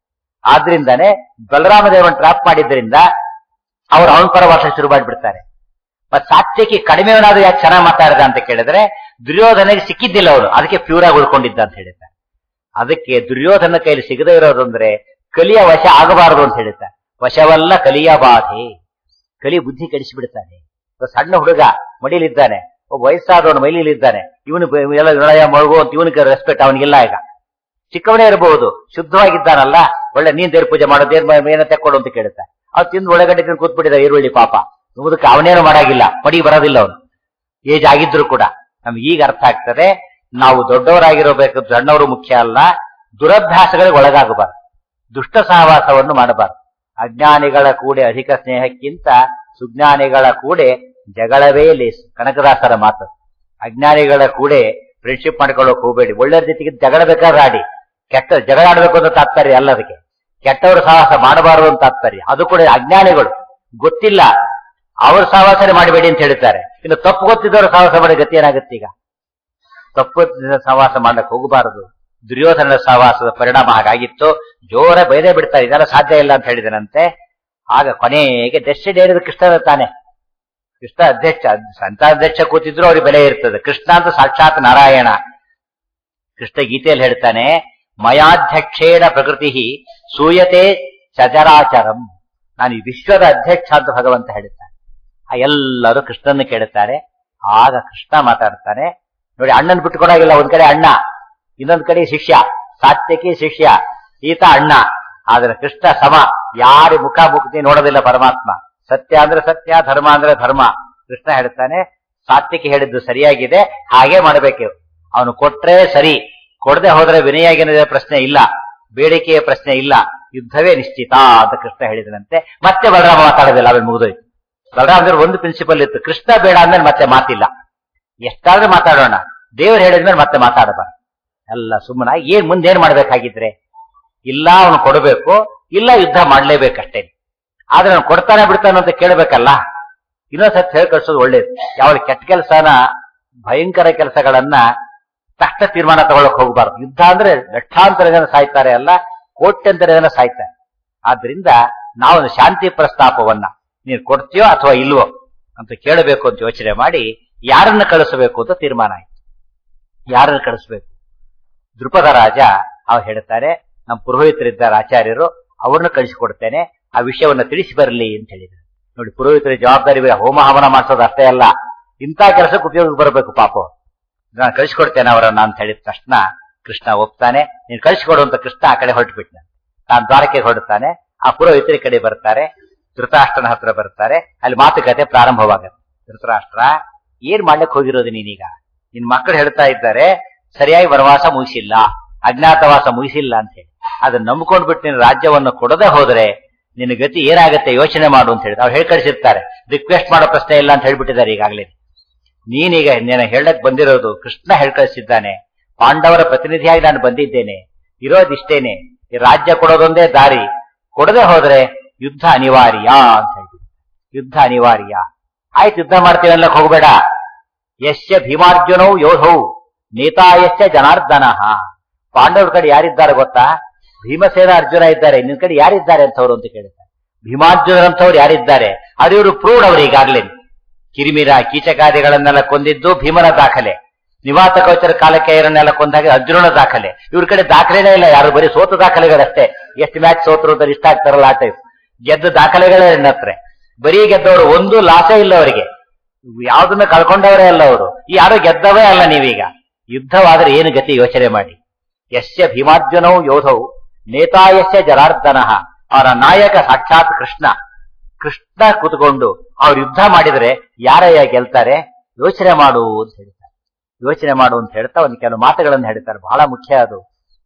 ಆದ್ರಿಂದಾನೆ ಬಲರಾಮದೇವನ್ ಟ್ರಾಪ್ ಮಾಡಿದ್ರಿಂದ ಅವ್ರು ಅವನ ಪರ ವರ್ಷ ಶುರು ಮಾಡಿಬಿಡ್ತಾರೆ. ಮತ್ ಸಾತ್ಯಕ್ಕೆ ಕಡಿಮೆಯವನಾದ್ರೂ ಯಾಕೆ ಚೆನ್ನಾಗಿ ಮಾತಾಡಿದ ಅಂತ ಕೇಳಿದ್ರೆ ದುರ್ಯೋಧನಿಗೆ ಸಿಕ್ಕಿದ್ದಿಲ್ಲ ಅವನು, ಅದಕ್ಕೆ ಪ್ಯೂರ್ ಆಗಿ ಉಳ್ಕೊಂಡಿದ್ದ ಅಂತ ಹೇಳಿದ್ದಾರೆ. ಅದಕ್ಕೆ ದುರ್ಯೋಧನ ಕೈಲಿ ಸಿಗದೇ ಇರೋದು ಅಂದ್ರೆ ಕಲಿಯ ವಶ ಆಗಬಾರದು ಅಂತ ಹೇಳುತ್ತಾರೆ. ವಶವಲ್ಲ ಕಲಿಯ ಬಾಧೆ, ಕಲಿ ಬುದ್ಧಿ ಕೆಡಿಸಿಬಿಡ್ತಾನೆ. ಸಣ್ಣ ಹುಡುಗ ಮಡಿಲಿದ್ದಾನೆ, ಒಬ್ಬ ವಯಸ್ಸಾದವನು ಮೈಲಿಲಿದ್ದಾನೆ, ಇವನು ಎಲ್ಲ ವಿನಯ ಮಗು ಅಂತ ಇವನಿಗೆ ರೆಸ್ಪೆಕ್ಟ್ ಅವನಿಗಿಲ್ಲ. ಈಗ ಚಿಕ್ಕವನೇ ಇರಬಹುದು, ಶುದ್ಧವಾಗಿದ್ದಾನಲ್ಲ, ಒಳ್ಳೆ ನೀನ್ ದೇವ್ರ ಪೂಜೆ ಮಾಡೋದು ಏನ ತೆಕ್ಕೊಡು ಅಂತ ಕೇಳುತ್ತಾರೆ. ಅವ್ರು ತಿಂದು ಒಳಗಡೆ ಕೂತ್ಬಿಟ್ಟಿದ ಈರುಳ್ಳಿ ಪಾಪ, ಮುದಕ್ಕೆ ಅವನೇನು ಮಾಡಾಗಿಲ್ಲ, ಮಡಿ ಬರೋದಿಲ್ಲ ಅವನು ಏಜ್ ಆಗಿದ್ರು ಕೂಡ. ನಮ್ಗೆ ಈಗ ಅರ್ಥ ಆಗ್ತದೆ, ನಾವು ದೊಡ್ಡವರಾಗಿರಬೇಕು, ಸಣ್ಣವರು ಮುಖ್ಯ ಅಲ್ಲ, ದುರಭ್ಯಾಸಗಳಿಗೆ ಒಳಗಾಗಬಾರ್ದು, ದುಷ್ಟ ಸಹವಾಸವನ್ನು ಮಾಡಬಾರ್ದು. ಅಜ್ಞಾನಿಗಳ ಕೂಡೆ ಅಧಿಕ ಸ್ನೇಹಕ್ಕಿಂತ ಸುಜ್ಞಾನಿಗಳ ಕೂಡೆ ಜಗಳವೇ ಲೇಸು, ಕನಕದಾಸರ ಮಾತು. ಅಜ್ಞಾನಿಗಳ ಕೂಡೆ ಫ್ರೆಂಡ್ಶಿಪ್ ಮಾಡ್ಕೊಳ್ಳೋಕೆ ಹೋಗಬೇಡಿ, ಒಳ್ಳೆಯ ಜೊತೆಗೆ ಜಗಳ ಬೇಕಾದ್ರೆ ಆಡಿ, ಕೆಟ್ಟ ಜಗಳ ಆಡಬೇಕು ಅಂತ ತಾತ್ಪರ್ಯ ಅಲ್ಲ, ಅದಕ್ಕೆ ಕೆಟ್ಟವರು ಸಹವಾಸ ಮಾಡಬಾರದು ಅಂತ ತಾತ್ಪರ್ಯ. ಅದು ಕೂಡ ಅಜ್ಞಾನಿಗಳು ಗೊತ್ತಿಲ್ಲ ಅವ್ರ ಸಹವಾಸನೆ ಮಾಡಬೇಡಿ ಅಂತ ಹೇಳ್ತಾರೆ. ಇನ್ನು ತಪ್ಪು ಗೊತ್ತಿದ್ದವರು ಸಹವಾಸ ಮಾಡೋ ಗತಿ ಏನಾಗುತ್ತೆ? ಈಗ ತಪ್ಪು ಸಹವಾಸ ಮಾಡಕ್ ಹೋಗಬಾರದು. ದುರ್ಯೋಧನ ಸಹವಾಸದ ಪರಿಣಾಮ ಹಾಗಾಗಿತ್ತು. ಜೋರ ಬೈದೇ ಬಿಡ್ತಾರೆ, ಇದೆಲ್ಲ ಸಾಧ್ಯ ಇಲ್ಲ ಅಂತ ಹೇಳಿದನಂತೆ. ಆಗ ಕೊನೆಗೆ ದೆಸ್ಟಿನೇರಿದ ಕೃಷ್ಣನ ತಾನೆ. ಕೃಷ್ಣ ಅಧ್ಯಕ್ಷ, ಸಂತ ಅಧ್ಯಕ್ಷ ಕೂತಿದ್ರು ಅವ್ರಿಗೆ ಬೆಲೆ ಇರ್ತದೆ. ಕೃಷ್ಣ ಅಂತ ಸಾಕ್ಷಾತ್ ನಾರಾಯಣ. ಕೃಷ್ಣ ಗೀತೆಯಲ್ಲಿ ಹೇಳ್ತಾನೆ, ಮಯಾಧ್ಯಕ್ಷೇಣ ಪ್ರಕೃತಿ ಸೂಯತೆ ಚಚರಾಚರಂ. ನಾನು ಈ ವಿಶ್ವದ ಅಧ್ಯಕ್ಷ ಅಂತ ಭಗವಂತ ಹೇಳ್ತಾನೆ. ಆ ಎಲ್ಲರೂ ಕೃಷ್ಣನ ಕೇಳುತ್ತಾರೆ. ಆಗ ಕೃಷ್ಣ ಮಾತಾಡ್ತಾನೆ, ನೋಡಿ ಅಣ್ಣನ್ ಬಿಟ್ಕೊಡಾಗಿಲ್ಲ. ಒಂದ್ ಕಡೆ ಅಣ್ಣ, ಇನ್ನೊಂದ್ ಕಡೆ ಶಿಷ್ಯ, ಸಾತ್ಯಕಿ ಶಿಷ್ಯ, ಈತ ಅಣ್ಣ. ಆದ್ರೆ ಕೃಷ್ಣ ಸಮ, ಯಾರಿ ಮುಖ ಮುಕ್ತಿ ನೋಡೋದಿಲ್ಲ ಪರಮಾತ್ಮ. ಸತ್ಯ ಅಂದ್ರೆ ಸತ್ಯ, ಧರ್ಮ ಅಂದ್ರೆ ಧರ್ಮ. ಕೃಷ್ಣ ಹೇಳ್ತಾನೆ, ಸಾತ್ಯಕಿ ಹೇಳಿದ್ದು ಸರಿಯಾಗಿದೆ, ಹಾಗೆ ಮಾಡಬೇಕು. ಅವನು ಕೊಟ್ರೆ ಸರಿ, ಕೊಡದೆ ಹೋದ್ರೆ ವಿನಯಾಗಿನ ಪ್ರಶ್ನೆ ಇಲ್ಲ, ಬೇಡಿಕೆಯ ಪ್ರಶ್ನೆ ಇಲ್ಲ, ಯುದ್ಧವೇ ನಿಶ್ಚಿತ ಅಂತ ಕೃಷ್ಣ ಹೇಳಿದನಂತೆ. ಮತ್ತೆ ಬಲರಾಮ ಮಾತಾಡೋದಿಲ್ಲ, ಅವೇ ಮುಗಿದೋಯ್ತು. ಬಲರಾಮದೇವ್ರ ಒಂದು ಪ್ರಿನ್ಸಿಪಲ್ ಇತ್ತು, ಕೃಷ್ಣ ಬೇಡ ಅಂದ್ಮೇಲೆ ಮತ್ತೆ ಮಾತಿಲ್ಲ. ಎಷ್ಟಾದ್ರೂ ಮಾತಾಡೋಣ, ದೇವ್ರು ಹೇಳಿದ್ಮೇಲೆ ಮತ್ತೆ ಮಾತಾಡಬಾರ್ದು. ಎಲ್ಲ ಸುಮ್ಮನ ಏನ್ ಮುಂದೇನ್ ಮಾಡ್ಬೇಕಾಗಿದ್ರೆ, ಇಲ್ಲ ಅವನು ಕೊಡಬೇಕು, ಇಲ್ಲ ಯುದ್ಧ ಮಾಡ್ಲೇಬೇಕಷ್ಟೇ. ಆದ್ರೆ ಅವ್ನು ಕೊಡ್ತಾನೆ ಬಿಡ್ತಾನೆ ಅಂತ ಕೇಳಬೇಕಲ್ಲ. ಇನ್ನೊಂದ್ಸತಿ ಹೇಳಿ ಕಳ್ಸೋದು ಒಳ್ಳೇದು. ಯಾವ ಕೆಟ್ಟ ಕೆಲಸನ, ಭಯಂಕರ ಕೆಲಸಗಳನ್ನ ತಕ್ಷಣ ತೀರ್ಮಾನ ತಗೊಳಕ್ ಹೋಗಬಾರ್ದು. ಯುದ್ಧ ಅಂದ್ರೆ ಲಕ್ಷಾಂತರ ಜನ ಸಾಯ್ತಾರೆ ಅಲ್ಲ, ಕೋಟ್ಯಂತರ ಜನ ಸಾಯ್ತಾರೆ. ಆದ್ರಿಂದ ನಾವು ಶಾಂತಿ ಪ್ರಸ್ತಾಪವನ್ನ ನೀನು ಕೊಡ್ತೀಯೋ ಅಥವಾ ಇಲ್ವೋ ಅಂತ ಕೇಳಬೇಕು ಅಂತ ಯೋಚನೆ ಮಾಡಿ ಯಾರನ್ನ ಕಳಿಸಬೇಕು ಅಂತ ತೀರ್ಮಾನ ಆಯ್ತು. ಯಾರನ್ನ ಕಳಿಸ್ಬೇಕು? ದೃಪದ ರಾಜ ಅವ್ರು ಹೇಳ್ತಾರೆ, ನಮ್ಮ ಪುರೋಹಿತರಿದ್ದಾರೆ ಆಚಾರ್ಯರು, ಅವ್ರನ್ನ ಕಳಿಸಿಕೊಡ್ತೇನೆ, ಆ ವಿಷಯವನ್ನ ತಿಳಿಸಿ ಬರಲಿ ಅಂತ ಹೇಳಿದ್ರು. ನೋಡಿ, ಪುರೋಹಿತರ ಜವಾಬ್ದಾರಿ ಹೋಮ ಹವನ ಮಾಡಿಸೋದು ಅಷ್ಟೇ ಅಲ್ಲ, ಇಂಥ ಕೆಲಸಕ್ಕೆ ಉಪಯೋಗಕ್ಕೆ ಬರಬೇಕು. ಪಾಪ ನಾನು ಕಳಿಸಿಕೊಡ್ತೇನೆ ಅವರನ್ನ ಅಂತ ಹೇಳಿದ ತಕ್ಷಣ ಕೃಷ್ಣ ಒಪ್ತಾನೆ. ನೀನು ಕಳಿಸಿಕೊಡು ಅಂತ ಕೃಷ್ಣ ಆ ಕಡೆ ಹೊರಟುಬಿಟ್ನ. ತಾನು ದ್ವಾರಕೆಗೆ ಹೊರಡ್ತಾನೆ. ಆ ಪುರೋಹಿತರ ಕಡೆ ಬರ್ತಾರೆ, ಧೃತರಾಷ್ಟ್ರನ ಹತ್ರ ಬರ್ತಾರೆ. ಅಲ್ಲಿ ಮಾತುಕತೆ ಪ್ರಾರಂಭವಾಗುತ್ತೆ. ಧೃತರಾಷ್ಟ್ರ, ಏನ್ ಮಾಡ್ಲಿಕ್ಕೆ ಹೋಗಿರೋದು ನೀನೀಗ? ನಿನ್ ಮಕ್ಕಳು ಹೇಳ್ತಾ ಇದ್ದಾರೆ ಸರಿಯಾಗಿ ವನವಾಸ ಮುಗಿಸಿಲ್ಲ, ಅಜ್ಞಾತವಾಸ ಮುಗಿಸಿಲ್ಲ ಅಂತ ಹೇಳಿ. ಅದನ್ನ ನಂಬ್ಕೊಂಡ್ಬಿಟ್ಟು ನೀನು ರಾಜ್ಯವನ್ನು ಕೊಡದೆ ಹೋದ್ರೆ ನಿನ್ನ ಗತಿ ಏನಾಗುತ್ತೆ ಯೋಚನೆ ಮಾಡು ಅಂತ ಹೇಳಿ ಅವ್ರು ಹೇಳಿ ಕಳಿಸಿರ್ತಾರೆ. ರಿಕ್ವೆಸ್ಟ್ ಮಾಡೋ ಪ್ರಶ್ನೆ ಇಲ್ಲ ಅಂತ ಹೇಳ್ಬಿಟ್ಟಿದ್ದಾರೆ ಈಗಾಗಲೇ. ನೀನೀಗ ನೀನು ಹೇಳಕ್ ಬಂದಿರೋದು ಕೃಷ್ಣ ಹೇಳಿ ಕಳಿಸಿದ್ದಾನೆ, ಪಾಂಡವರ ಪ್ರತಿನಿಧಿಯಾಗಿ ನಾನು ಬಂದಿದ್ದೇನೆ, ಇರೋದಿಷ್ಟೇನೆ, ಈ ರಾಜ್ಯ ಕೊಡೋದೊಂದೇ ದಾರಿ, ಕೊಡದೆ ಹೋದ್ರೆ ಯುದ್ಧ ಅನಿವಾರ್ಯ ಅಂತ ಹೇಳ್ಬಿಟ್ಟು. ಯುದ್ಧ ಅನಿವಾರ್ಯ ಆಯ್ತು, ಯುದ್ಧ ಮಾಡ್ತೀವಿ ಅನ್ಲಕ್ ಹೋಗ್ಬೇಡ. ಯಶ್ಯ ಭೀಮಾರ್ಜುನೌ ಯೋಧೌ ನೇತಾಯಶ್ಚ ಜನಾರ್ದನ. ಪಾಂಡವ್ರ ಕಡೆ ಯಾರಿದ್ದಾರೆ ಗೊತ್ತಾ? ಭೀಮಸೇನ ಅರ್ಜುನ ಇದ್ದಾರೆ. ನಿನ್ ಕಡೆ ಯಾರಿದ್ದಾರೆ ಅಂತವ್ರು ಅಂತ ಕೇಳ್ತಾರೆ. ಭೀಮಾರ್ಜುನರಂಥವ್ರು ಯಾರಿದ್ದಾರೆ? ಅದು ಇವರು ಪ್ರೂವ್ಡ್ ಅವರು ಈಗಾಗಲೇ. ಕಿರಿಮಿರ ಕೀಚಕಾದಿಗಳನ್ನೆಲ್ಲ ಕೊಂದಿದ್ದು ಭೀಮನ ದಾಖಲೆ, ನಿವಾತ ಕವಚರ ಕಾಲಕೇಯರನ್ನೆಲ್ಲ ಕೊಂದಾಗ ಅರ್ಜುನನ ದಾಖಲೆ. ಇವ್ರ ಕಡೆ ದಾಖಲೆನೇ ಇಲ್ಲ, ಯಾರು ಬರೀ ಸೋತು ದಾಖಲೆಗಳಷ್ಟೇ. ಎಷ್ಟು ಮ್ಯಾಚ್ ಸೋತರು ಅಂತ ಇಷ್ಟ ಆಗ್ತಾರಲ್ಲ ಆ ಟೈಪ್. ಗೆದ್ದ ದಾಖಲೆಗಳೇ ಎನ್ನತ್ರೆ. ಬರೀ ಗೆದ್ದವರು, ಒಂದು ಲಾಸೇ ಇಲ್ಲ ಅವರಿಗೆ, ಯಾವ್ದನ್ನ ಕಳ್ಕೊಂಡವರೇ ಅಲ್ಲ ಅವರು. ಯಾರು ಗೆದ್ದವೇ ಅಲ್ಲ. ನೀವೀಗ ಯುದ್ಧವಾದ್ರೆ ಏನು ಗತಿ ಯೋಚನೆ ಮಾಡಿ. ಯಶ್ಯ ಭೀಮಾರ್ಜುನೌ ಯೋಧೌ ನೇತಾಯಶ್ಚ ಜನಾರ್ದನ. ಅವರ ನಾಯಕ ಸಾಕ್ಷಾತ್ ಕೃಷ್ಣ. ಕೃಷ್ಣ ಕೂತ್ಕೊಂಡು ಅವ್ರು ಯುದ್ಧ ಮಾಡಿದ್ರೆ ಯಾರಯ್ಯ ಗೆಲ್ತಾರೆ? ಯೋಚನೆ ಮಾಡು ಅಂತ ಹೇಳ್ತಾರೆ. ಯೋಚನೆ ಮಾಡು ಅಂತ ಹೇಳ್ತಾ ಒಂದು ಕೆಲವು ಮಾತುಗಳನ್ನು ಹೇಳ್ತಾರೆ, ಬಹಳ ಮುಖ್ಯ. ಅದು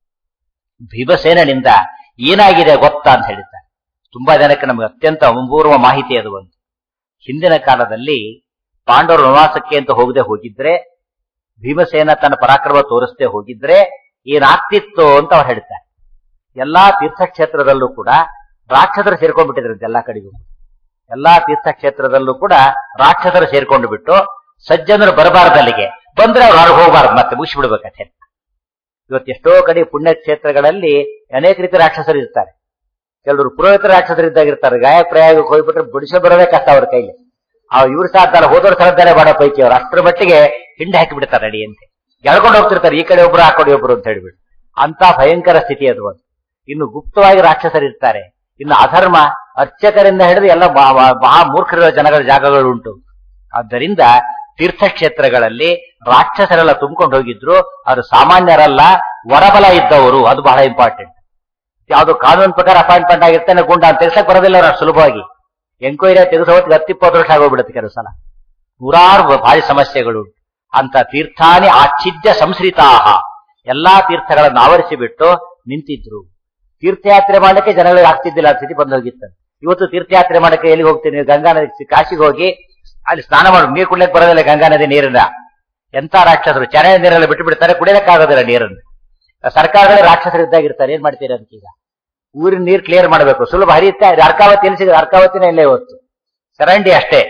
ಭೀಮಸೇನಿಂದ ಏನಾಗಿದೆ ಗೊತ್ತಾ ಅಂತ ಹೇಳ್ತಾರೆ. ತುಂಬಾ ಜನಕ್ಕೆ ನಮಗೆ ಅತ್ಯಂತ ಅಪೂರ್ವ ಮಾಹಿತಿ ಅದು. ಒಂದು ಹಿಂದಿನ ಕಾಲದಲ್ಲಿ ಪಾಂಡವರು ವನವಾಸಕ್ಕೆ ಅಂತ ಹೋಗದೆ ಹೋಗಿದ್ರೆ, ಭೀಮಸೇನ ತನ್ನ ಪರಾಕ್ರಮ ತೋರಿಸದೆ ಹೋಗಿದ್ರೆ ಏನಾಗ್ತಿತ್ತು ಅಂತ ಅವ್ರು ಹೇಳ್ತಾರೆ. ಎಲ್ಲಾ ತೀರ್ಥಕ್ಷೇತ್ರದಲ್ಲೂ ಕೂಡ ರಾಕ್ಷಸರು ಸೇರ್ಕೊಂಡ್ಬಿಟ್ಟಿದ್ರಂತೆ. ಎಲ್ಲಾ ಕಡೆಗೂ ಎಲ್ಲಾ ತೀರ್ಥಕ್ಷೇತ್ರದಲ್ಲೂ ಕೂಡ ರಾಕ್ಷಸರು ಸೇರ್ಕೊಂಡು ಬಿಟ್ಟು ಸಜ್ಜನರು ಬರಬಾರ್ದಲ್ಲಿಗೆ ಬಂದ್ರೆ ಅವ್ರು ಹೊರಗೆ ಹೋಗಬಾರ್ದು, ಮತ್ತೆ ಮುಗಿಸ್ಬಿಡ್ಬೇಕಂತೆ. ಇವತ್ತು ಎಷ್ಟೋ ಕಡೆ ಪುಣ್ಯಕ್ಷೇತ್ರಗಳಲ್ಲಿ ಅನೇಕ ರೀತಿ ರಾಕ್ಷಸರು ಇರ್ತಾರೆ. ಕೆಲವರು ಪುರೋಹಿತ ರಾಕ್ಷಸರಿದ್ದಾಗಿರ್ತಾರೆ. ಗಾಯ ಪ್ರಯಾಗಕ್ಕೆ ಹೋಗ್ಬಿಟ್ರೆ ಬಿಡಿಸೋ ಬರೋದೇ ಕಷ್ಟ ಅವ್ರ ಕೈಲಿ. ಆ ಇವ್ರು ಸಾಧ್ಯ ಹೋದವ್ರ ಸರದ್ದಾನೆ ಮಾಡೋ ಪೈಕಿ ಅವ್ರು ಅಷ್ಟರ ಮಟ್ಟಿಗೆ ಹಿಂಡೆ ಹಾಕಿ ಬಿಡ್ತಾರೆ ಅಡಿಯಂತೆ. ಎಳ್ಕೊಂಡು ಹೋಗ್ತಿರ್ತಾರೆ, ಈ ಕಡೆ ಒಬ್ರು ಆ ಕಡೆ ಒಬ್ರು ಅಂತ ಹೇಳ್ಬಿಟ್ಟು. ಅಂತ ಭಯಂಕರ ಸ್ಥಿತಿ ಅದು ಒಂದು. ಇನ್ನು ಗುಪ್ತವಾಗಿ ರಾಕ್ಷಸರಿರ್ತಾರೆ. ಇನ್ನು ಅಧರ್ಮ ಅರ್ಚಕರಿಂದ ಹಿಡಿದು ಎಲ್ಲ ಮಹಾ ಮೂರ್ಖರಿರೋ ಜನಗಳ ಜಾಗಗಳುಂಟು. ಆದ್ದರಿಂದ ತೀರ್ಥಕ್ಷೇತ್ರಗಳಲ್ಲಿ ರಾಕ್ಷಸರೆಲ್ಲ ತುಂಬಿಕೊಂಡು ಹೋಗಿದ್ರು. ಅವರು ಸಾಮಾನ್ಯರಲ್ಲ, ವರಬಲ ಇದ್ದವರು. ಅದು ಬಹಳ ಇಂಪಾರ್ಟೆಂಟ್. ಯಾವುದು ಕಾನೂನು ಪ್ರಕಾರ ಅಪಾಯಿಂಟ್ಮೆಂಟ್ ಆಗಿರ್ತಾನೆ ಗುಂಡ ಅಂತ ತೆಗ್ಸಕ್ ಬರೋದಿಲ್ಲ ಅವ್ರು ಸುಲಭವಾಗಿ. ಎಂಕ್ವೈರಿ ತೆಗೆಸೋ ಹೊತ್ತಿಗೆ ಹತ್ತಿಪ್ಪತ್ತು ವರ್ಷ ಆಗೋಗ್ಬಿಡುತ್ತೆ ಕೆಲವು ಸಲ. ನೂರಾರು ಭಾರಿ ಸಮಸ್ಯೆಗಳು. ಅಂತ ತೀರ್ಥಾನಿ ಆಚ್ಛಿದ್ಯ ಸಂಶ್ರಿತಾಹ, ಎಲ್ಲಾ ತೀರ್ಥಗಳನ್ನು ಆವರಿಸಿಬಿಟ್ಟು ನಿಂತಿದ್ರು. ತೀರ್ಥಯಾತ್ರೆ ಮಾಡಕ್ಕೆ ಜನಗಳಿಗೆ ಆಗ್ತಿದ್ದಿಲ್ಲ, ಸ್ಥಿತಿ ಬಂದು ಹೋಗಿತ್ತು. ಇವತ್ತು ತೀರ್ಥಯಾತ್ರೆ ಮಾಡಕ್ಕೆ ಎಲ್ಲಿಗೆ ಹೋಗ್ತೀನಿ? ಗಂಗಾ ನದಿ, ಕಾಶಿಗೆ ಹೋಗಿ ಅಲ್ಲಿ ಸ್ನಾನ ಮಾಡಿ ನೀರು ಕುಡ್ಲಕ್ಕೆ ಬರೋದಿಲ್ಲ. ಗಂಗಾ ನದಿ ನೀರನ್ನ ಎಂತ ರಾಕ್ಷಸರು ಚೆನ್ನೈ ನೀರೆಲ್ಲ ಬಿಟ್ಟು ಬಿಡ್ತಾರೆ, ಕುಡಿಯಕ್ಕಾಗೋದಿಲ್ಲ ನೀರನ್ನು. ಸರ್ಕಾರಗಳೇ ರಾಕ್ಷಸರಿದ್ದಾಗಿರ್ತಾರೆ. ಏನ್ ಮಾಡ್ತೀರಿ ಅದಕ್ಕೀಗ? ಊರಿನ ನೀರು ಕ್ಲಿಯರ್ ಮಾಡಬೇಕು, ಸುಲಭ ಹರಿಯುತ್ತೆ. ಅರ್ಕಾವತಿ ಎಲ್ಲಿ ಸಿಗ? ಅರ್ಕಾವತಿನೇ ಇಲ್ಲೇ ಇವತ್ತು ಚರಂಡಿ ಅಷ್ಟೇ.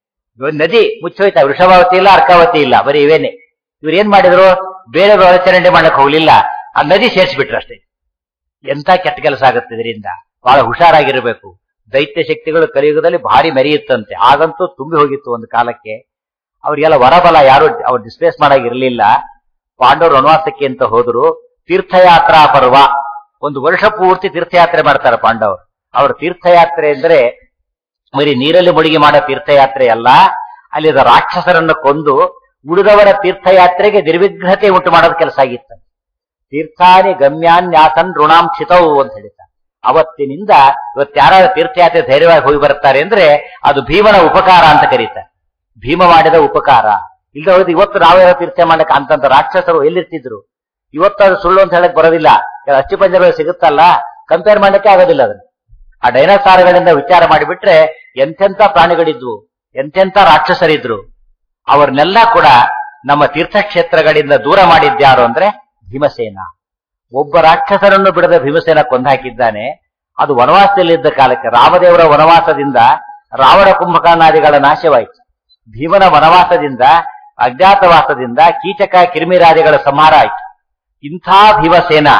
ನದಿ ಮುಚ್ಚೋಯ್ತಾ, ವೃಷಭಾವತಿ ಇಲ್ಲ, ಅರ್ಕಾವತಿ ಇಲ್ಲ, ಬರೀ ಇವೇನೆ. ಇವ್ರು ಏನ್ ಮಾಡಿದ್ರು? ಬೇರೆ ಒಳಚರಂಡಿ ಮಾಡಕ್ ಹೋಗ್ಲಿಲ್ಲ, ಆ ನದಿ ಸೇರಿಸ್ಬಿಟ್ರು ಅಷ್ಟೇ. ಎಂತ ಕೆಟ್ಟ ಕೆಲಸ ಆಗುತ್ತೆ ಇದರಿಂದ. ಬಹಳ ಹುಷಾರಾಗಿರ್ಬೇಕು. ದೈತ್ಯ ಶಕ್ತಿಗಳು ಕಲಿಯುಗದಲ್ಲಿ ಭಾರಿ ಮೆರೆಯುತ್ತಂತೆ. ಆಗಂತೂ ತುಂಬಿ ಹೋಗಿತ್ತು ಒಂದು ಕಾಲಕ್ಕೆ. ಅವ್ರಿಗೆಲ್ಲ ವರಬಲ ಯಾರು ಅವ್ರು ಡಿಸ್ಪ್ಲೇಸ್ ಮಾಡಾಗಿರ್ಲಿಲ್ಲ. ಪಾಂಡವರು ವನವಾಸಕ್ಕೆ ಅಂತ ಹೋದ್ರು. ತೀರ್ಥಯಾತ್ರಾ ಪರ್ವ, ಒಂದು ವರ್ಷ ಪೂರ್ತಿ ತೀರ್ಥಯಾತ್ರೆ ಮಾಡ್ತಾರೆ ಪಾಂಡವರು. ಅವರ ತೀರ್ಥಯಾತ್ರೆ ಅಂದ್ರೆ ಬರೀ ನೀರಲ್ಲಿ ಮುಳುಗಿ ಮಾಡೋ ತೀರ್ಥಯಾತ್ರೆ ಅಲ್ಲ, ಅಲ್ಲಿ ರಾಕ್ಷಸರನ್ನು ಕೊಂದು ಉಳಿದವರ ತೀರ್ಥಯಾತ್ರೆಗೆ ನಿರ್ವಿಘ್ನತೆ ಉಂಟು ಮಾಡೋದು ಕೆಲಸ ಆಗಿತ್ತು. ತೀರ್ಥಾನಿ ಗಮ್ಯಾನ್ಯಾಸನ್ ಋಣಾಂ ಕ್ಷಿತವು ಅಂತ ಹೇಳ್ತಾರೆ. ಅವತ್ತಿನಿಂದ ಇವತ್ತ್ಯಾರ ತೀರ್ಥಯಾತ್ರೆ ಧೈರ್ಯವಾಗಿ ಹೋಗಿ ಬರ್ತಾರೆ ಅಂದ್ರೆ ಅದು ಭೀಮನ ಉಪಕಾರ ಅಂತ ಕರೀತಾರೆ. ಭೀಮ ಮಾಡಿದ ಉಪಕಾರ. ಇಲ್ಲದೆ ಹೋದ್ ಇವತ್ತು ನಾವೇ ತೀರ್ಥ ಮಾಡಕ್ಕೆ ಅಂತಂತ ರಾಕ್ಷಸರು ಎಲ್ಲಿರ್ತಿದ್ರು. ಇವತ್ತು ಅದು ಸುಳ್ಳು ಅಂತ ಹೇಳಕ್ ಬರೋದಿಲ್ಲ. ಅಸ್ಥಿಪಂಜರಗಳು ಸಿಗುತ್ತಲ್ಲ, ಕಂಪೇರ್ ಮಾಡಕ್ಕೆ ಆಗೋದಿಲ್ಲ ಅದನ್ನ. ಆ ಡೈನೋಸಾರ್ಗಳಿಂದ ವಿಚಾರ ಮಾಡಿಬಿಟ್ರೆ ಎಂತೆಂಥ ಪ್ರಾಣಿಗಳಿದ್ವು, ಎಂತೆಂಥ ರಾಕ್ಷಸರಿದ್ರು. ಅವ್ರನ್ನೆಲ್ಲ ಕೂಡ ನಮ್ಮ ತೀರ್ಥಕ್ಷೇತ್ರಗಳಿಂದ ದೂರ ಮಾಡಿದ್ಯಾರು ಅಂದ್ರೆ ಭೀಮಸೇನ. ಒಬ್ಬ ರಾಕ್ಷಸರನ್ನು ಬಿಡದ ಭೀಮಸೇನ ಕೊಂದಾಕಿದ್ದಾನೆ. ಅದು ವನವಾಸದಲ್ಲಿದ್ದ ಕಾಲಕ್ಕೆ, ರಾಮದೇವರ ವನವಾಸದಿಂದ ರಾವಣ ಕುಂಭಕರ್ಣಾದಿಗಳ ನಾಶವಾಯಿತು. ಭೀಮನ ವನವಾಸದಿಂದ, ಅಜ್ಞಾತವಾಸದಿಂದ ಕೀಚಕ ಕಿರಿಮಿರಾದಿಗಳ ಸಂಹಾರ ಆಯಿತು. ಇಂಥ ಭೀಮಸೇನ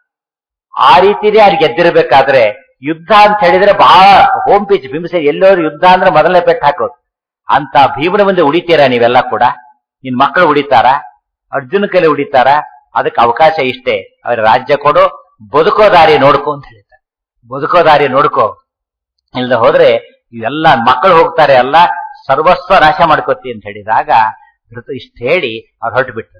ಆ ರೀತಿಯೇ ಅವ್ರಿಗೆ ಗೆದ್ದಿರಬೇಕಾದ್ರೆ ಯುದ್ಧ ಅಂತ ಹೇಳಿದ್ರೆ ಬಹಳ ಹೋಮ್ ಪಿಚ್. ಭೀಮಸೇನ ಎಲ್ಲೋರು ಯುದ್ಧ ಅಂದ್ರೆ ಮೊದಲನೇ ಪೆಟ್ಟು ಹಾಕೋದು. ಅಂತ ಭೀಮನ ಮುಂದೆ ಉಳಿತೀರಾ ನೀವೆಲ್ಲ ಕೂಡ? ನಿನ್ ಮಕ್ಕಳು ಉಳಿತಾರ? ಅರ್ಜುನ ಕೈಲಿ ಉಳಿತಾರ? ಅದಕ್ಕೆ ಅವಕಾಶ ಇಷ್ಟೇ. ಅವ್ರ ರಾಜ್ಯ ಕೊಡು, ಬದುಕೋ ದಾರಿ ನೋಡ್ಕೊ ಅಂತ ಹೇಳ್ತಾರೆ. ಬದುಕೋ ದಾರಿ ನೋಡ್ಕೋ, ಇಲ್ದ ಹೋದ್ರೆ ಇವೆಲ್ಲ ಮಕ್ಕಳು ಹೋಗ್ತಾರೆ, ಎಲ್ಲ ಸರ್ವಸ್ವ ನಾಶ ಮಾಡ್ಕೋತಿ ಅಂತ ಹೇಳಿದಾಗ ಧೃತ ಇಷ್ಟ ಹೇಳಿ ಅವ್ರು ಹೊರಟು ಬಿಟ್ರು.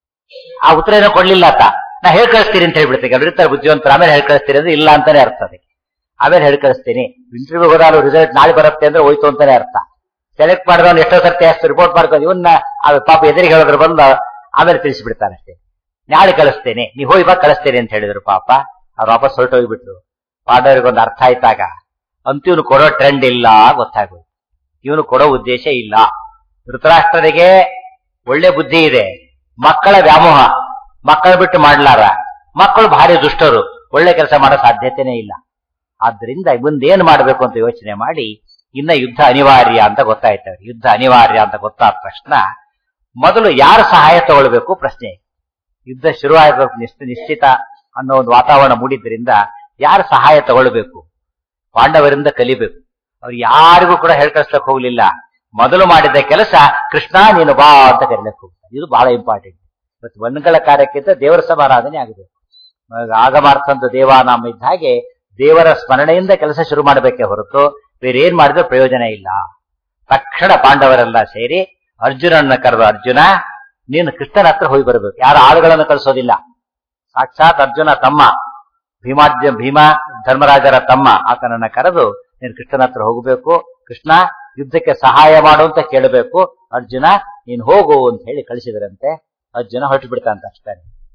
ಆ ಉತ್ತರ ಏನೋ ಕೊಡ್ಲಿಲ್ಲ ಆತ. ನಾ ಹೇಳ್ ಕಳಿಸ್ತೀನಿ ಅಂತ ಹೇಳ್ಬಿಡ್ತೀನಿ. ಅವ್ರು ಇರ್ತಾರೆ ಬುದ್ಧಿವಂತರ, ಆಮೇಲೆ ಹೇಳ್ ಕಳಿಸ್ತೀನಿ ಅಂದ್ರೆ ಇಲ್ಲ ಅಂತಾನೆ ಅರ್ಥ. ಅದಕ್ಕೆ ಆಮೇಲೆ ಹೇಳ್ ಕಳಿಸ್ತೀನಿ. ಇಂಟರ್ವ್ಯೂ ಹೋದಾಲು ರಿಸಲ್ಟ್ ನಾಳೆ ಬರುತ್ತೆ ಅಂದ್ರೆ ಹೋಯ್ತು ಅಂತಾನೆ ಅರ್ಥ. ಸೆಲೆಕ್ಟ್ ಮಾಡಿದವನು ಎಷ್ಟೋ ಸರ್ತಿ ಅಷ್ಟು ರಿಪೋರ್ಟ್ ಮಾಡ್ಕೊಂಡು ಇವನ್ನ ಪಾಪ ಎದುರಿಗೆ ಹೇಳಿದ್ರು ಬಂದು ಆಮೇಲೆ ತಿಳಿಸಿಬಿಡ್ತಾನೆ ಅಷ್ಟೇ. ನಾಳೆ ಕಳಿಸ್ತೇನೆ, ನೀವು ಹೋಗಿ ಬಾ ಕಳಿಸ್ತೇನೆ ಅಂತ ಹೇಳಿದ್ರು. ಪಾಪ ಅವ್ರು ವಾಪಸ್ ಹೊರಟೋಗ್ಬಿಟ್ರು. ಪಾಂಡವರಿಗೊಂದು ಅರ್ಥ ಆಯ್ತಾಗ, ಅಂತೂ ಇವನು ಕೊಡೋ ಟ್ರೆಂಡ್ ಇಲ್ಲ ಗೊತ್ತಾಗೋದು. ಇವನು ಕೊಡೋ ಉದ್ದೇಶ ಇಲ್ಲ. ಧೃತರಾಷ್ಟ್ರನಿಗೆ ಒಳ್ಳೆ ಬುದ್ಧಿ ಇದೆ, ಮಕ್ಕಳ ವ್ಯಾಮೋಹ, ಮಕ್ಕಳು ಬಿಟ್ಟು ಮಾಡ್ಲಾರ. ಮಕ್ಕಳು ಭಾರಿ ದುಷ್ಟರು, ಒಳ್ಳೆ ಕೆಲಸ ಮಾಡೋ ಸಾಧ್ಯತೆನೇ ಇಲ್ಲ. ಆದ್ರಿಂದ ಮುಂದೇನು ಮಾಡಬೇಕು ಅಂತ ಯೋಚನೆ ಮಾಡಿ, ಇನ್ನ ಯುದ್ಧ ಅನಿವಾರ್ಯ ಅಂತ ಗೊತ್ತಾಯ್ತವ್ರು. ಯುದ್ಧ ಅನಿವಾರ್ಯ ಅಂತ ಗೊತ್ತಾದ ತಕ್ಷಣ ಮೊದಲು ಯಾರು ಸಹಾಯ ತಗೊಳ್ಬೇಕು ಪ್ರಶ್ನೆ. ಯುದ್ಧ ಶುರುವಾಗಬೇಕು ನಿಶ್ಚಿತ ಅನ್ನೋ ಒಂದು ವಾತಾವರಣ ಮೂಡಿದ್ರಿಂದ ಯಾರು ಸಹಾಯ ತಗೊಳ್ಬೇಕು? ಪಾಂಡವರಿಂದ ಕಲಿಬೇಕು. ಅವ್ರು ಯಾರಿಗೂ ಕೂಡ ಹೇಳ್ಕಳಿಸ್ಲಕ್ ಹೋಗ್ಲಿಲ್ಲ. ಮೊದಲು ಮಾಡಿದ ಕೆಲಸ ಕೃಷ್ಣ ನೀನು ಬಾ ಅಂತ ಕರೀಲಕ್ಕೆ ಹೋಗ್ತಾರೆ. ಇದು ಬಹಳ ಇಂಪಾರ್ಟೆಂಟ್. ಇವತ್ತು ವನ್ಗಳ ಕಾರ್ಯಕ್ಕಿಂತ ದೇವರ ಸಮಾರಾಧನೆ ಆಗಬೇಕು. ಆಗಮಾರ್ಥಂತ ದೇವಾನಾಮ ಇದ್ದ ಹಾಗೆ ದೇವರ ಸ್ಮರಣೆಯಿಂದ ಕೆಲಸ ಶುರು ಮಾಡಬೇಕೇ ಹೊರತು ಬೇರೆ ಏನ್ ಮಾಡಿದ್ರೆ ಪ್ರಯೋಜನ ಇಲ್ಲ. ತಕ್ಷಣ ಪಾಂಡವರೆಲ್ಲ ಸೇರಿ ಅರ್ಜುನನ್ನ ಕರೆದು, ಅರ್ಜುನ ನೀನು ಕೃಷ್ಣನ ಹತ್ರ ಹೋಗಿ ಬರಬೇಕು. ಯಾರು ಆಳುಗಳನ್ನು ಕಳಿಸೋದಿಲ್ಲ. ಸಾಕ್ಷಾತ್ ಅರ್ಜುನ ತಮ್ಮ ಭೀಮಾರ್ಜ ಭೀಮ ಧರ್ಮರಾಜರ ತಮ್ಮ, ಆತನನ್ನ ಕರೆದು ನೀನು ಕೃಷ್ಣನ ಹತ್ರ ಹೋಗಬೇಕು. ಕೃಷ್ಣ ಯುದ್ಧಕ್ಕೆ ಸಹಾಯ ಮಾಡು ಅಂತ ಕೇಳಬೇಕು. ಅರ್ಜುನ ನೀನು ಹೋಗು ಅಂತ ಹೇಳಿ ಕಳಿಸಿದ್ರಂತೆ. ಅರ್ಜುನ ಹೊರಟು ಬಿಡ್ತಾಂತ ಅಷ್ಟೇ.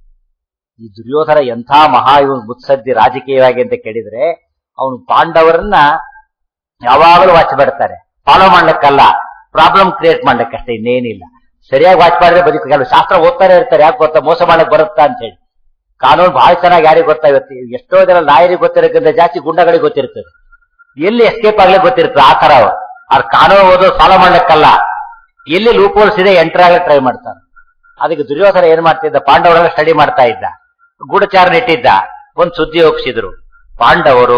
ಈ ದುರ್ಯೋಧನ ಎಂಥ ಮಹಾ ಇವನು ಮುತ್ಸದ್ದಿ ರಾಜಕೀಯವಾಗಿ ಅಂತ ಕೇಳಿದ್ರೆ, ಅವನು ಪಾಂಡವರನ್ನ ಯಾವಾಗಲೂ ವಾಚ್ ಮಾಡ್ತಾರೆ. ಫಾಲೋ ಮಾಡ್ಲಿಕ್ಕಲ್ಲ, ಪ್ರಾಬ್ಲಮ್ ಕ್ರಿಯೇಟ್ ಮಾಡ್ಲಿಕ್ಕಷ್ಟೇ, ಇನ್ನೇನಿಲ್ಲ. ಸರಿಯಾಗಿ ವಾಚ್ ಮಾಡಿದ್ರೆ ಬದುಕು. ಕೆಲವು ಶಾಸ್ತ್ರ ಓದ್ತಾನೆ ಇರ್ತಾರೆ. ಯಾಕೆ ಗೊತ್ತಾ? ಮೋಸ ಮಾಡಕ್ ಬರುತ್ತಾ ಅಂತ ಹೇಳಿ. ಕಾನೂನು ಬಹಳ ಚೆನ್ನಾಗಿ ಯಾರಿಗೆ ಗೊತ್ತಾ? ಇವತ್ತು ಎಷ್ಟೋ ಜನ ಲಾಯರಿಗೆ ಗೊತ್ತಿರೋಕ್ಕಿಂತ ಜಾಸ್ತಿ ಗುಂಡಗಳಿಗೆ ಗೊತ್ತಿರ್ತದೆ. ಎಲ್ಲಿ ಎಸ್ಕೇಪ್ ಆಗ್ಲಿಕ್ಕೆ ಗೊತ್ತಿರ್ತದೆ. ಆ ತರ ಅವ್ರ ಕಾನೂನು ಓದೋದು ಫಾಲೋ ಮಾಡ್ಲಿಕ್ಕಲ್ಲ, ಎಲ್ಲಿ ಲೂಪ್ ಹೋಲ್ಸ್ ಇದೆ ಎಂಟರ್ ಆಗಲಿಕ್ಕೆ ಟ್ರೈ ಮಾಡ್ತಾರೆ. ಅದಕ್ಕೆ ದುರ್ಯೋಧನ ಏನ್ ಮಾಡ್ತಿದ್ದ? ಪಾಂಡವರೆಲ್ಲ ಸ್ಟಡಿ ಮಾಡ್ತಾ ಇದ್ದ, ಗೂಢಚಾರನ ಇಟ್ಟಿದ್ದ. ಒಂದ್ ಸುದ್ದಿ ಒಪ್ಪಿಸಿದ್ರು, ಪಾಂಡವರು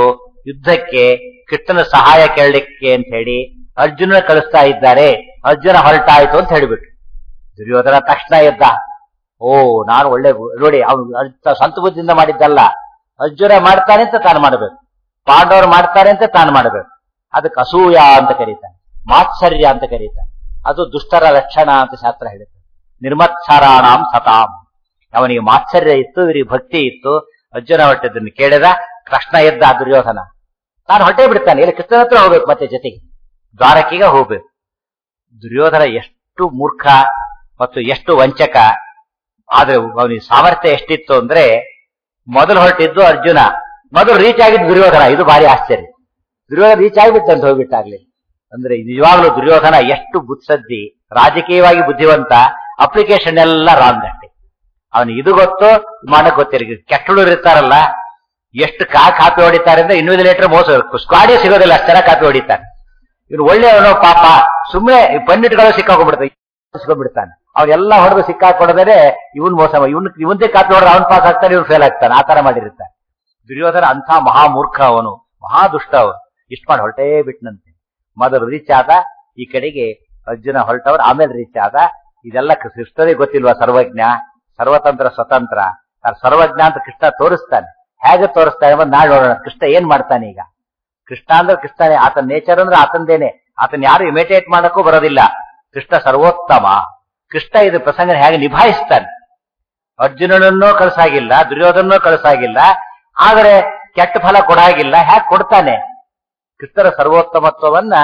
ಯುದ್ಧಕ್ಕೆ ಕೃಷ್ಣನ ಸಹಾಯ ಕೇಳಲಿಕ್ಕೆ ಅಂತ ಹೇಳಿ ಅರ್ಜುನ ಕಳಿಸ್ತಾ ಇದ್ದಾರೆ, ಅರ್ಜುನ ಹೊರಟಾಯ್ತು ಅಂತ ಹೇಳಿಬಿಟ್ರು. ದುರ್ಯೋಧನ ತಕ್ಷಣ ಎದ್ದ. ಓ ನಾನು ಒಳ್ಳೆ ನೋಡಿ, ಅವನು ಸ್ವಂತ ಬುದ್ಧಿಯಿಂದ ಮಾಡಿದ್ದಲ್ಲ, ಅರ್ಜುನ ಮಾಡ್ತಾನೆ ಅಂತ ತಾನು ಮಾಡಬೇಕು, ಪಾಂಡವರು ಮಾಡ್ತಾರೆ ಅಂತ ತಾನು ಮಾಡಬೇಕು. ಅದಕ್ಕೆ ಅಸೂಯ ಅಂತ ಕರೀತಾನೆ, ಮಾತ್ಸರ್ಯ ಅಂತ ಕರೀತಾನೆ. ಅದು ದುಷ್ಟರ ಲಕ್ಷಣ ಅಂತ ಶಾಸ್ತ್ರ ಹೇಳುತ್ತೆ. ನಿರ್ಮತ್ಸರಾಣಾಂ ಸತಾಂ. ಅವನಿಗೆ ಮಾತ್ಸರ್ಯ ಇತ್ತು, ಇವರಿಗೆ ಭಕ್ತಿ ಇತ್ತು. ಅರ್ಜುನ ಹೊರಟಿದ್ದನ್ನು ಕೇಳಿದ, ಕೃಷ್ಣ ಎದ್ದ. ದುರ್ಯೋಧನ ತಾನು ಹೊರಟೇ ಬಿಡ್ತಾನೆ, ಇಲ್ಲಿ ಕೃಷ್ಣನ ಹತ್ರ ಹೋಗ್ಬೇಕು, ಮತ್ತೆ ಜೊತೆಗೆ ದ್ವಾರಕೆಗೆ ಹೋಗ್ಬೇಕು. ದುರ್ಯೋಧನ ಎಷ್ಟು ಮೂರ್ಖ ಮತ್ತು ಎಷ್ಟು ವಂಚಕ. ಆದ್ರೆ ಅವನಿಗೆ ಸಾಮರ್ಥ್ಯ ಎಷ್ಟಿತ್ತು ಅಂದ್ರೆ, ಮೊದಲು ಹೊರಟಿದ್ದು ಅರ್ಜುನ, ಮೊದಲು ರೀಚ್ ಆಗಿದ್ದು ದುರ್ಯೋಧನ. ಇದು ಭಾರಿ ಆಶ್ಚರ್ಯ. ದುರ್ಯೋಧನ ರೀಚ್ ಆಗಿಬಿಟ್ಟಂತ ಹೋಗ್ಬಿಟ್ಟಾಗ್ಲಿ. ಅಂದ್ರೆ ನಿಜವಾಗ್ಲೂ ದುರ್ಯೋಧನ ಎಷ್ಟು ಬುದ್ಧಿ, ರಾಜಕೀಯವಾಗಿ ಬುದ್ಧಿವಂತ, ಅಪ್ಲಿಕೇಶನ್ ಎಲ್ಲ ರಾಂಗ್ ಅಷ್ಟೇ. ಅವನಿಗೆ ಇದು ಗೊತ್ತು, ಮಾಡಕ್ ಗೊತ್ತಿರ. ಕೆಟ್ಟಳು ಇರ್ತಾರಲ್ಲ, ಎಷ್ಟು ಕಾ ಕಾಪಿ ಹೊಡಿತಾರೆ ಅಂದ್ರೆ ಇನ್ವಿಜಿಲೇಟರ್ ಮೋಸ, ಸ್ಕ್ವಾಡೇ ಸಿಗೋದಿಲ್ಲ, ಅಷ್ಟರ ಕಾಪಿ ಹೊಡಿತಾನೆ. ಇವನು ಒಳ್ಳೆಯವನು ಪಾಪ, ಸುಮ್ಮನೆ ಪಂಡಿಟ್ಗಳು ಸಿಕ್ಕಾಕೊಂಡ್ಬಿಡ್ತಾನೆ ಸಿಕ್ಕೊಂಡ್ಬಿಡ್ತಾನೆ ಅವನೆಲ್ಲ ಹೊಡೆದು ಸಿಕ್ಕಾಕೊಡದರೆ ಇವನ್ ಮೋಸ, ಇವನ್ ಇವಂದೇ ಕಾಪಿ ಹೊಡೆದ್ರೆ ಅವನ್ ಪಾಸ್ ಆಗ್ತಾನೆ, ಇವನು ಫೇಲ್ ಆಗ್ತಾನೆ. ಆ ತರ ಮಾಡಿರ್ತಾನೆ ದುರ್ಯೋಧನ. ಅಂಥ ಮಹಾಮೂರ್ಖ ಅವನು, ಮಹಾದುಷ್ಟ ಅವನು. ಇಷ್ಟ ಮಾಡಿ ಹೊರಟೇ ಬಿಟ್ನಂತೆ. ಮೊದಲು ರೀಚ್ ಆದ, ಈ ಕಡೆಗೆ ಅರ್ಜುನ ಹೊರಟವ್ರು, ಆಮೇಲೆ ರೀಚ್ ಆದ. ಇದೆಲ್ಲ ಕೃಷ್ಣನಿಗೆ ಗೊತ್ತಿಲ್ವಾ? ಸರ್ವಜ್ಞ, ಸರ್ವತಂತ್ರ, ಸ್ವತಂತ್ರ. ಸರ್ವಜ್ಞ ಅಂತ ಕೃಷ್ಣ ತೋರಿಸ್ತಾನೆ. ಹೇಗೆ ತೋರಿಸ್ತಾನೆ ಬಂದು ನಾಳೆ ನೋಡೋಣ ಕೃಷ್ಣ ಏನ್ ಮಾಡ್ತಾನೆ. ಈಗ ಕೃಷ್ಣ ಅಂದ್ರೆ ಕೃಷ್ಣನೇ, ಆತನ ನೇಚರ್ ಅಂದ್ರೆ ಆತಂದೇನೆ. ಆತನ ಯಾರು ಇಮಿಟೇಟ್ ಮಾಡಕ್ಕೂ ಬರೋದಿಲ್ಲ. ಕೃಷ್ಣ ಸರ್ವೋತ್ತಮ. ಕೃಷ್ಣ ಇದು ಪ್ರಸಂಗ ಹೇಗೆ ನಿಭಾಯಿಸ್ತಾನೆ. ಅರ್ಜುನನನ್ನೂ ಕಳಿಸಾಗಿಲ್ಲ, ದುರ್ಯೋಧನನ್ನೂ ಕಳಿಸಾಗಿಲ್ಲ, ಆದರೆ ಕೆಟ್ಟ ಫಲ ಕೊಡಾಗಿಲ್ಲ. ಹೇಗೆ ಕೊಡ್ತಾನೆ? ಕೃಷ್ಣರ ಸರ್ವೋತ್ತಮತ್ವವನ್ನ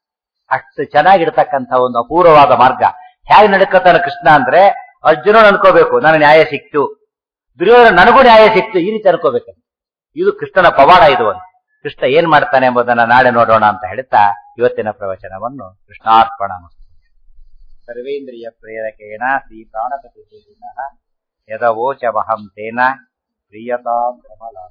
ಅಷ್ಟು ಚೆನ್ನಾಗಿಡ್ತಕ್ಕಂಥ ಒಂದು ಅಪೂರ್ವವಾದ ಮಾರ್ಗ. ಹೇಗೆ ನಡ್ಕೋತಾನೆ ಕೃಷ್ಣ ಅಂದ್ರೆ, ಅರ್ಜುನ ಅನ್ಕೋಬೇಕು ನನಗೆ ನ್ಯಾಯ ಸಿಕ್ತು, ದುರ್ಯೋಧನ ನನಗೂ ನ್ಯಾಯ ಸಿಕ್ತು, ಈ ರೀತಿ ಅನ್ಕೋಬೇಕು. ಇದು ಕೃಷ್ಣನ ಪವಾಡ. ಇದು ಒಂದು ಕೃಷ್ಣ ಏನ್ ಮಾಡ್ತಾನೆ ಎಂಬುದನ್ನ ನಾಳೆ ನೋಡೋಣ ಅಂತ ಹೇಳ್ತಾ ಇವತ್ತಿನ ಪ್ರವಚನವನ್ನು ಕೃಷ್ಣಾರ್ಪಣ. ಸರ್ವೇಂದ್ರಿಯ ಪ್ರೇರಕೇಣ ಶ್ರೀ ಪ್ರಾಣಪತಿ ಯದವೋಚಮಹಂ ತೇನ ಪ್ರಿಯತಾಂ ಕಮಲ.